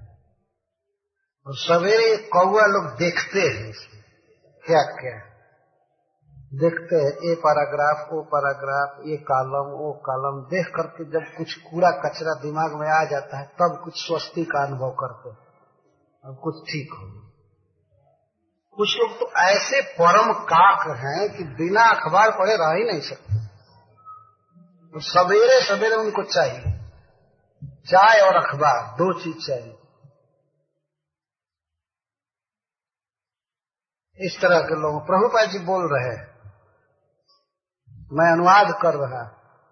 और सवेरे कौवा लोग देखते हैं इसमें क्या क्या देखते हैं। ये पैराग्राफ, वो पैराग्राफ, ये कॉलम, वो कॉलम देख करके जब कुछ कूड़ा कचरा दिमाग में आ जाता है तब कुछ स्वस्ति का अनुभव करते हैं और कुछ ठीक हो। कुछ लोग तो ऐसे परम काक हैं कि बिना अखबार पढ़े रह ही नहीं सकते। तो सवेरे सवेरे उनको चाहिए चाय और अखबार, दो चीज चाहिए। इस तरह के लोग प्रभुपाद जी बोल रहे हैं, मैं अनुवाद कर रहा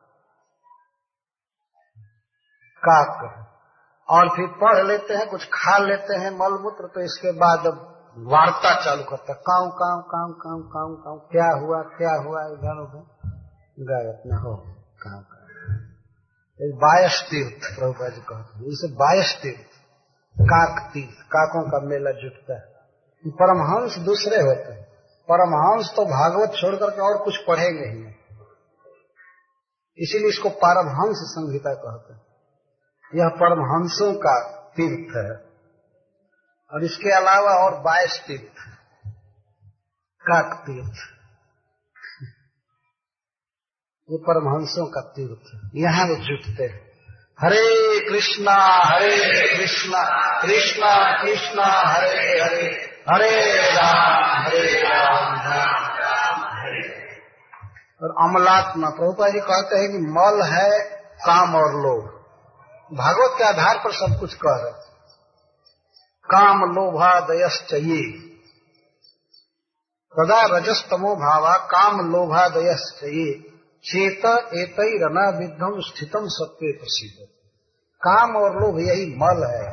काक। और फिर पढ़ लेते हैं, कुछ खा लेते हैं मलमूत्र, तो इसके बाद अब वार्ता चालू करता है, काऊ काऊ काऊ काऊ काऊ काऊ, क्या हुआ इधर उधर गए अपना हो काऊ काऊ। बायस तीर्थ प्रभुपाद जी कहते हैं, इसे बायस तीर्थ, काक तीर्थ, काकों का मेला जुटता है। परमहंस दूसरे होते हैं। परमहंस तो भागवत छोड़ करके और कुछ पढ़ेंगे ही नहीं, इसीलिए इसको पारमहंस संहिता कहते हैं। यह परमहंसों का तीर्थ है। और इसके अलावा और 22 तीर्थ, काक तीर्थ, ये परमहंसों का तीर्थ है। यहाँ वो जुटते हैं। हरे कृष्णा कृष्णा कृष्णा हरे हरे, हरे राम राम राम हरे। और अमलात्मा, प्रभुपाद जी कहते हैं कि मल है काम और लोभ। भागवत के आधार पर सब कुछ कह रहे। काम लोभादयश्च ये तदा रजस्तमो भावा, काम लोभादयश्च ये चेत एतैरना विद्धम स्थितम सत्वे प्रसिद्ध। काम और लोभ यही मल है।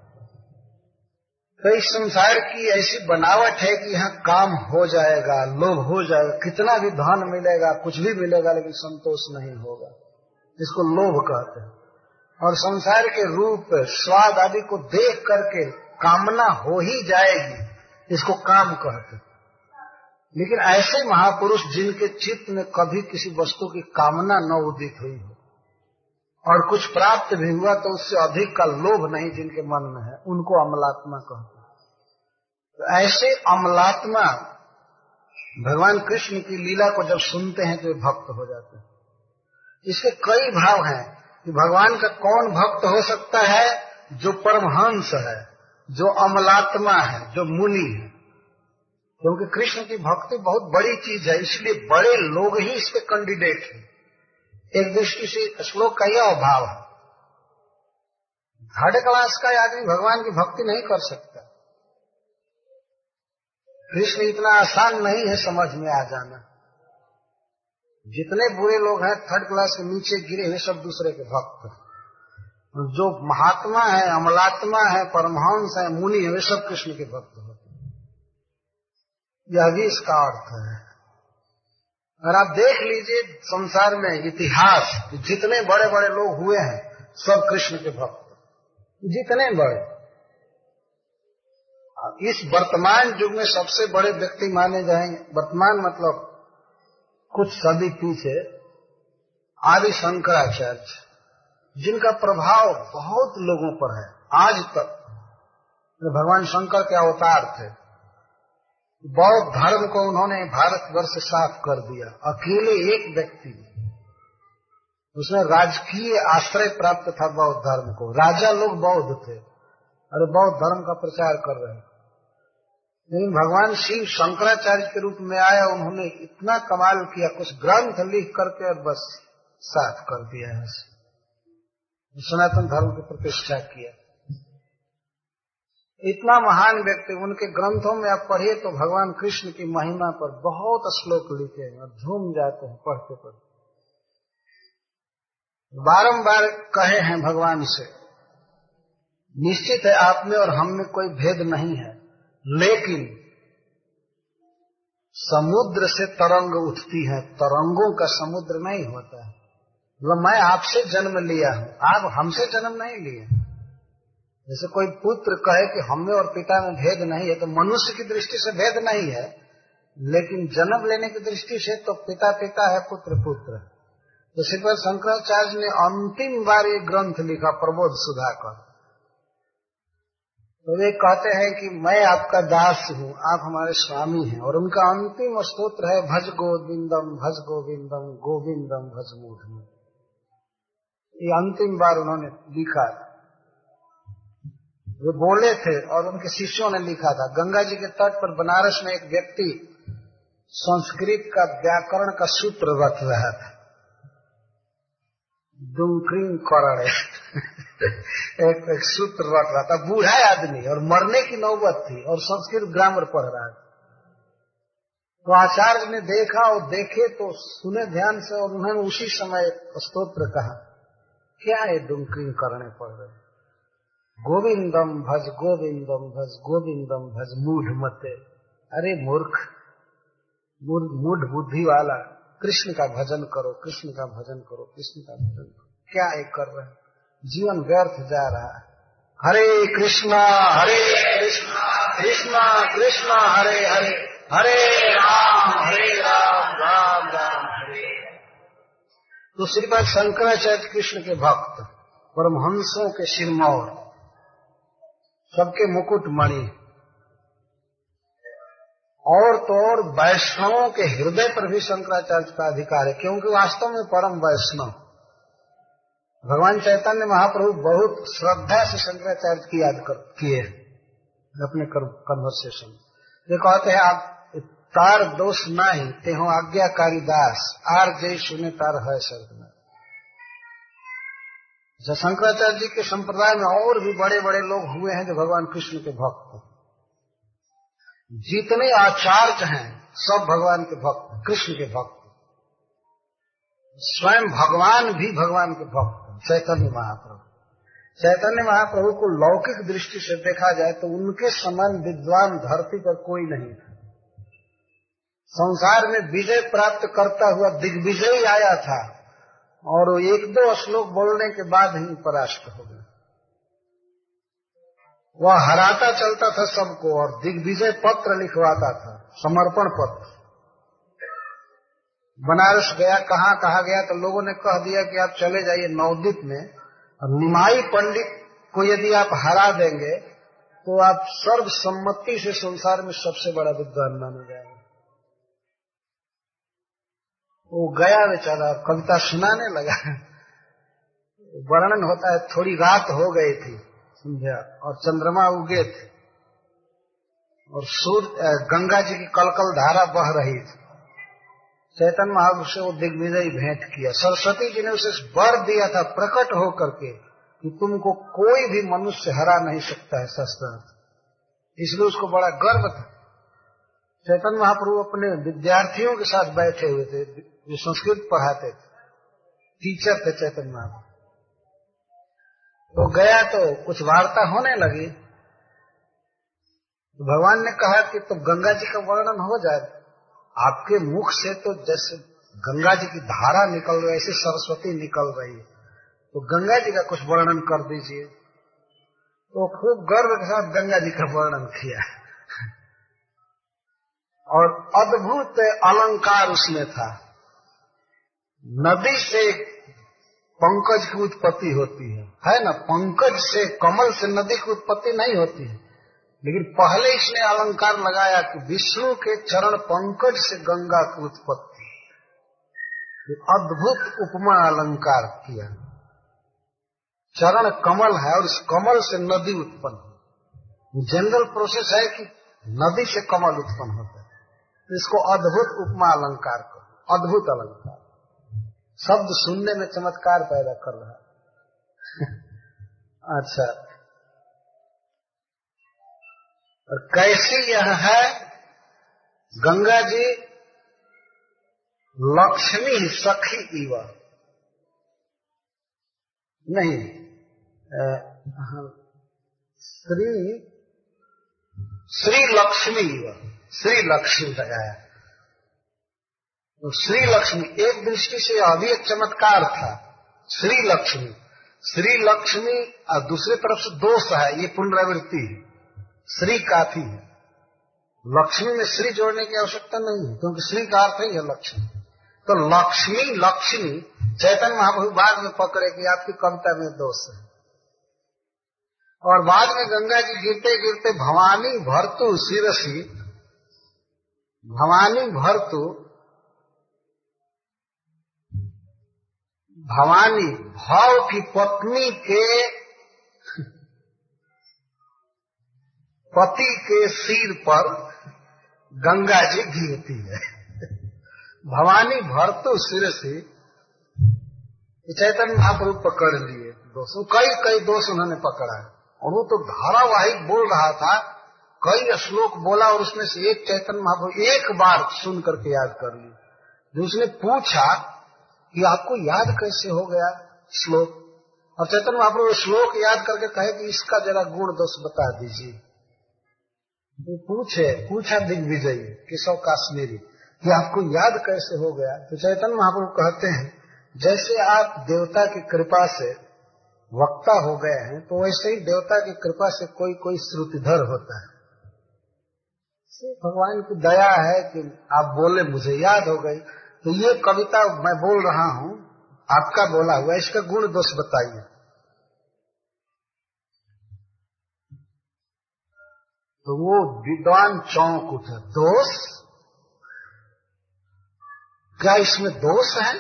तो इस संसार की ऐसी बनावट है कि यहाँ काम हो जाएगा, लोभ हो जाएगा, कितना भी धन मिलेगा, कुछ भी मिलेगा, लेकिन संतोष नहीं होगा। इसको लोभ कहते हैं। और संसार के रूप स्वाद आदि को देख करके कामना हो ही जाएगी, इसको काम कहते हैं। लेकिन ऐसे महापुरुष जिनके चित्त में कभी किसी वस्तु की कामना न उदित हुई हो और कुछ प्राप्त भी हुआ तो उससे अधिक का लोभ नहीं जिनके मन में है, उनको अमलात्मा कहते हैं। तो ऐसे अमलात्मा भगवान कृष्ण की लीला को जब सुनते हैं तो वे भक्त हो जाते हैं। इसके कई भाव हैं कि भगवान का कौन भक्त हो सकता है? जो परमहंस है, जो अमलात्मा है, जो मुनि है। क्योंकि कृष्ण की भक्ति बहुत बड़ी चीज है, इसलिए बड़े लोग ही इसके कैंडिडेट हैं। एक दृष्टि से श्लोक का यह अभाव है, थर्ड क्लास का आदमी भगवान की भक्ति नहीं कर सकता। कृष्ण इतना आसान नहीं है समझ में आ जाना। जितने बुरे लोग हैं थर्ड क्लास के नीचे गिरे हुए सब दूसरे के भक्त हैं। जो महात्मा है, अमलात्मा है, परमहंस है, मुनि है, वे सब कृष्ण के भक्त होते हैं। यह भी इसका अर्थ है। और आप देख लीजिए संसार में इतिहास, जितने बड़े बड़े लोग हुए हैं सब कृष्ण के भक्त, जितने बड़े। इस वर्तमान युग में सबसे बड़े व्यक्ति माने जाएंगे, वर्तमान मतलब कुछ सदी पीछे, आदि शंकराचार्य, जिनका प्रभाव बहुत लोगों पर है आज तक। भगवान शंकर के अवतार थे। बौद्ध धर्म को उन्होंने भारतवर्ष से साफ कर दिया, अकेले एक व्यक्ति। उसमें राजकीय आश्रय प्राप्त था बौद्ध धर्म को, राजा लोग बौद्ध थे और बौद्ध धर्म का प्रचार कर रहे हैं। लेकिन भगवान शिव शंकराचार्य के रूप में आया, उन्होंने इतना कमाल किया, कुछ ग्रंथ लिख करके और बस साफ कर दिया है, सनातन धर्म की प्रतिष्ठा किया। इतना महान व्यक्ति, उनके ग्रंथों में आप पढ़िए तो भगवान कृष्ण की महिमा पर बहुत श्लोक लिखे हैं और झूम जाते हैं पढ़ते पढ़ते। बारंबार कहे हैं भगवान से, निश्चित है आप में और हम में कोई भेद नहीं है, लेकिन समुद्र से तरंग उठती है, तरंगों का समुद्र नहीं होता है। मैं आपसे जन्म लिया हूं, आप हमसे जन्म नहीं लिए। जैसे कोई पुत्र कहे कि हम में और पिता में भेद नहीं है, तो मनुष्य की दृष्टि से भेद नहीं है, लेकिन जन्म लेने की दृष्टि से तो पिता पिता है, पुत्र पुत्र। तो श्रीपद शंकराचार्य ने अंतिम बार ये ग्रंथ लिखा, प्रबोध सुधाकर। तो वे कहते हैं कि मैं आपका दास हूँ, आप हमारे स्वामी हैं, और उनका अंतिम स्तोत्र है भज गोविंदम गोविंदम भज मूढ़। ये अंतिम बार उन्होंने लिखा था, वे बोले थे और उनके शिष्यों ने लिखा था। गंगा जी के तट पर बनारस में एक व्यक्ति संस्कृत का व्याकरण का सूत्र रख रहा था, दुंक्रिंग करणे एक सूत्र रख रहा था, बूढ़ा आदमी, और मरने की नौबत थी और संस्कृत ग्रामर पढ़ रहा था। तो आचार्य ने देखा, और देखे तो सुने ध्यान से, और उन्होंने उसी समय स्तोत्र कहा। क्या है दुंक्रिंग करणे पढ़ रहे? गोविंदम भज गोविंदम भज मूढ़ मते। अरे मूर्ख, मूढ़ बुद्धि वाला, कृष्ण का भजन करो, कृष्ण का भजन करो, कृष्ण का भजन करो। क्या एक कर रहे हैं? जीवन व्यर्थ जा रहा है। हरे कृष्णा कृष्णा कृष्णा हरे हरे, हरे राम राम राम हरे। तो श्रीपाद शंकराचार्य कृष्ण के भक्त, परमहंसों के सिरमौर, सबके मुकुट मणि, और तो और वैष्णवों के हृदय पर भी शंकराचार्य का अधिकार है, क्योंकि वास्तव में परम वैष्णव। भगवान चैतन्य महाप्रभु बहुत श्रद्धा से शंकराचार्य की याद किए अपने कन्वर्सेशन। ये कहते हैं आप तार दोष नहीं ते हो आज्ञाकारी दास, आर जय सुने तार है सर्वनाश। शंकराचार्य जी के संप्रदाय में और भी बड़े बड़े लोग हुए हैं जो भगवान कृष्ण के भक्त। जितने आचार्य हैं सब भगवान के भक्त, कृष्ण के भक्त। स्वयं भगवान भी भगवान के भक्त। चैतन्य महाप्रभु को लौकिक दृष्टि से देखा जाए तो उनके समान विद्वान धरती पर कोई नहीं था। संसार में विजय प्राप्त करता हुआ दिग्विजय आया था, और वो एक दो श्लोक बोलने के बाद ही परास्त हो गया। वह हराता चलता था सबको, और दिग्विजय पत्र लिखवाता था, समर्पण पत्र। बनारस गया, कहाँ गया तो लोगों ने कह दिया कि आप चले जाइए नवद्वीप में, और निमाई पंडित को यदि आप हरा देंगे तो आप सर्वसम्मति से संसार में सबसे बड़ा विद्वान माना जाएगा। वो गया बेचारा, कविता सुनाने लगा। वर्णन होता है, थोड़ी रात हो गई थी संध्या और चंद्रमा उगे थे, और गंगा जी की कलकल धारा बह रही थी। चैतन्य महाप्रभु से वो दिग्विजय भेंट किया। सरस्वती जी ने उसे वर दिया था प्रकट होकर के कि तुमको कोई भी मनुष्य हरा नहीं सकता है शास्त्रार्थ, इसलिए उसको बड़ा गर्व था। चैतन्य महाप्रभु अपने विद्यार्थियों के साथ बैठे हुए थे जो संस्कृत पढ़ाते थे, टीचर थे चैतन्य महाप्रभु। तो गया तो कुछ वार्ता होने लगी, तो भगवान ने कहा कि तो गंगा जी का वर्णन हो जाए, आपके मुख से तो जैसे गंगा जी की धारा निकल रही है ऐसे सरस्वती निकल रही है, तो गंगा जी का कुछ वर्णन कर दीजिए। तो खूब गर्व के साथ गंगा जी का वर्णन किया और अद्भुत अलंकार उसमें था। नदी से पंकज की उत्पत्ति होती है ना, पंकज से कमल से नदी की उत्पत्ति नहीं होती है, लेकिन पहले इसने अलंकार लगाया कि विष्णु के चरण पंकज से गंगा की उत्पत्ति। अद्भुत उपमा अलंकार किया। चरण कमल है और इस कमल से नदी उत्पन्न। जनरल प्रोसेस है कि नदी से कमल उत्पन्न होता है, तो इसको अद्भुत उपमा अलंकार करो। अद्भुत अलंकार शब्द सुनने में चमत्कार पैदा कर रहा है। अच्छा, और कैसी यह है गंगा जी लक्ष्मी सखी इव, नहीं श्री लक्ष्मी इव, श्री लक्ष्मी लगाया। तो श्री लक्ष्मी एक दृष्टि से यह भी एक चमत्कार था। श्री लक्ष्मी और दूसरी तरफ से दोष है, ये पुनरावृत्ति है। श्री काफी है, लक्ष्मी में श्री जोड़ने की आवश्यकता नहीं है, क्योंकि श्री का अर्थ ही है लक्ष्मी। तो लक्ष्मी चैतन्य महाप्रभु बाद में पकड़े कि आपकी कविता में दोष है। और बाद में गंगा जी गिरते गिरते भवानी भरतु शिरसी, भवानी भरतु, भवानी भाव की पत्नी के पति के सिर पर गंगा जी गिरती है। भवानी भरतु शिरसी, चैतन्य महाप्रभु पकड़ लिए दोष, कई दोष उन्होंने पकड़ा है। और वो तो धारावाहिक बोल रहा था, कई श्लोक बोला और उसमें से एक चैतन्य महाप्रभु एक बार सुन करके याद कर ली। जो उसने पूछा कि आपको याद कैसे हो गया श्लोक, और चैतन्य महाप्रभु श्लोक याद करके कहे कि इसका जरा गुण दोष बता दीजिए। तो पूछा दिग्विजय केशव काश्मीरी कि आपको याद कैसे हो गया। तो चैतन्य महाप्रभु कहते हैं जैसे आप देवता की कृपा से वक्ता हो गए हैं, तो वैसे ही देवता की कृपा से कोई कोई श्रुतिधर होता है। भगवान की दया है कि आप बोले, मुझे याद हो गई। तो ये कविता मैं बोल रहा हूँ, आपका बोला हुआ, इसका गुण दोष बताइए। तो वो विद्वान चौंक उठे, दोष? क्या इसमें दोष है?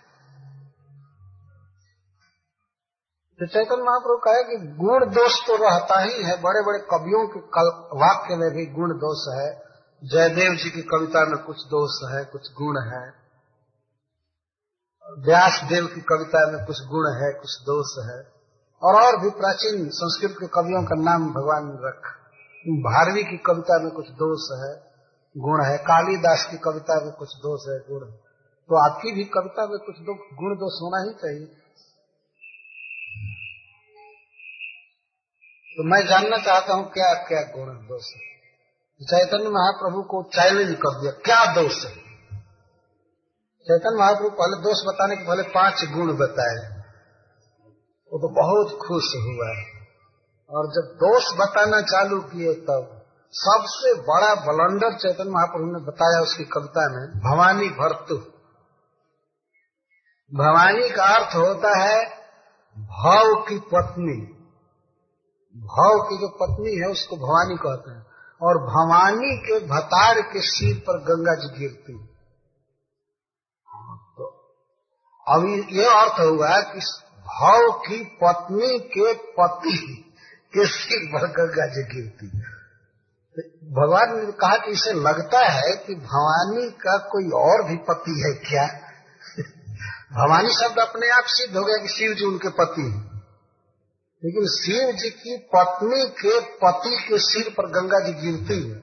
तो चैतन्य महाप्रभु कहे कि गुण दोष तो रहता ही है, बड़े बड़े कवियों के वाक्य में भी गुण दोष है। जयदेव जी की कविता में कुछ दोष है, कुछ गुण है। व्यास देव की कविता में कुछ गुण है, कुछ दोष है। और भी प्राचीन संस्कृत के कवियों का नाम भगवान ने रखा। भारवी की कविता में कुछ दोष है, गुण है। कालिदास की कविता में कुछ दोष है, गुण है। तो आपकी भी कविता में कुछ गुण दोष होना ही चाहिए। तो मैं जानना चाहता हूँ क्या क्या गुण दोष है। चैतन्य महाप्रभु को चैलेंज कर दिया, क्या दोष है। चैतन्य महाप्रभु पहले दोष बताने के पहले 5 गुण बताए। वो तो बहुत खुश हुआ, और जब दोष बताना चालू किए तब सबसे बड़ा बलंडर चैतन्य महाप्रभु ने बताया उसकी कविता में, भवानी भर्तु। भवानी का अर्थ होता है भाव की पत्नी। भाव की जो पत्नी है उसको भवानी कहते हैं। और भवानी के भतार के सिर पर गंगा जी गिरती। तो अब ये अर्थ हुआ कि भाव की पत्नी के पति के सिर पर गंगा जी गिरती। भगवान ने कहा कि इसे लगता है कि भवानी का कोई और भी पति है क्या? भवानी शब्द अपने आप सिद्ध हो गया कि शिव जी उनके पति हैं, लेकिन शिव जी की पत्नी के पति के सिर पर गंगा जी गिरती है,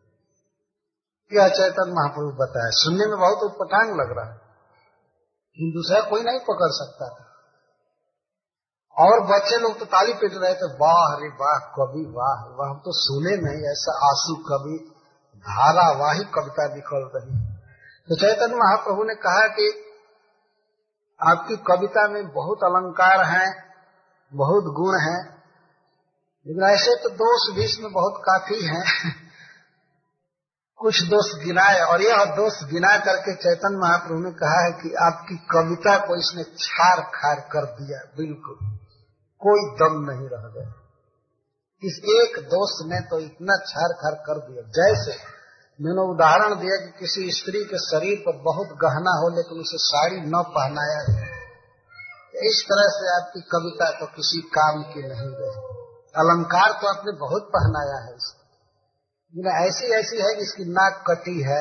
यह चैतन्य महाप्रभु बताया। सुनने में बहुत उत्पटांग लग रहा है, दूसरा कोई नहीं पकड़ सकता था। और बच्चे लोग तो ताली पीट रहे थे, वाह रे वाह कवि, वाह वाह, हम तो सुने नहीं ऐसा आंसू कवि, धारावाही कविता निकल रही। तो चैतन्य महाप्रभु ने कहा कि आपकी कविता में बहुत अलंकार हैं, बहुत गुण हैं, लेकिन ऐसे तो दोष भी इसमें बहुत काफी हैं। कुछ दोष गिनाए, और यह दोष गिना करके चैतन्य महाप्रभु ने कहा है कि आपकी कविता को इसने छार खार कर दिया, बिल्कुल कोई दम नहीं रह गया। इस एक दोष ने तो इतना छार खार कर दिया। जैसे मैंने उदाहरण दिया कि किसी स्त्री के शरीर पर बहुत गहना हो लेकिन उसे साड़ी न पहनाया जाए, इस तरह से आपकी कविता तो किसी काम की नहीं रही। अलंकार तो आपने बहुत पहनाया है इसको, ऐसी ऐसी है कि इसकी नाक कटी है।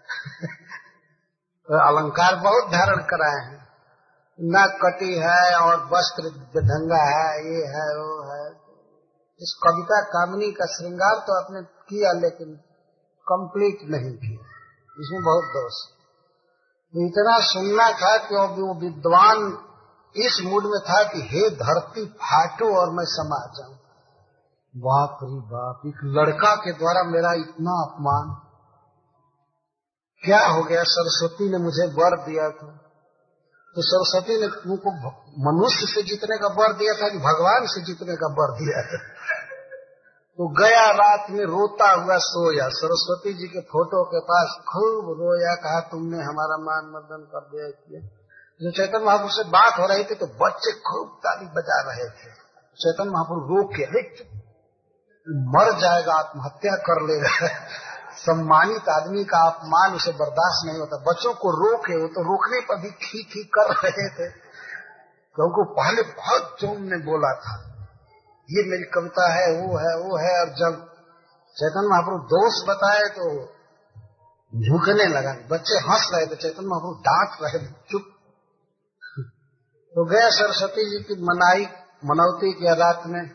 अलंकार बहुत धारण कराए हैं, नाक कटी है और वस्त्र ढंगा है, ये है वो है। इस कविता कामनी का श्रृंगार तो आपने किया लेकिन कंप्लीट नहीं किया, इसमें बहुत दोष। इतना सुनना था कि वो विद्वान इस मूड में था कि हे धरती फाटो और मैं समा जाऊं। बाप रे बाप, एक लड़का के द्वारा मेरा इतना अपमान, क्या हो गया? सरस्वती ने मुझे वर दिया था, तो सरस्वती ने तुमको मनुष्य से जीतने का वर दिया था कि भगवान से जीतने का वर दिया था? तो गया रात में रोता हुआ सोया, सरस्वती जी के फोटो के पास खूब रोया, कहा तुमने हमारा मान मर्दन कर दिया किया। जो चैतन्य महाप्रभु से बात हो रही थी तो बच्चे खूब ताली बजा रहे थे। चैतन्य महाप्रभु रोक के, मर जाएगा, आत्महत्या कर लेगा। सम्मानित आदमी का अपमान उसे बर्दाश्त नहीं होता। बच्चों को रोके, वो तो रोकने पर भी ठीक कर रहे थे, क्योंकि पहले बहुत जोम ने बोला था ये मेरी कविता है, वो है वो है। और जब चैतन्य महाप्रभु दोष बताए तो झुकने लगा। बच्चे हंस रहे थे, चैतन्य महाप्रभु डांट रहे थे, चुप। तो गया सरस्वती जी की मनौती की रात में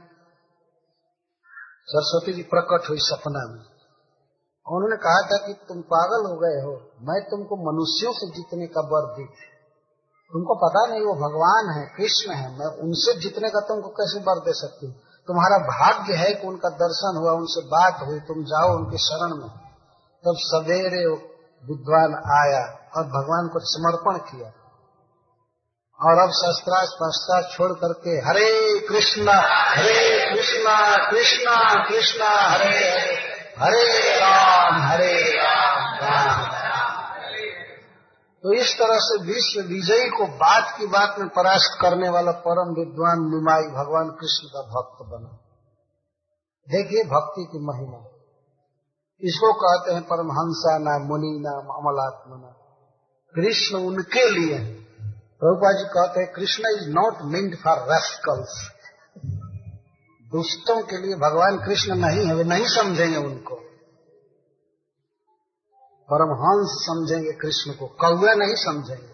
सरस्वती जी प्रकट हुई सपना में। उन्होंने कहा था कि तुम पागल हो गए हो, मैं तुमको मनुष्यों से जीतने का वर दी थी, तुमको पता नहीं वो भगवान है, कृष्ण है, मैं उनसे जीतने का तुमको कैसे वर दे सकती हूँ? तुम्हारा भाग्य है कि उनका दर्शन हुआ, उनसे बात हुई, तुम जाओ उनके शरण में। तब सवेरे विद्वान आया और भगवान को समर्पण किया, और अब शस्त्रास्त्र छोड़ करके हरे कृष्णा कृष्णा कृष्णा हरे हरे, हरे राम राम। तो इस तरह से विश्व विजयी को बात की बात में परास्त करने वाला परम विद्वान निमाई भगवान कृष्ण का भक्त बना। देखिए भक्ति की महिमा, इसको कहते हैं परमहंसा नाम मुनि नाम अमलात्मना। कृष्ण उनके लिए है। प्रभुपाद जी कहते हैं Krishna is not meant for rascals. दुष्टों के लिए भगवान कृष्ण नहीं है, वे नहीं समझेंगे उनको। परमहंस समझेंगे कृष्ण को, कौआ नहीं समझेंगे।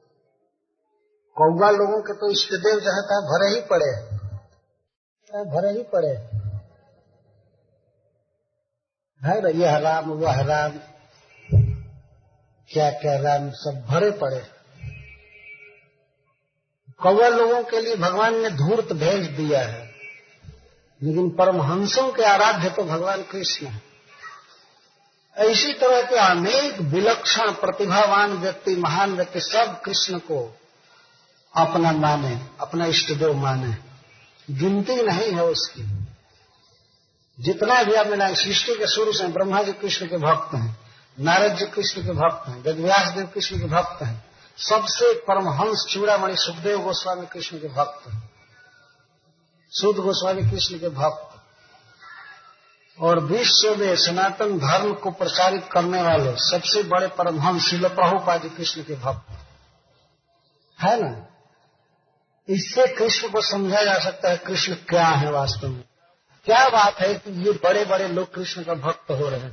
कौआ लोगों के तो इष्टदेव जो है भरे ही पड़े है ना, यह राम वह राम, क्या क्या राम सब भरे पड़े। कौवा लोगों के लिए भगवान ने धूर्त भेज दिया है, लेकिन परमहंसों के आराध्य तो भगवान कृष्ण है। इसी तरह के अनेक विलक्षण प्रतिभावान व्यक्ति, महान व्यक्ति सब कृष्ण को अपना माने, अपना इष्टदेव माने, गिनती नहीं है उसकी। जितना भी आप मिला, सृष्टि के शुरू से ब्रह्मा जी कृष्ण के भक्त हैं, नारद जी कृष्ण के भक्त हैं, वेदव्यास देव कृष्ण के भक्त हैं, सबसे परमहंस चूड़ामणि सुखदेव गोस्वामी कृष्ण के भक्त हैं, सुध गोस्वामी कृष्ण के भक्त, और विश्व में सनातन धर्म को प्रचारित करने वाले सबसे बड़े परमहंस श्रील प्रभुपाद जी कृष्ण के भक्त है ना। इससे कृष्ण को समझा जा सकता है कृष्ण क्या है वास्तव में। क्या बात है कि ये बड़े बड़े लोग कृष्ण का भक्त हो रहे हैं।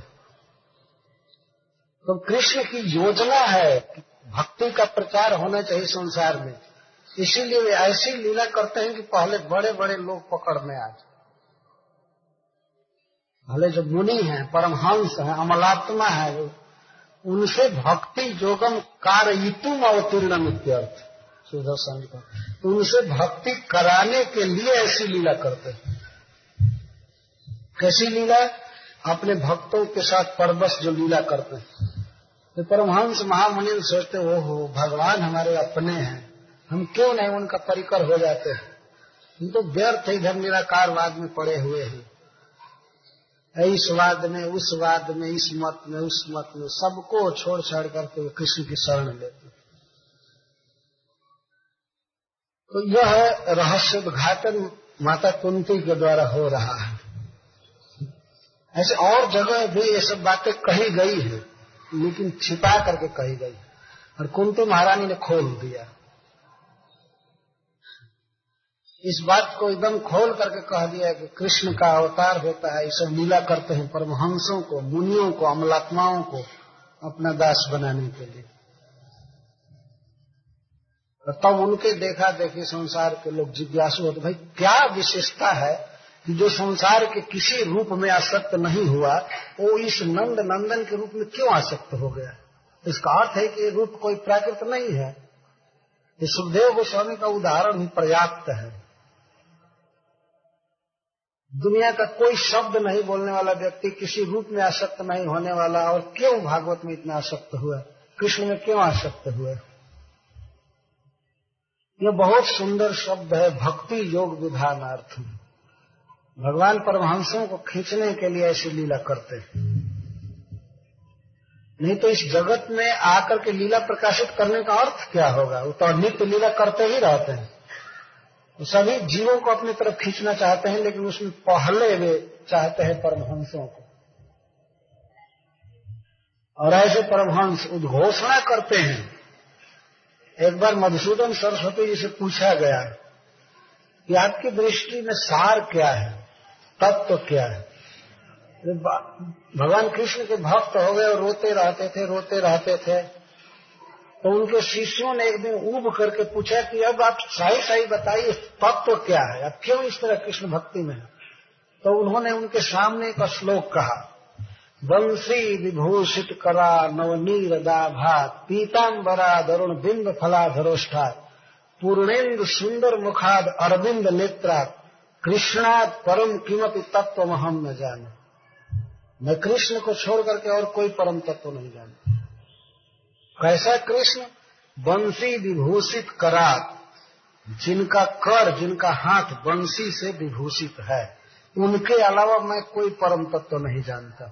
तो कृष्ण की योजना है कि भक्ति का प्रचार होना चाहिए संसार में, इसीलिए वे ऐसी लीला करते हैं कि पहले बड़े बड़े लोग पकड़ में आ जाए। भले जो मुनि हैं, परमहंस हैं, अमलात्मा है, उनसे भक्ति योगम कारयितुम अवतीर्णम इत्यर्थ सुदर्शन का, उनसे भक्ति कराने के लिए ऐसी लीला करते हैं। कैसी लीला? अपने भक्तों के साथ परवश जो लीला करते हैं। तो परमहंस महामुनि सोचते हो भगवान हमारे अपने हैं, हम क्यों नहीं उनका परिकर हो जाते हैं। हम तो व्यर्थ इधर निराकारवाद में पड़े हुए हैं, इस वाद में, उस वाद में, इस मत में, उस मत में, सबको छोड़ छाड़ करके कृष्ण की शरण लेते। तो यह रहस्य उद्घाटन माता कुंती के द्वारा हो रहा है। ऐसे और जगह भी ये सब बातें कही गई है, लेकिन छिपा करके कही गई, और कुंती महारानी ने खोल दिया। इस बात को एकदम खोल करके कह दिया कि कृष्ण का अवतार होता है, ये सब लीला करते हैं परमहंसों को, मुनियों को, अमलात्माओं को अपना दास बनाने के लिए। तो तब उनके देखा देखी संसार के लोग जिज्ञासु होते, भाई क्या विशेषता है कि जो संसार के किसी रूप में आसक्त नहीं हुआ, वो इस नंद नंदन के रूप में क्यों आसक्त हो गया? इसका अर्थ है कि ये रूप कोई प्राकृत नहीं है। ये सुखदेव गोस्वामी का उदाहरण भी पर्याप्त है। दुनिया का कोई शब्द नहीं बोलने वाला व्यक्ति, किसी रूप में आसक्त नहीं होने वाला, और क्यों भागवत में इतना आसक्त हुआ, कृष्ण में क्यों आसक्त हुआ? यह बहुत सुंदर शब्द है, भक्ति योग विधानार्थ। भगवान परमहंसों को खींचने के लिए ऐसी लीला करते हैं। नहीं तो इस जगत में आकर के लीला प्रकाशित करने का अर्थ क्या होगा? वो तो नित्य लीला करते ही रहते हैं। सभी जीवों को अपनी तरफ खींचना चाहते हैं, लेकिन उसमें पहले वे चाहते हैं परमहंसों को। और ऐसे परमहंस उद्घोषणा करते हैं। एक बार मधुसूदन सरस्वती जी से पूछा गया कि आपकी दृष्टि में सार क्या है, तत्व क्या है? भगवान कृष्ण के भक्त हो गए और रोते रहते थे। तो उनके शिष्यों ने एक दिन ऊब करके पूछा कि अब आप सही बताइए तत्व क्या है, आप क्यों इस तरह कृष्ण भक्ति में हैं? तो उन्होंने उनके सामने एक श्लोक कहा, बंसी विभूषित करा नवनीर दाभात पीतांबरा दरुण बिंब फलाधरोष्ठात पूर्णेन्दु सुंदर मुखाद अरविंद नेत्रात कृष्णात परम किमपि तत्वमहम न जाने। मैं कृष्ण को छोड़ करके और कोई परम तत्व नहीं जानता। कैसा कृष्ण? बंसी विभूषित करात, जिनका कर, जिनका हाथ बंसी से विभूषित है, उनके अलावा मैं कोई परम तत्व नहीं जानता।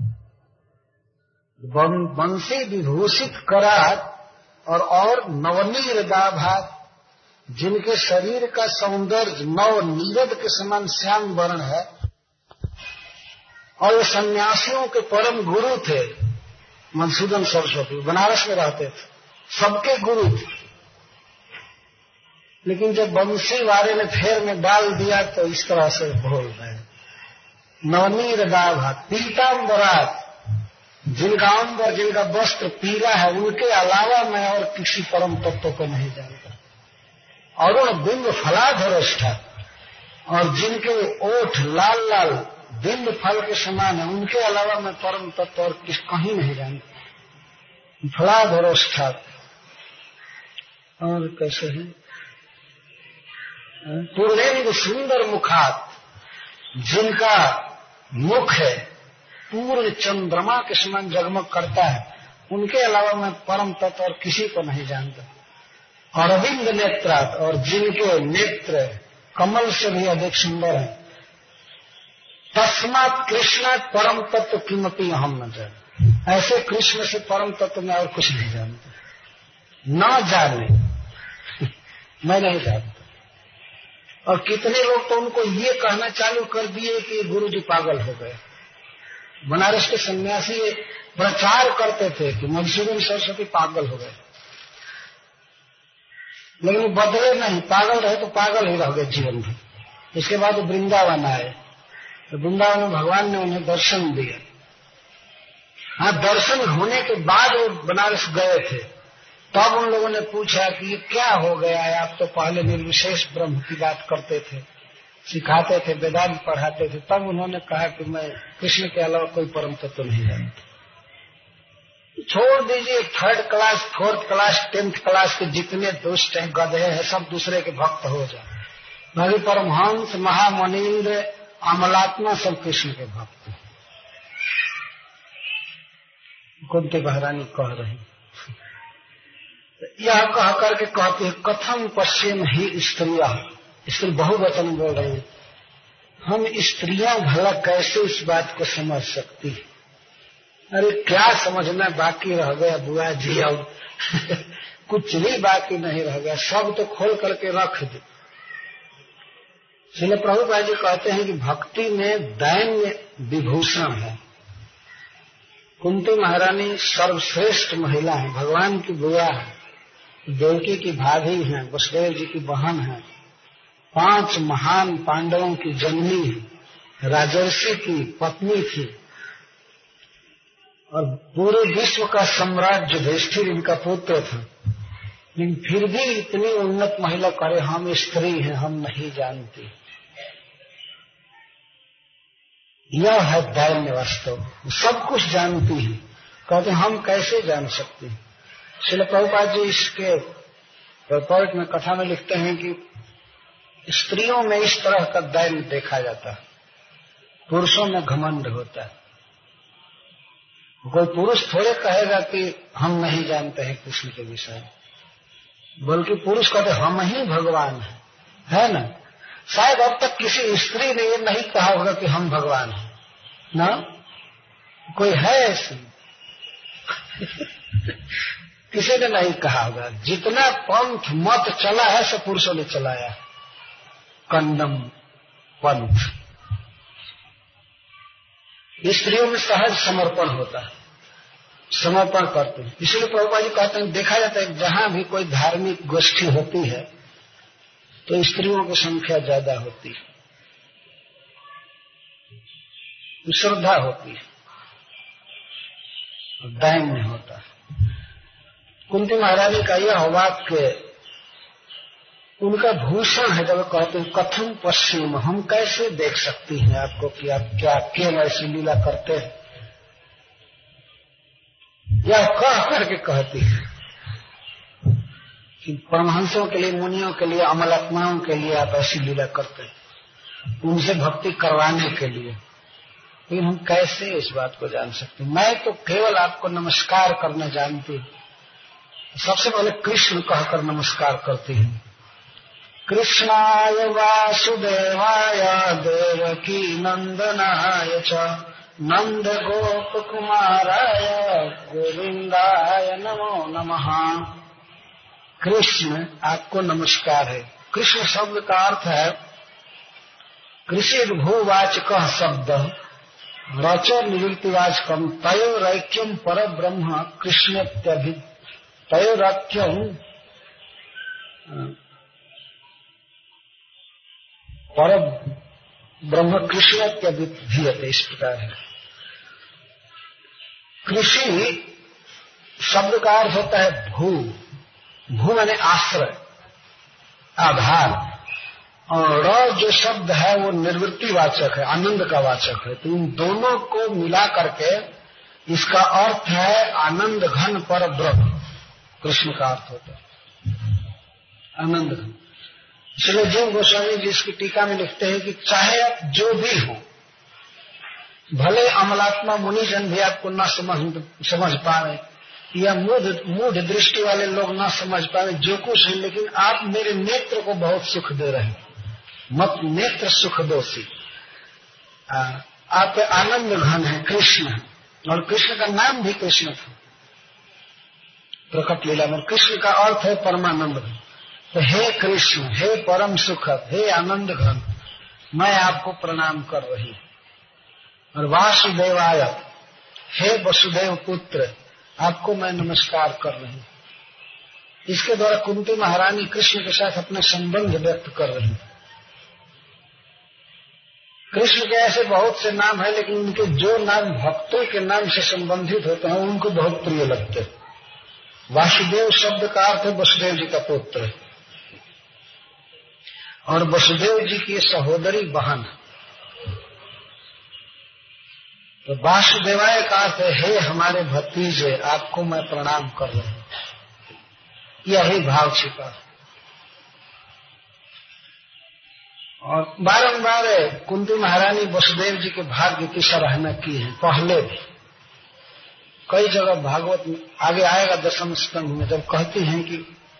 बंसी विभूषित करात और नवनीर दाभात, जिनके शरीर का सौंदर्य नव नीरद के समान श्याम वर्ण है, और वो सन्यासियों के परम गुरु थे। मधुसूदन सरस्वती बनारस में रहते थे, सबके गुरु थे। लेकिन जब बंसी वाले ने फेर में डाल दिया तो इस तरह से बोल रहे, नवनीर दाभात पीतांबरात, जिनका अंबर, जिनका वस्त्र पीला है, उनके अलावा मैं और किसी परम तत्व को नहीं जानता। अरुण बिंब फलाधरोष्ठा, और जिनके ओठ लाल लाल बिंब फल के समान है, उनके अलावा मैं परम तत्व और कहीं नहीं जानता। फलाधरोष्ठा, और कैसे है? पूर्णेन्दु सुंदर मुखात, जिनका मुख है पूर्ण चंद्रमा के समान जगमग करता है, उनके अलावा मैं परम तत्व और किसी को नहीं जानता। अरविंद नेत्रात, और जिनके नेत्र कमल से भी अधिक सुंदर है। तस्मात् कृष्णात् परम तत्व किमपि अहम न जाने। ऐसे कृष्ण से परम तत्व में और कुछ नहीं जानता। न जाने मैं नहीं जानता। और कितने लोग तो उनको ये कहना चालू कर दिए कि गुरु जी पागल हो गए। बनारस के सन्यासी प्रचार करते थे कि मधुसूदन सरस्वती पागल हो गए, लेकिन वो बदले नहीं, पागल रहे तो पागल ही रह गए जीवन भर। इसके बाद वृंदावन आए, तो वृंदावन में भगवान ने उन्हें दर्शन दिया। हाँ, दर्शन होने के बाद वो बनारस गए थे। तब उन लोगों ने पूछा कि ये क्या हो गया है, आप तो पहले निर्विशेष ब्रह्म की बात करते थे, सिखाते थे, वेदांत पढ़ाते थे। तब उन्होंने कहा कि मैं कृष्ण के अलावा कोई परम तत्व नहीं जानता। छोड़ दीजिए, 3rd class, 4th class, 10th class के जितने दुष्ट हैं, गधे हैं, सब दूसरे के भक्त हो जाए। भगवान परमहंस, महामनीन्द्र, अमलात्मा सब कृष्ण के भक्त हैं। कुंती महारानी कह रही, यह कह करके कहते हैं कथम पश्चिम ही स्त्रिया, स्त्री बहुवचन बोल रही है, हम स्त्रियां भला कैसे इस बात को समझ सकती है। अरे क्या समझना बाकी रह गया बुआ जी, और कुछ भी बाकी नहीं रह गया, सब तो खोल करके रख दे। श्रील प्रभुपाद जी कहते हैं कि भक्ति में दैन्य विभूषण है। कुंती महारानी सर्वश्रेष्ठ महिला है, भगवान की बुआ है, देवकी की भाभी हैं, वसुदेव जी की बहन है, 5 महान पांडवों की जननी है, राजर्षि की पत्नी थी, और पूरे विश्व का सम्राट युधिष्ठिर इनका पुत्र था। लेकिन फिर भी इतनी उन्नत महिला करे हम स्त्री हैं, हम नहीं जानती। यह है दैन्य वास्तव, सब कुछ जानती है, कहते हम कैसे जान सकते हैं। श्रील प्रभुपाद जी इसके रिपोर्ट में कथा में लिखते हैं कि स्त्रियों में इस तरह का दैन्य देखा जाता है, पुरुषों में घमंड होता है। कोई पुरुष थोड़े कहेगा कि हम नहीं जानते हैं कृष्ण के विषय, बल्कि पुरुष कहते हम ही भगवान हैं, है ना। शायद अब तक किसी स्त्री ने ये नहीं कहा होगा कि हम भगवान हैं ना, कोई है ऐसी किसी ने नहीं कहा होगा। जितना पंथ मत चला है सब पुरुषों ने चलाया, कंडम पंथ। स्त्रियों में सहज समर्पण होता है, समर्पण करते हैं। इसलिए प्रभुपाद जी कहते हैं देखा जाता है जहां भी कोई धार्मिक गोष्ठी होती है तो स्त्रियों की संख्या ज्यादा होती है, श्रद्धा होती है, दैन्य होता है। कुंती महारानी का यह वाक्य उनका भूषण है। जब कहते हैं कथम पश्चिम, हम कैसे देख सकती हैं आपको कि आप क्या क्यों ऐसी लीला करते हैं, यह कह करके कहती है कि परमहंसों के लिए, मुनियों के लिए, अमलात्माओं के लिए आप ऐसी लीला करते हैं, उनसे भक्ति करवाने के लिए। लेकिन हम कैसे इस बात को जान सकते हैं। मैं तो केवल आपको नमस्कार करना जानती हूँ। सबसे पहले कृष्ण कहकर नमस्कार करती हूँ। कृष्णाय वासुदेवाय देवकी नंदनाय च नंद गोप कुमाराय गोविंदाय नमो नमः। कृष्ण आपको नमस्कार है। कृष्ण शब्द का अर्थ है कृषि भूवाचक शब्द रच निवृत्तिवाचकम तयोरैक्यम पर ब्रह्म कृष्णत्यभि तयोरैक्यम पर ब्रह्म कृष्णत्यभिधीयते, इस प्रकार है। कृषि शब्द का अर्थ होता है भू, भू माने आश्रय, आधार, और र जो शब्द है वो निवृत्तिवाचक है, आनंद का वाचक है। तो इन दोनों को मिला करके इसका अर्थ है आनंद घन पर ब्रह्म। कृष्ण का अर्थ होता है आनंद घन। इसलिए जीव गोस्वामी जी इसकी टीका में लिखते हैं कि चाहे आप जो भी हो, भले अमलात्मा मुनिजन भी आपको न समझ पाए या मूढ़ दृष्टि वाले लोग न समझ पाए जो कुछ है, लेकिन आप मेरे नेत्र को बहुत सुख दे रहे हैं। मत नेत्र सुख दोषी, आप आनंद घन है कृष्ण, और कृष्ण का नाम भी कृष्ण था प्रकट लीला में। कृष्ण का अर्थ है परमानंद घन। तो हे कृष्ण, हे परम सुखद, हे आनंद घन, मैं आपको प्रणाम कर रही हूँ। और वासुदेवाय, हे वसुदेव पुत्र, आपको मैं नमस्कार कर रही हूँ। इसके द्वारा कुंती महारानी कृष्ण के साथ अपना संबंध व्यक्त कर रही है। कृष्ण के ऐसे बहुत से नाम है, लेकिन उनके जो नाम भक्तों के नाम से संबंधित होते हैं उनको बहुत प्रिय लगते हैं। वासुदेव शब्द का अर्थ है वसुदेव जी का पुत्र, और वसुदेव जी की सहोदरी बहन। तो वासुदेवाय का अर्थ है, हे हमारे भतीजे, आपको मैं प्रणाम कर रहा हूं। यही भाव छिपा। और बारंबार कुंती महारानी वसुदेव जी के भाग्य की सराहना की है। पहले भी कई जगह भागवत में आगे आएगा, दशम स्कंध में, जब कहती हैं कि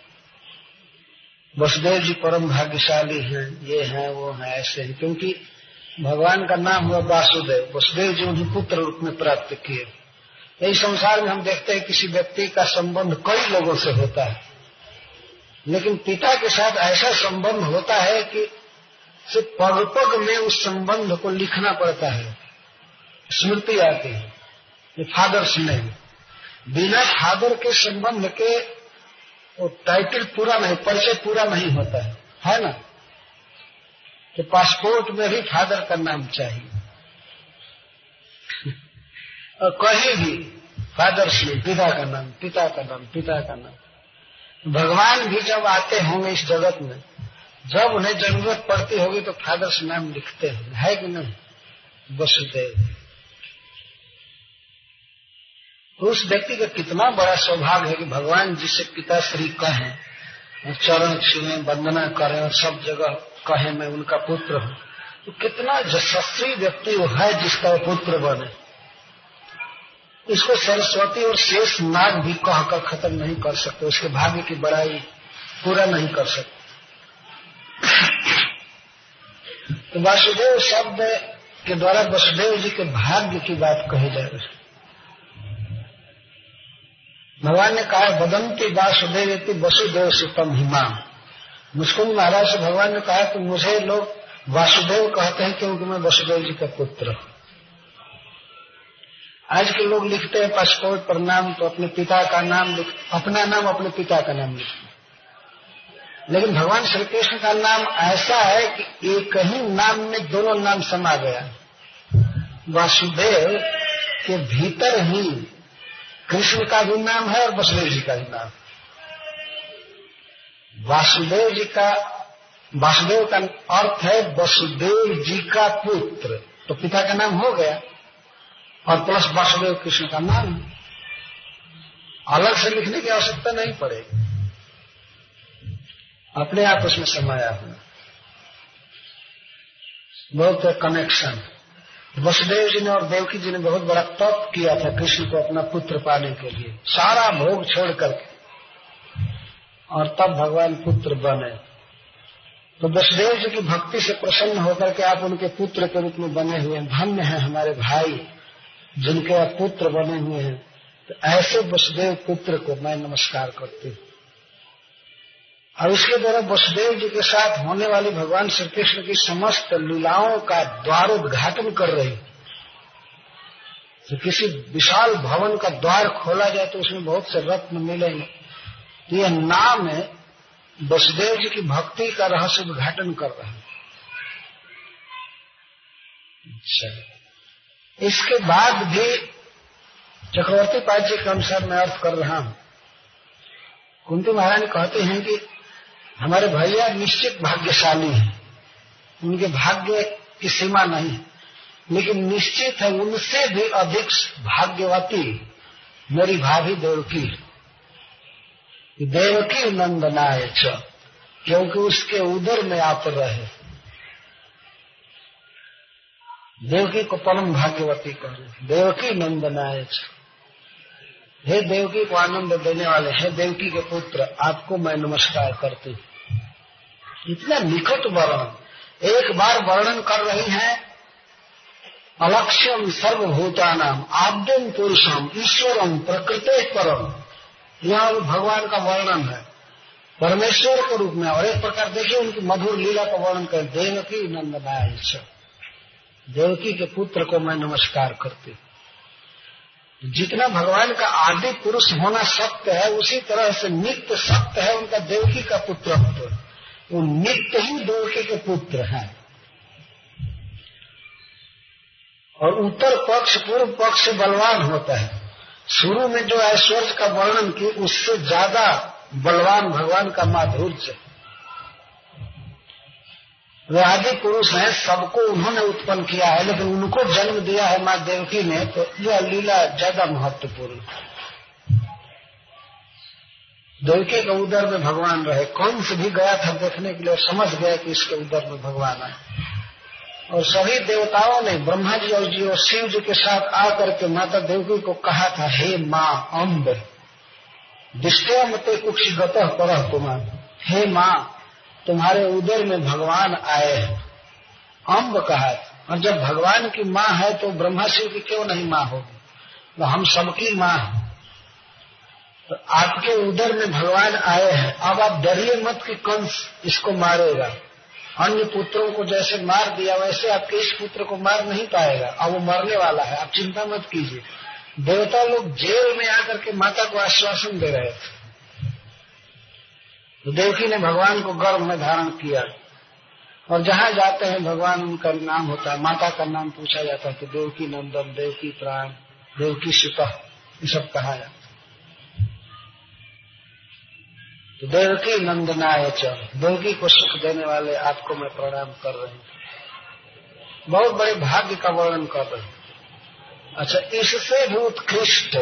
वसुदेव जी परम भाग्यशाली हैं, ये हैं वो हैं, ऐसे हैं, क्योंकि भगवान का नाम हुआ वासुदेव। वसुदेव जी उन्हें पुत्र रूप में प्राप्त किए। यही संसार में हम देखते हैं किसी व्यक्ति का संबंध कई लोगों से होता है, लेकिन पिता के साथ ऐसा संबंध होता है कि सिर्फ पग पग में उस संबंध को लिखना पड़ता है, स्मृति आती है। ये फादर्स नेम, बिना फादर के संबंध के वो टाइटल पूरा नहीं, परिचय पूरा नहीं होता है ना। तो पासपोर्ट में भी फादर का नाम चाहिए, और कहीं भी फादर्स नेम, पिता का नाम, पिता का नाम, पिता का नाम। भगवान भी जब आते होंगे इस जगत में, जब उन्हें जरूरत पड़ती होगी तो फादर्स नाम लिखते हैं, है कि नहीं? वसुदेव। तो उस व्यक्ति का कितना बड़ा सौभाग्य है कि भगवान जिसे पिता श्री कहें, चरण छुएं, वंदना करें और सब जगह कहें मैं उनका पुत्र हूं। तो कितना यशस्वी व्यक्ति वो है जिसका वो पुत्र बने। इसको सरस्वती और शेष नाग भी कहकर खत्म नहीं कर सकते, उसके भाग्य की बड़ाई पूरा नहीं कर सकते। तो वासुदेव शब्द के द्वारा वसुदेव जी के भाग्य की बात कही जा रही है। भगवान ने कहा वदंती वासुदेव वसुदेव सुतम हिमाम। मुस्कुंद महाराज से भगवान ने कहा कि मुझे लोग वासुदेव कहते हैं क्योंकि मैं वसुदेव जी का पुत्र हूं। आज के लोग लिखते हैं पासपोर्ट पर नाम, तो अपने पिता का नाम अपना नाम अपने पिता का नाम लिखते हैं, लेकिन भगवान श्री कृष्ण का नाम ऐसा है कि एक ही नाम में दोनों नाम समा गया। वासुदेव के भीतर ही कृष्ण का भी नाम है और वसुदेव जी का भी नाम। वासुदेव का अर्थ है वसुदेव जी का पुत्र, तो पिता का नाम हो गया, और प्लस वासुदेव कृष्ण का नाम, अलग से लिखने की आवश्यकता नहीं पड़ेगी, अपने आप उसमें समाया हुआ। बहुत कनेक्शन। वसुदेव जी ने और देवकी जी ने बहुत बड़ा तप किया था कृष्ण को अपना पुत्र पाने के लिए, सारा भोग छोड़ करके, और तब भगवान पुत्र बने। तो वसुदेव जी की भक्ति से प्रसन्न होकर के आप उनके पुत्र के रूप में बने हुए हैं। धन्य हैं हमारे भाई जिनके आप पुत्र बने हुए हैं। तो ऐसे वसुदेव पुत्र को मैं नमस्कार करती हूँ। और इसके द्वारा वसुदेव जी के साथ होने वाली भगवान श्री कृष्ण की समस्त लीलाओं का द्वारोद्घाटन कर रही। तो किसी विशाल भवन का द्वार खोला जाए तो उसमें बहुत से रत्न मिलेंगे। तो यह नाम है वसुदेव जी की भक्ति का रहस्य उद्घाटन कर रहा है। इसके बाद भी चक्रवर्ती पाद जी के अनुसार मैं अर्थ कर रहा हूं। कुंती महारानी कहते हैं कि हमारे भैया निश्चित भाग्यशाली हैं, उनके भाग्य की सीमा नहीं है, लेकिन निश्चित है उनसे भी अधिक भाग्यवती मेरी भाभी देवकी। देवकी नंदनाय च, क्योंकि उसके उदर में आप रहे। देवकी को परम भाग्यवती कहे। देवकी नंदनाय च, हे देवकी को आनंद देने वाले, हे देवकी के पुत्र, आपको मैं नमस्कार करती हूँ। इतना निकट वर्णन, एक बार वर्णन कर रही हैं अलक्ष्यम सर्वभूतानाम आद्यम पुरुषम ईश्वरम प्रकृते परम। यहाँ भगवान का वर्णन है परमेश्वर के रूप में, और एक प्रकार देखिए उनकी मधुर लीला का वर्णन करें। देवकी नंदनाय च, देवकी के पुत्र को मैं नमस्कार करती हूँ। जितना भगवान का आदि पुरुष होना सत्य है, उसी तरह से नित्य सत्य है उनका देवकी का पुत्र। वो नित्य ही देवकी के पुत्र हैं। और उत्तर पक्ष पूर्व पक्ष से बलवान होता है। शुरू में जो ऐश्वर्य का वर्णन किया उससे ज्यादा बलवान भगवान का माधुर्य। वे आदि पुरुष हैं, सबको उन्होंने उत्पन्न किया है, लेकिन उनको जन्म दिया है माँ देवकी ने, तो यह लीला ज्यादा महत्वपूर्ण। देवकी के उदर में भगवान रहे। कंस भी गया था देखने के लिए और समझ गया कि इसके उदर में भगवान है। और सभी देवताओं ने ब्रह्मा जी और शिव जी के साथ आकर के माता देवकी को कहा था, हे माँ अम्ब दिष्टया मते कुक्षिगतः परः पुमान्, हे माँ तुम्हारे उदर में भगवान आए हैं, अम्ब कहा। और जब भगवान की माँ है तो ब्रह्मा शिव की क्यों नहीं माँ होगी? तो हम सबकी माँ है। तो आपके उदर में भगवान आए हैं। अब आप डरिए मत कि कंस इसको मारेगा। अन्य पुत्रों को जैसे मार दिया वैसे आपके इस पुत्र को मार नहीं पाएगा। अब वो मरने वाला है, आप चिंता मत कीजिए। देवता लोग जेल में आकर के माता को आश्वासन दे रहे थे। तो देवकी ने भगवान को गर्भ में धारण किया और जहाँ जाते हैं भगवान उनका नाम होता है। माता का नाम पूछा जाता है कि देवकी नंदन, देवकी प्राण, देवकी सुतः, ये सब कहा जाता है। तो देवकी नंदनाय च, देवकी को सुख देने वाले आपको मैं प्रणाम कर रही हूँ। बहुत बड़े भाग्य का वर्णन कर रहे हैं। अच्छा, इससे भी उत्कृष्ट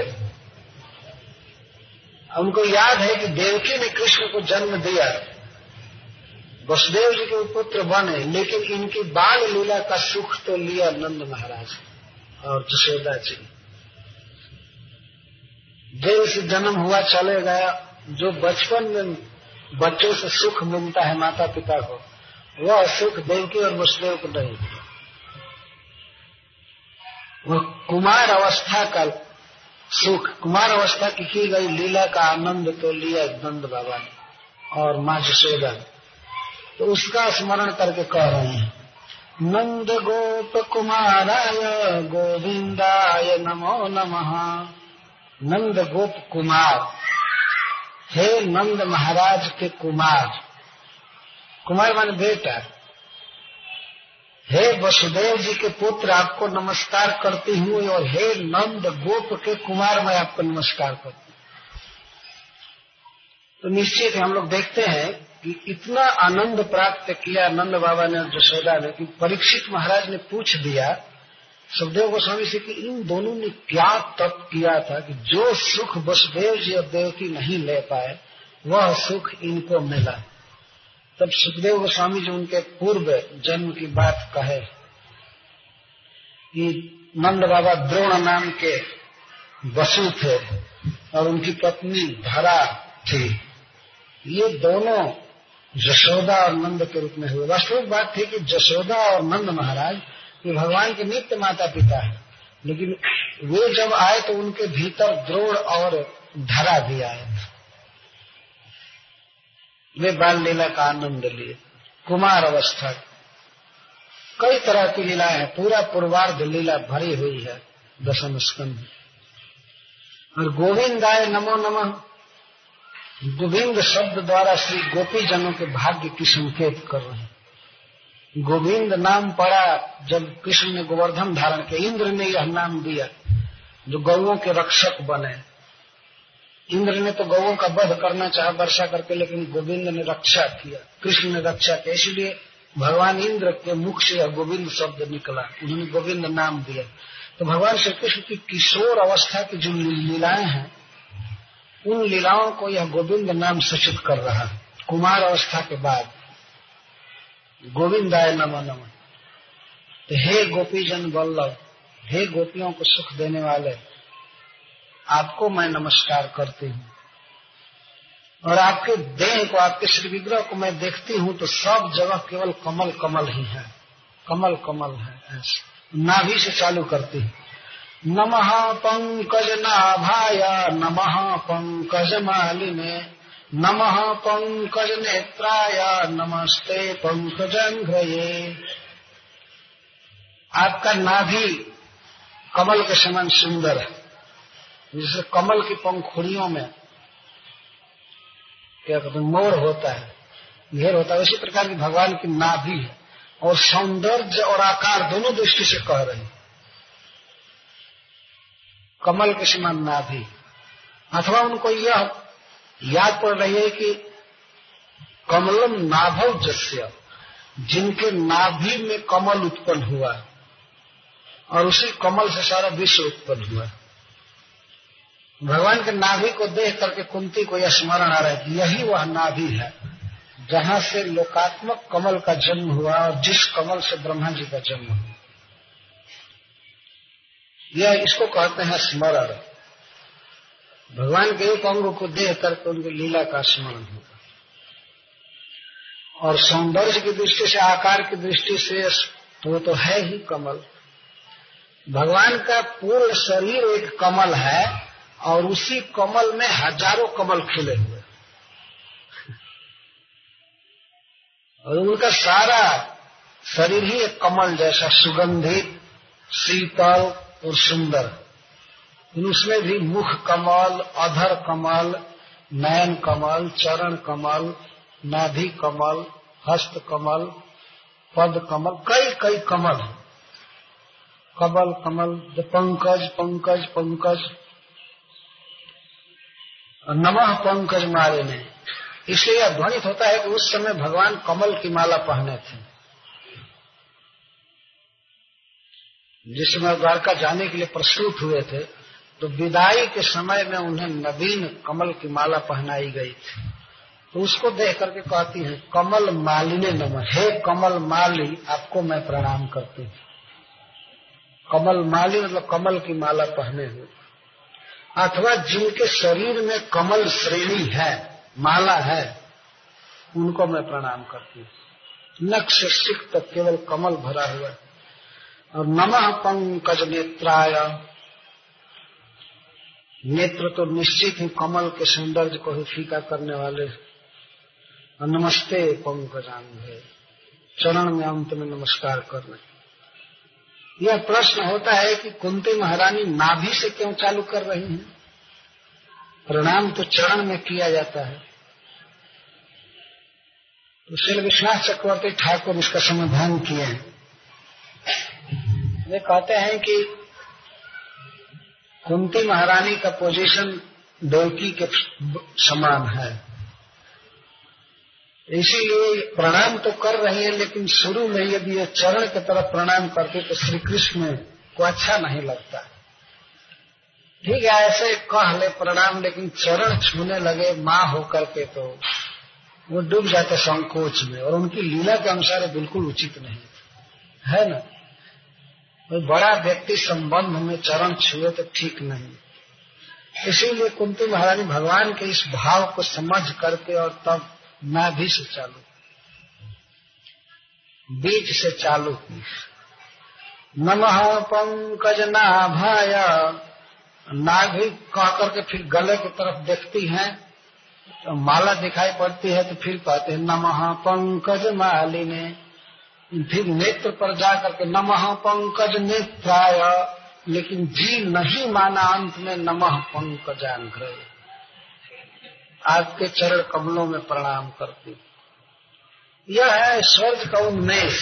उनको याद है कि देवकी ने कृष्ण को जन्म दिया, वसुदेव जी के पुत्र बने, लेकिन इनकी बाल लीला का सुख तो लिया नंद महाराज और जशोदा जी। जेल से जन्म हुआ चले गया। जो बचपन में बच्चों से सुख मिलता है माता पिता को, वह सुख देवकी और वसुदेव को नहीं। वह कुमार अवस्था का सुख, कुमार अवस्था की गई लीला का आनंद तो लिया नंद बाबा ने और माँ जशोदा। तो उसका स्मरण करके कह रहे हैं, नंद गोप कुमाराय गोविंदाय नमो नमः। नंद गोप कुमार, हे नंद महाराज के कुमार, कुमार माने बेटा। हे वसुदेव जी के पुत्र आपको नमस्कार करती हूँ, और हे नंद गोप के कुमार मैं आपको नमस्कार करती हूँ। तो निश्चित हम लोग देखते हैं कि इतना आनंद प्राप्त किया नंद बाबा ने और जशोदा ने कि परीक्षित महाराज ने पूछ दिया सुखदेव गोस्वामी से कि इन दोनों ने क्या तप किया था कि जो सुख वसुदेव जी और देवकी नहीं ले पाए वह सुख इनको मिला। तब सुखदेव गोस्वामी जी उनके पूर्व जन्म की बात कहे कि नंद बाबा द्रोण नाम के वसु थे और उनकी पत्नी धरा थी। ये दोनों जशोदा और नंद के रूप में हुए। वास्तविक बात थी कि जशोदा और नंद महाराज ये भगवान के नित्य माता पिता है, लेकिन वे जब आए तो उनके भीतर द्रोण और धरा भी आए। वे बाल लीला का आनंद लिए। कुमार अवस्था कई तरह की लीलाएं हैं, पूरा पूर्वार्ध लीला भरी हुई है दशम स्कंध। और गोविंदाय नमो नमः, गोविंद शब्द द्वारा श्री गोपी जनों के भाग्य की संकेत कर रहे हैं। गोविंद नाम पड़ा जब कृष्ण ने गोवर्धन धारण किया। इंद्र ने यह नाम दिया जो गौओं के रक्षक बने। इंद्र ने तो गौओं का वध करना चाहा वर्षा करके, लेकिन गोविंद ने रक्षा किया, कृष्ण ने रक्षा किया। इसलिए भगवान इंद्र के मुख से यह गोविंद शब्द निकला, उन्होंने गोविंद नाम दिया। तो भगवान श्री कृष्ण की किशोर अवस्था की जो लीलाएं हैं उन लीलाओं को यह गोविंद नाम सूचित कर रहा है। कुमार अवस्था के बाद गोविंदाय नमो नमः। तो हे गोपीजन वल्लभ, हे गोपियों को सुख देने वाले, आपको मैं नमस्कार करती हूँ। और आपके देह को, आपके श्री विग्रह को मैं देखती हूँ तो सब जगह केवल कमल कमल ही है, कमल कमल है। ऐसे नाभि से चालू करती हूँ। नमः पंकज नाभाय नमः पंकज मालिने नमः पंकज नेत्राय नमस्ते पंकजंघ्रये। आपका नाभि कमल के समान सुंदर है, जैसे कमल की पंखुड़ियों में क्या कहते हैं मोर होता है, घेर होता है, उसी प्रकार की भगवान की नाभि है। और सौंदर्य और आकार दोनों दृष्टि से कह रहे हैं। कमल के समान नाभि, अथवा उनको यह याद पड़ रही है कि कमलम नाभव जस्य, जिनके नाभि में कमल उत्पन्न हुआ और उसी कमल से सारा विश्व उत्पन्न हुआ। भगवान के नाभि को देख करके कुंती को यह स्मरण आ रहा है कि यही वह नाभि है जहां से लोकात्मक कमल का जन्म हुआ और जिस कमल से ब्रह्मा जी का जन्म हुआ। यह इसको कहते हैं स्मरण। भगवान के एक अंग को देख करके उनकी लीला का स्मरण होगा। और सौंदर्य की दृष्टि से, आकार की दृष्टि से तो वो तो है ही कमल। भगवान का पूर्ण शरीर एक कमल है और उसी कमल में हजारों कमल खिले हुए, और उनका सारा शरीर ही एक कमल जैसा सुगंधित, शीतल और सुंदर। उसमें भी मुख कमल, अधर कमल, नयन कमल, चरण कमल, नाभि कमल, हस्त कमल, पद कमल, कई कई कमल, कमल कमल, पंकज पंकज पंकज, नमः पंकज मारे ने। इसलिए यह ध्वनित होता है कि उस समय भगवान कमल की माला पहने थे। जिस समय द्वारका जाने के लिए प्रस्तुत हुए थे तो विदाई के समय में उन्हें नवीन कमल की माला पहनाई गई थी। तो उसको देख करके कहती हैं कमल मालिने नमः, हे कमल माली आपको मैं प्रणाम करती हूँ। कमल माली मतलब कमल की माला पहने हुए, अथवा जिनके शरीर में कमल श्रेणी है, माला है, उनको मैं प्रणाम करती हूँ। नख से सिख तक केवल कमल भरा हुआ है। और नमः पंकज नेत्राय, नेत्र तो निश्चित ही कमल के सौंदर्य को ही फीका करने वाले। और नमस्ते पंकजांगे, चरण में अंत में नमस्कार करना। यह प्रश्न होता है कि कुंती महारानी नाभि से क्यों चालू कर रही हैं? प्रणाम तो चरण में किया जाता है। तो श्री विश्वनाथ चक्रवर्ती ठाकुर इसका समाधान किए हैं। वे कहते हैं कि कुंती महारानी का पोजीशन देवकी के समान है, इसीलिए प्रणाम तो कर रही है, लेकिन शुरू में यदि ये चरण की तरफ प्रणाम करते तो श्री कृष्ण को अच्छा नहीं लगता। ठीक है, ऐसे कह ले प्रणाम, लेकिन चरण छूने लगे माँ होकर के तो वो डूब जाते संकोच में, और उनकी लीला के अनुसार बिल्कुल उचित नहीं है ना। कोई बड़ा व्यक्ति संबंध में चरण छुए तो ठीक नहीं। इसीलिए कुंती महारानी भगवान के इस भाव को समझ करके और तब नाभि से चालू, बीज से चालू की। नमः पंकज नाभाय, नाभि कह करके फिर गले की तरफ देखती हैं तो माला दिखाई पड़ती है, तो फिर कहते हैं नमः पंकज मालिने। फिर नेत्र पर जाकर के नमः पंकज नेत्राय, लेकिन जी नहीं माना, अंत में नमः पंकजांघ्रे, आपके चरण कमलों में प्रणाम करती। यह है स्वर्ग का उन्मेष।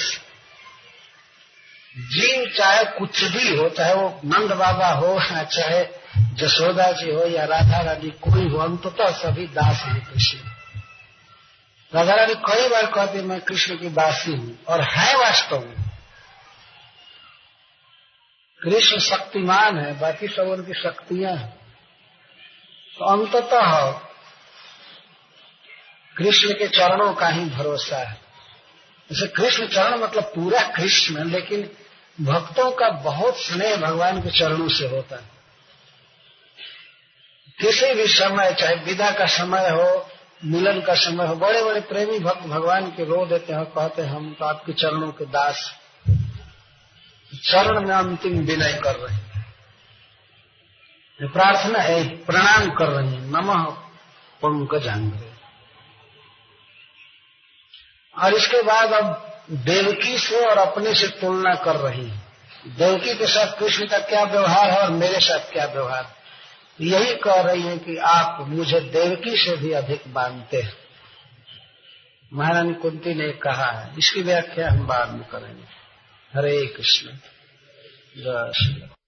जीव चाहे कुछ भी हो, चाहे वो नंद बाबा हो, चाहे जसोदा जी हो या राधा रानी कोई हो, अंततः सभी दास हैं कृष्ण। राधा रानी कई बार कहती मैं कृष्ण की दासी हूँ, और है वास्तव में। कृष्ण शक्तिमान है, बाकी सब उनकी शक्तियां हैं। तो अंततः कृष्ण के चरणों का ही भरोसा है। जैसे कृष्ण चरण मतलब पूरा कृष्ण, लेकिन भक्तों का बहुत स्नेह भगवान के चरणों से होता है। किसी भी समय, चाहे विदा का समय हो, मिलन का समय हो, बड़े बड़े प्रेमी भक्त भगवान के रो देते हैं, कहते हैं हम तो आपके चरणों के दास, चरण में अंतिम विनय कर रहे हैं, प्रार्थना है, प्रणाम कर रहे हैं, नमः पंकजांघ्रे। और इसके बाद अब देवकी से और अपने से तुलना कर रही है। देवकी के साथ कृष्ण का क्या व्यवहार है और मेरे साथ क्या व्यवहार, यही कह रही है कि आप मुझे देवकी से भी अधिक मानते हैं। महारानी कुंती ने कहा है, इसकी व्याख्या हम बाद में करेंगे। हरे कृष्ण, जय श्री।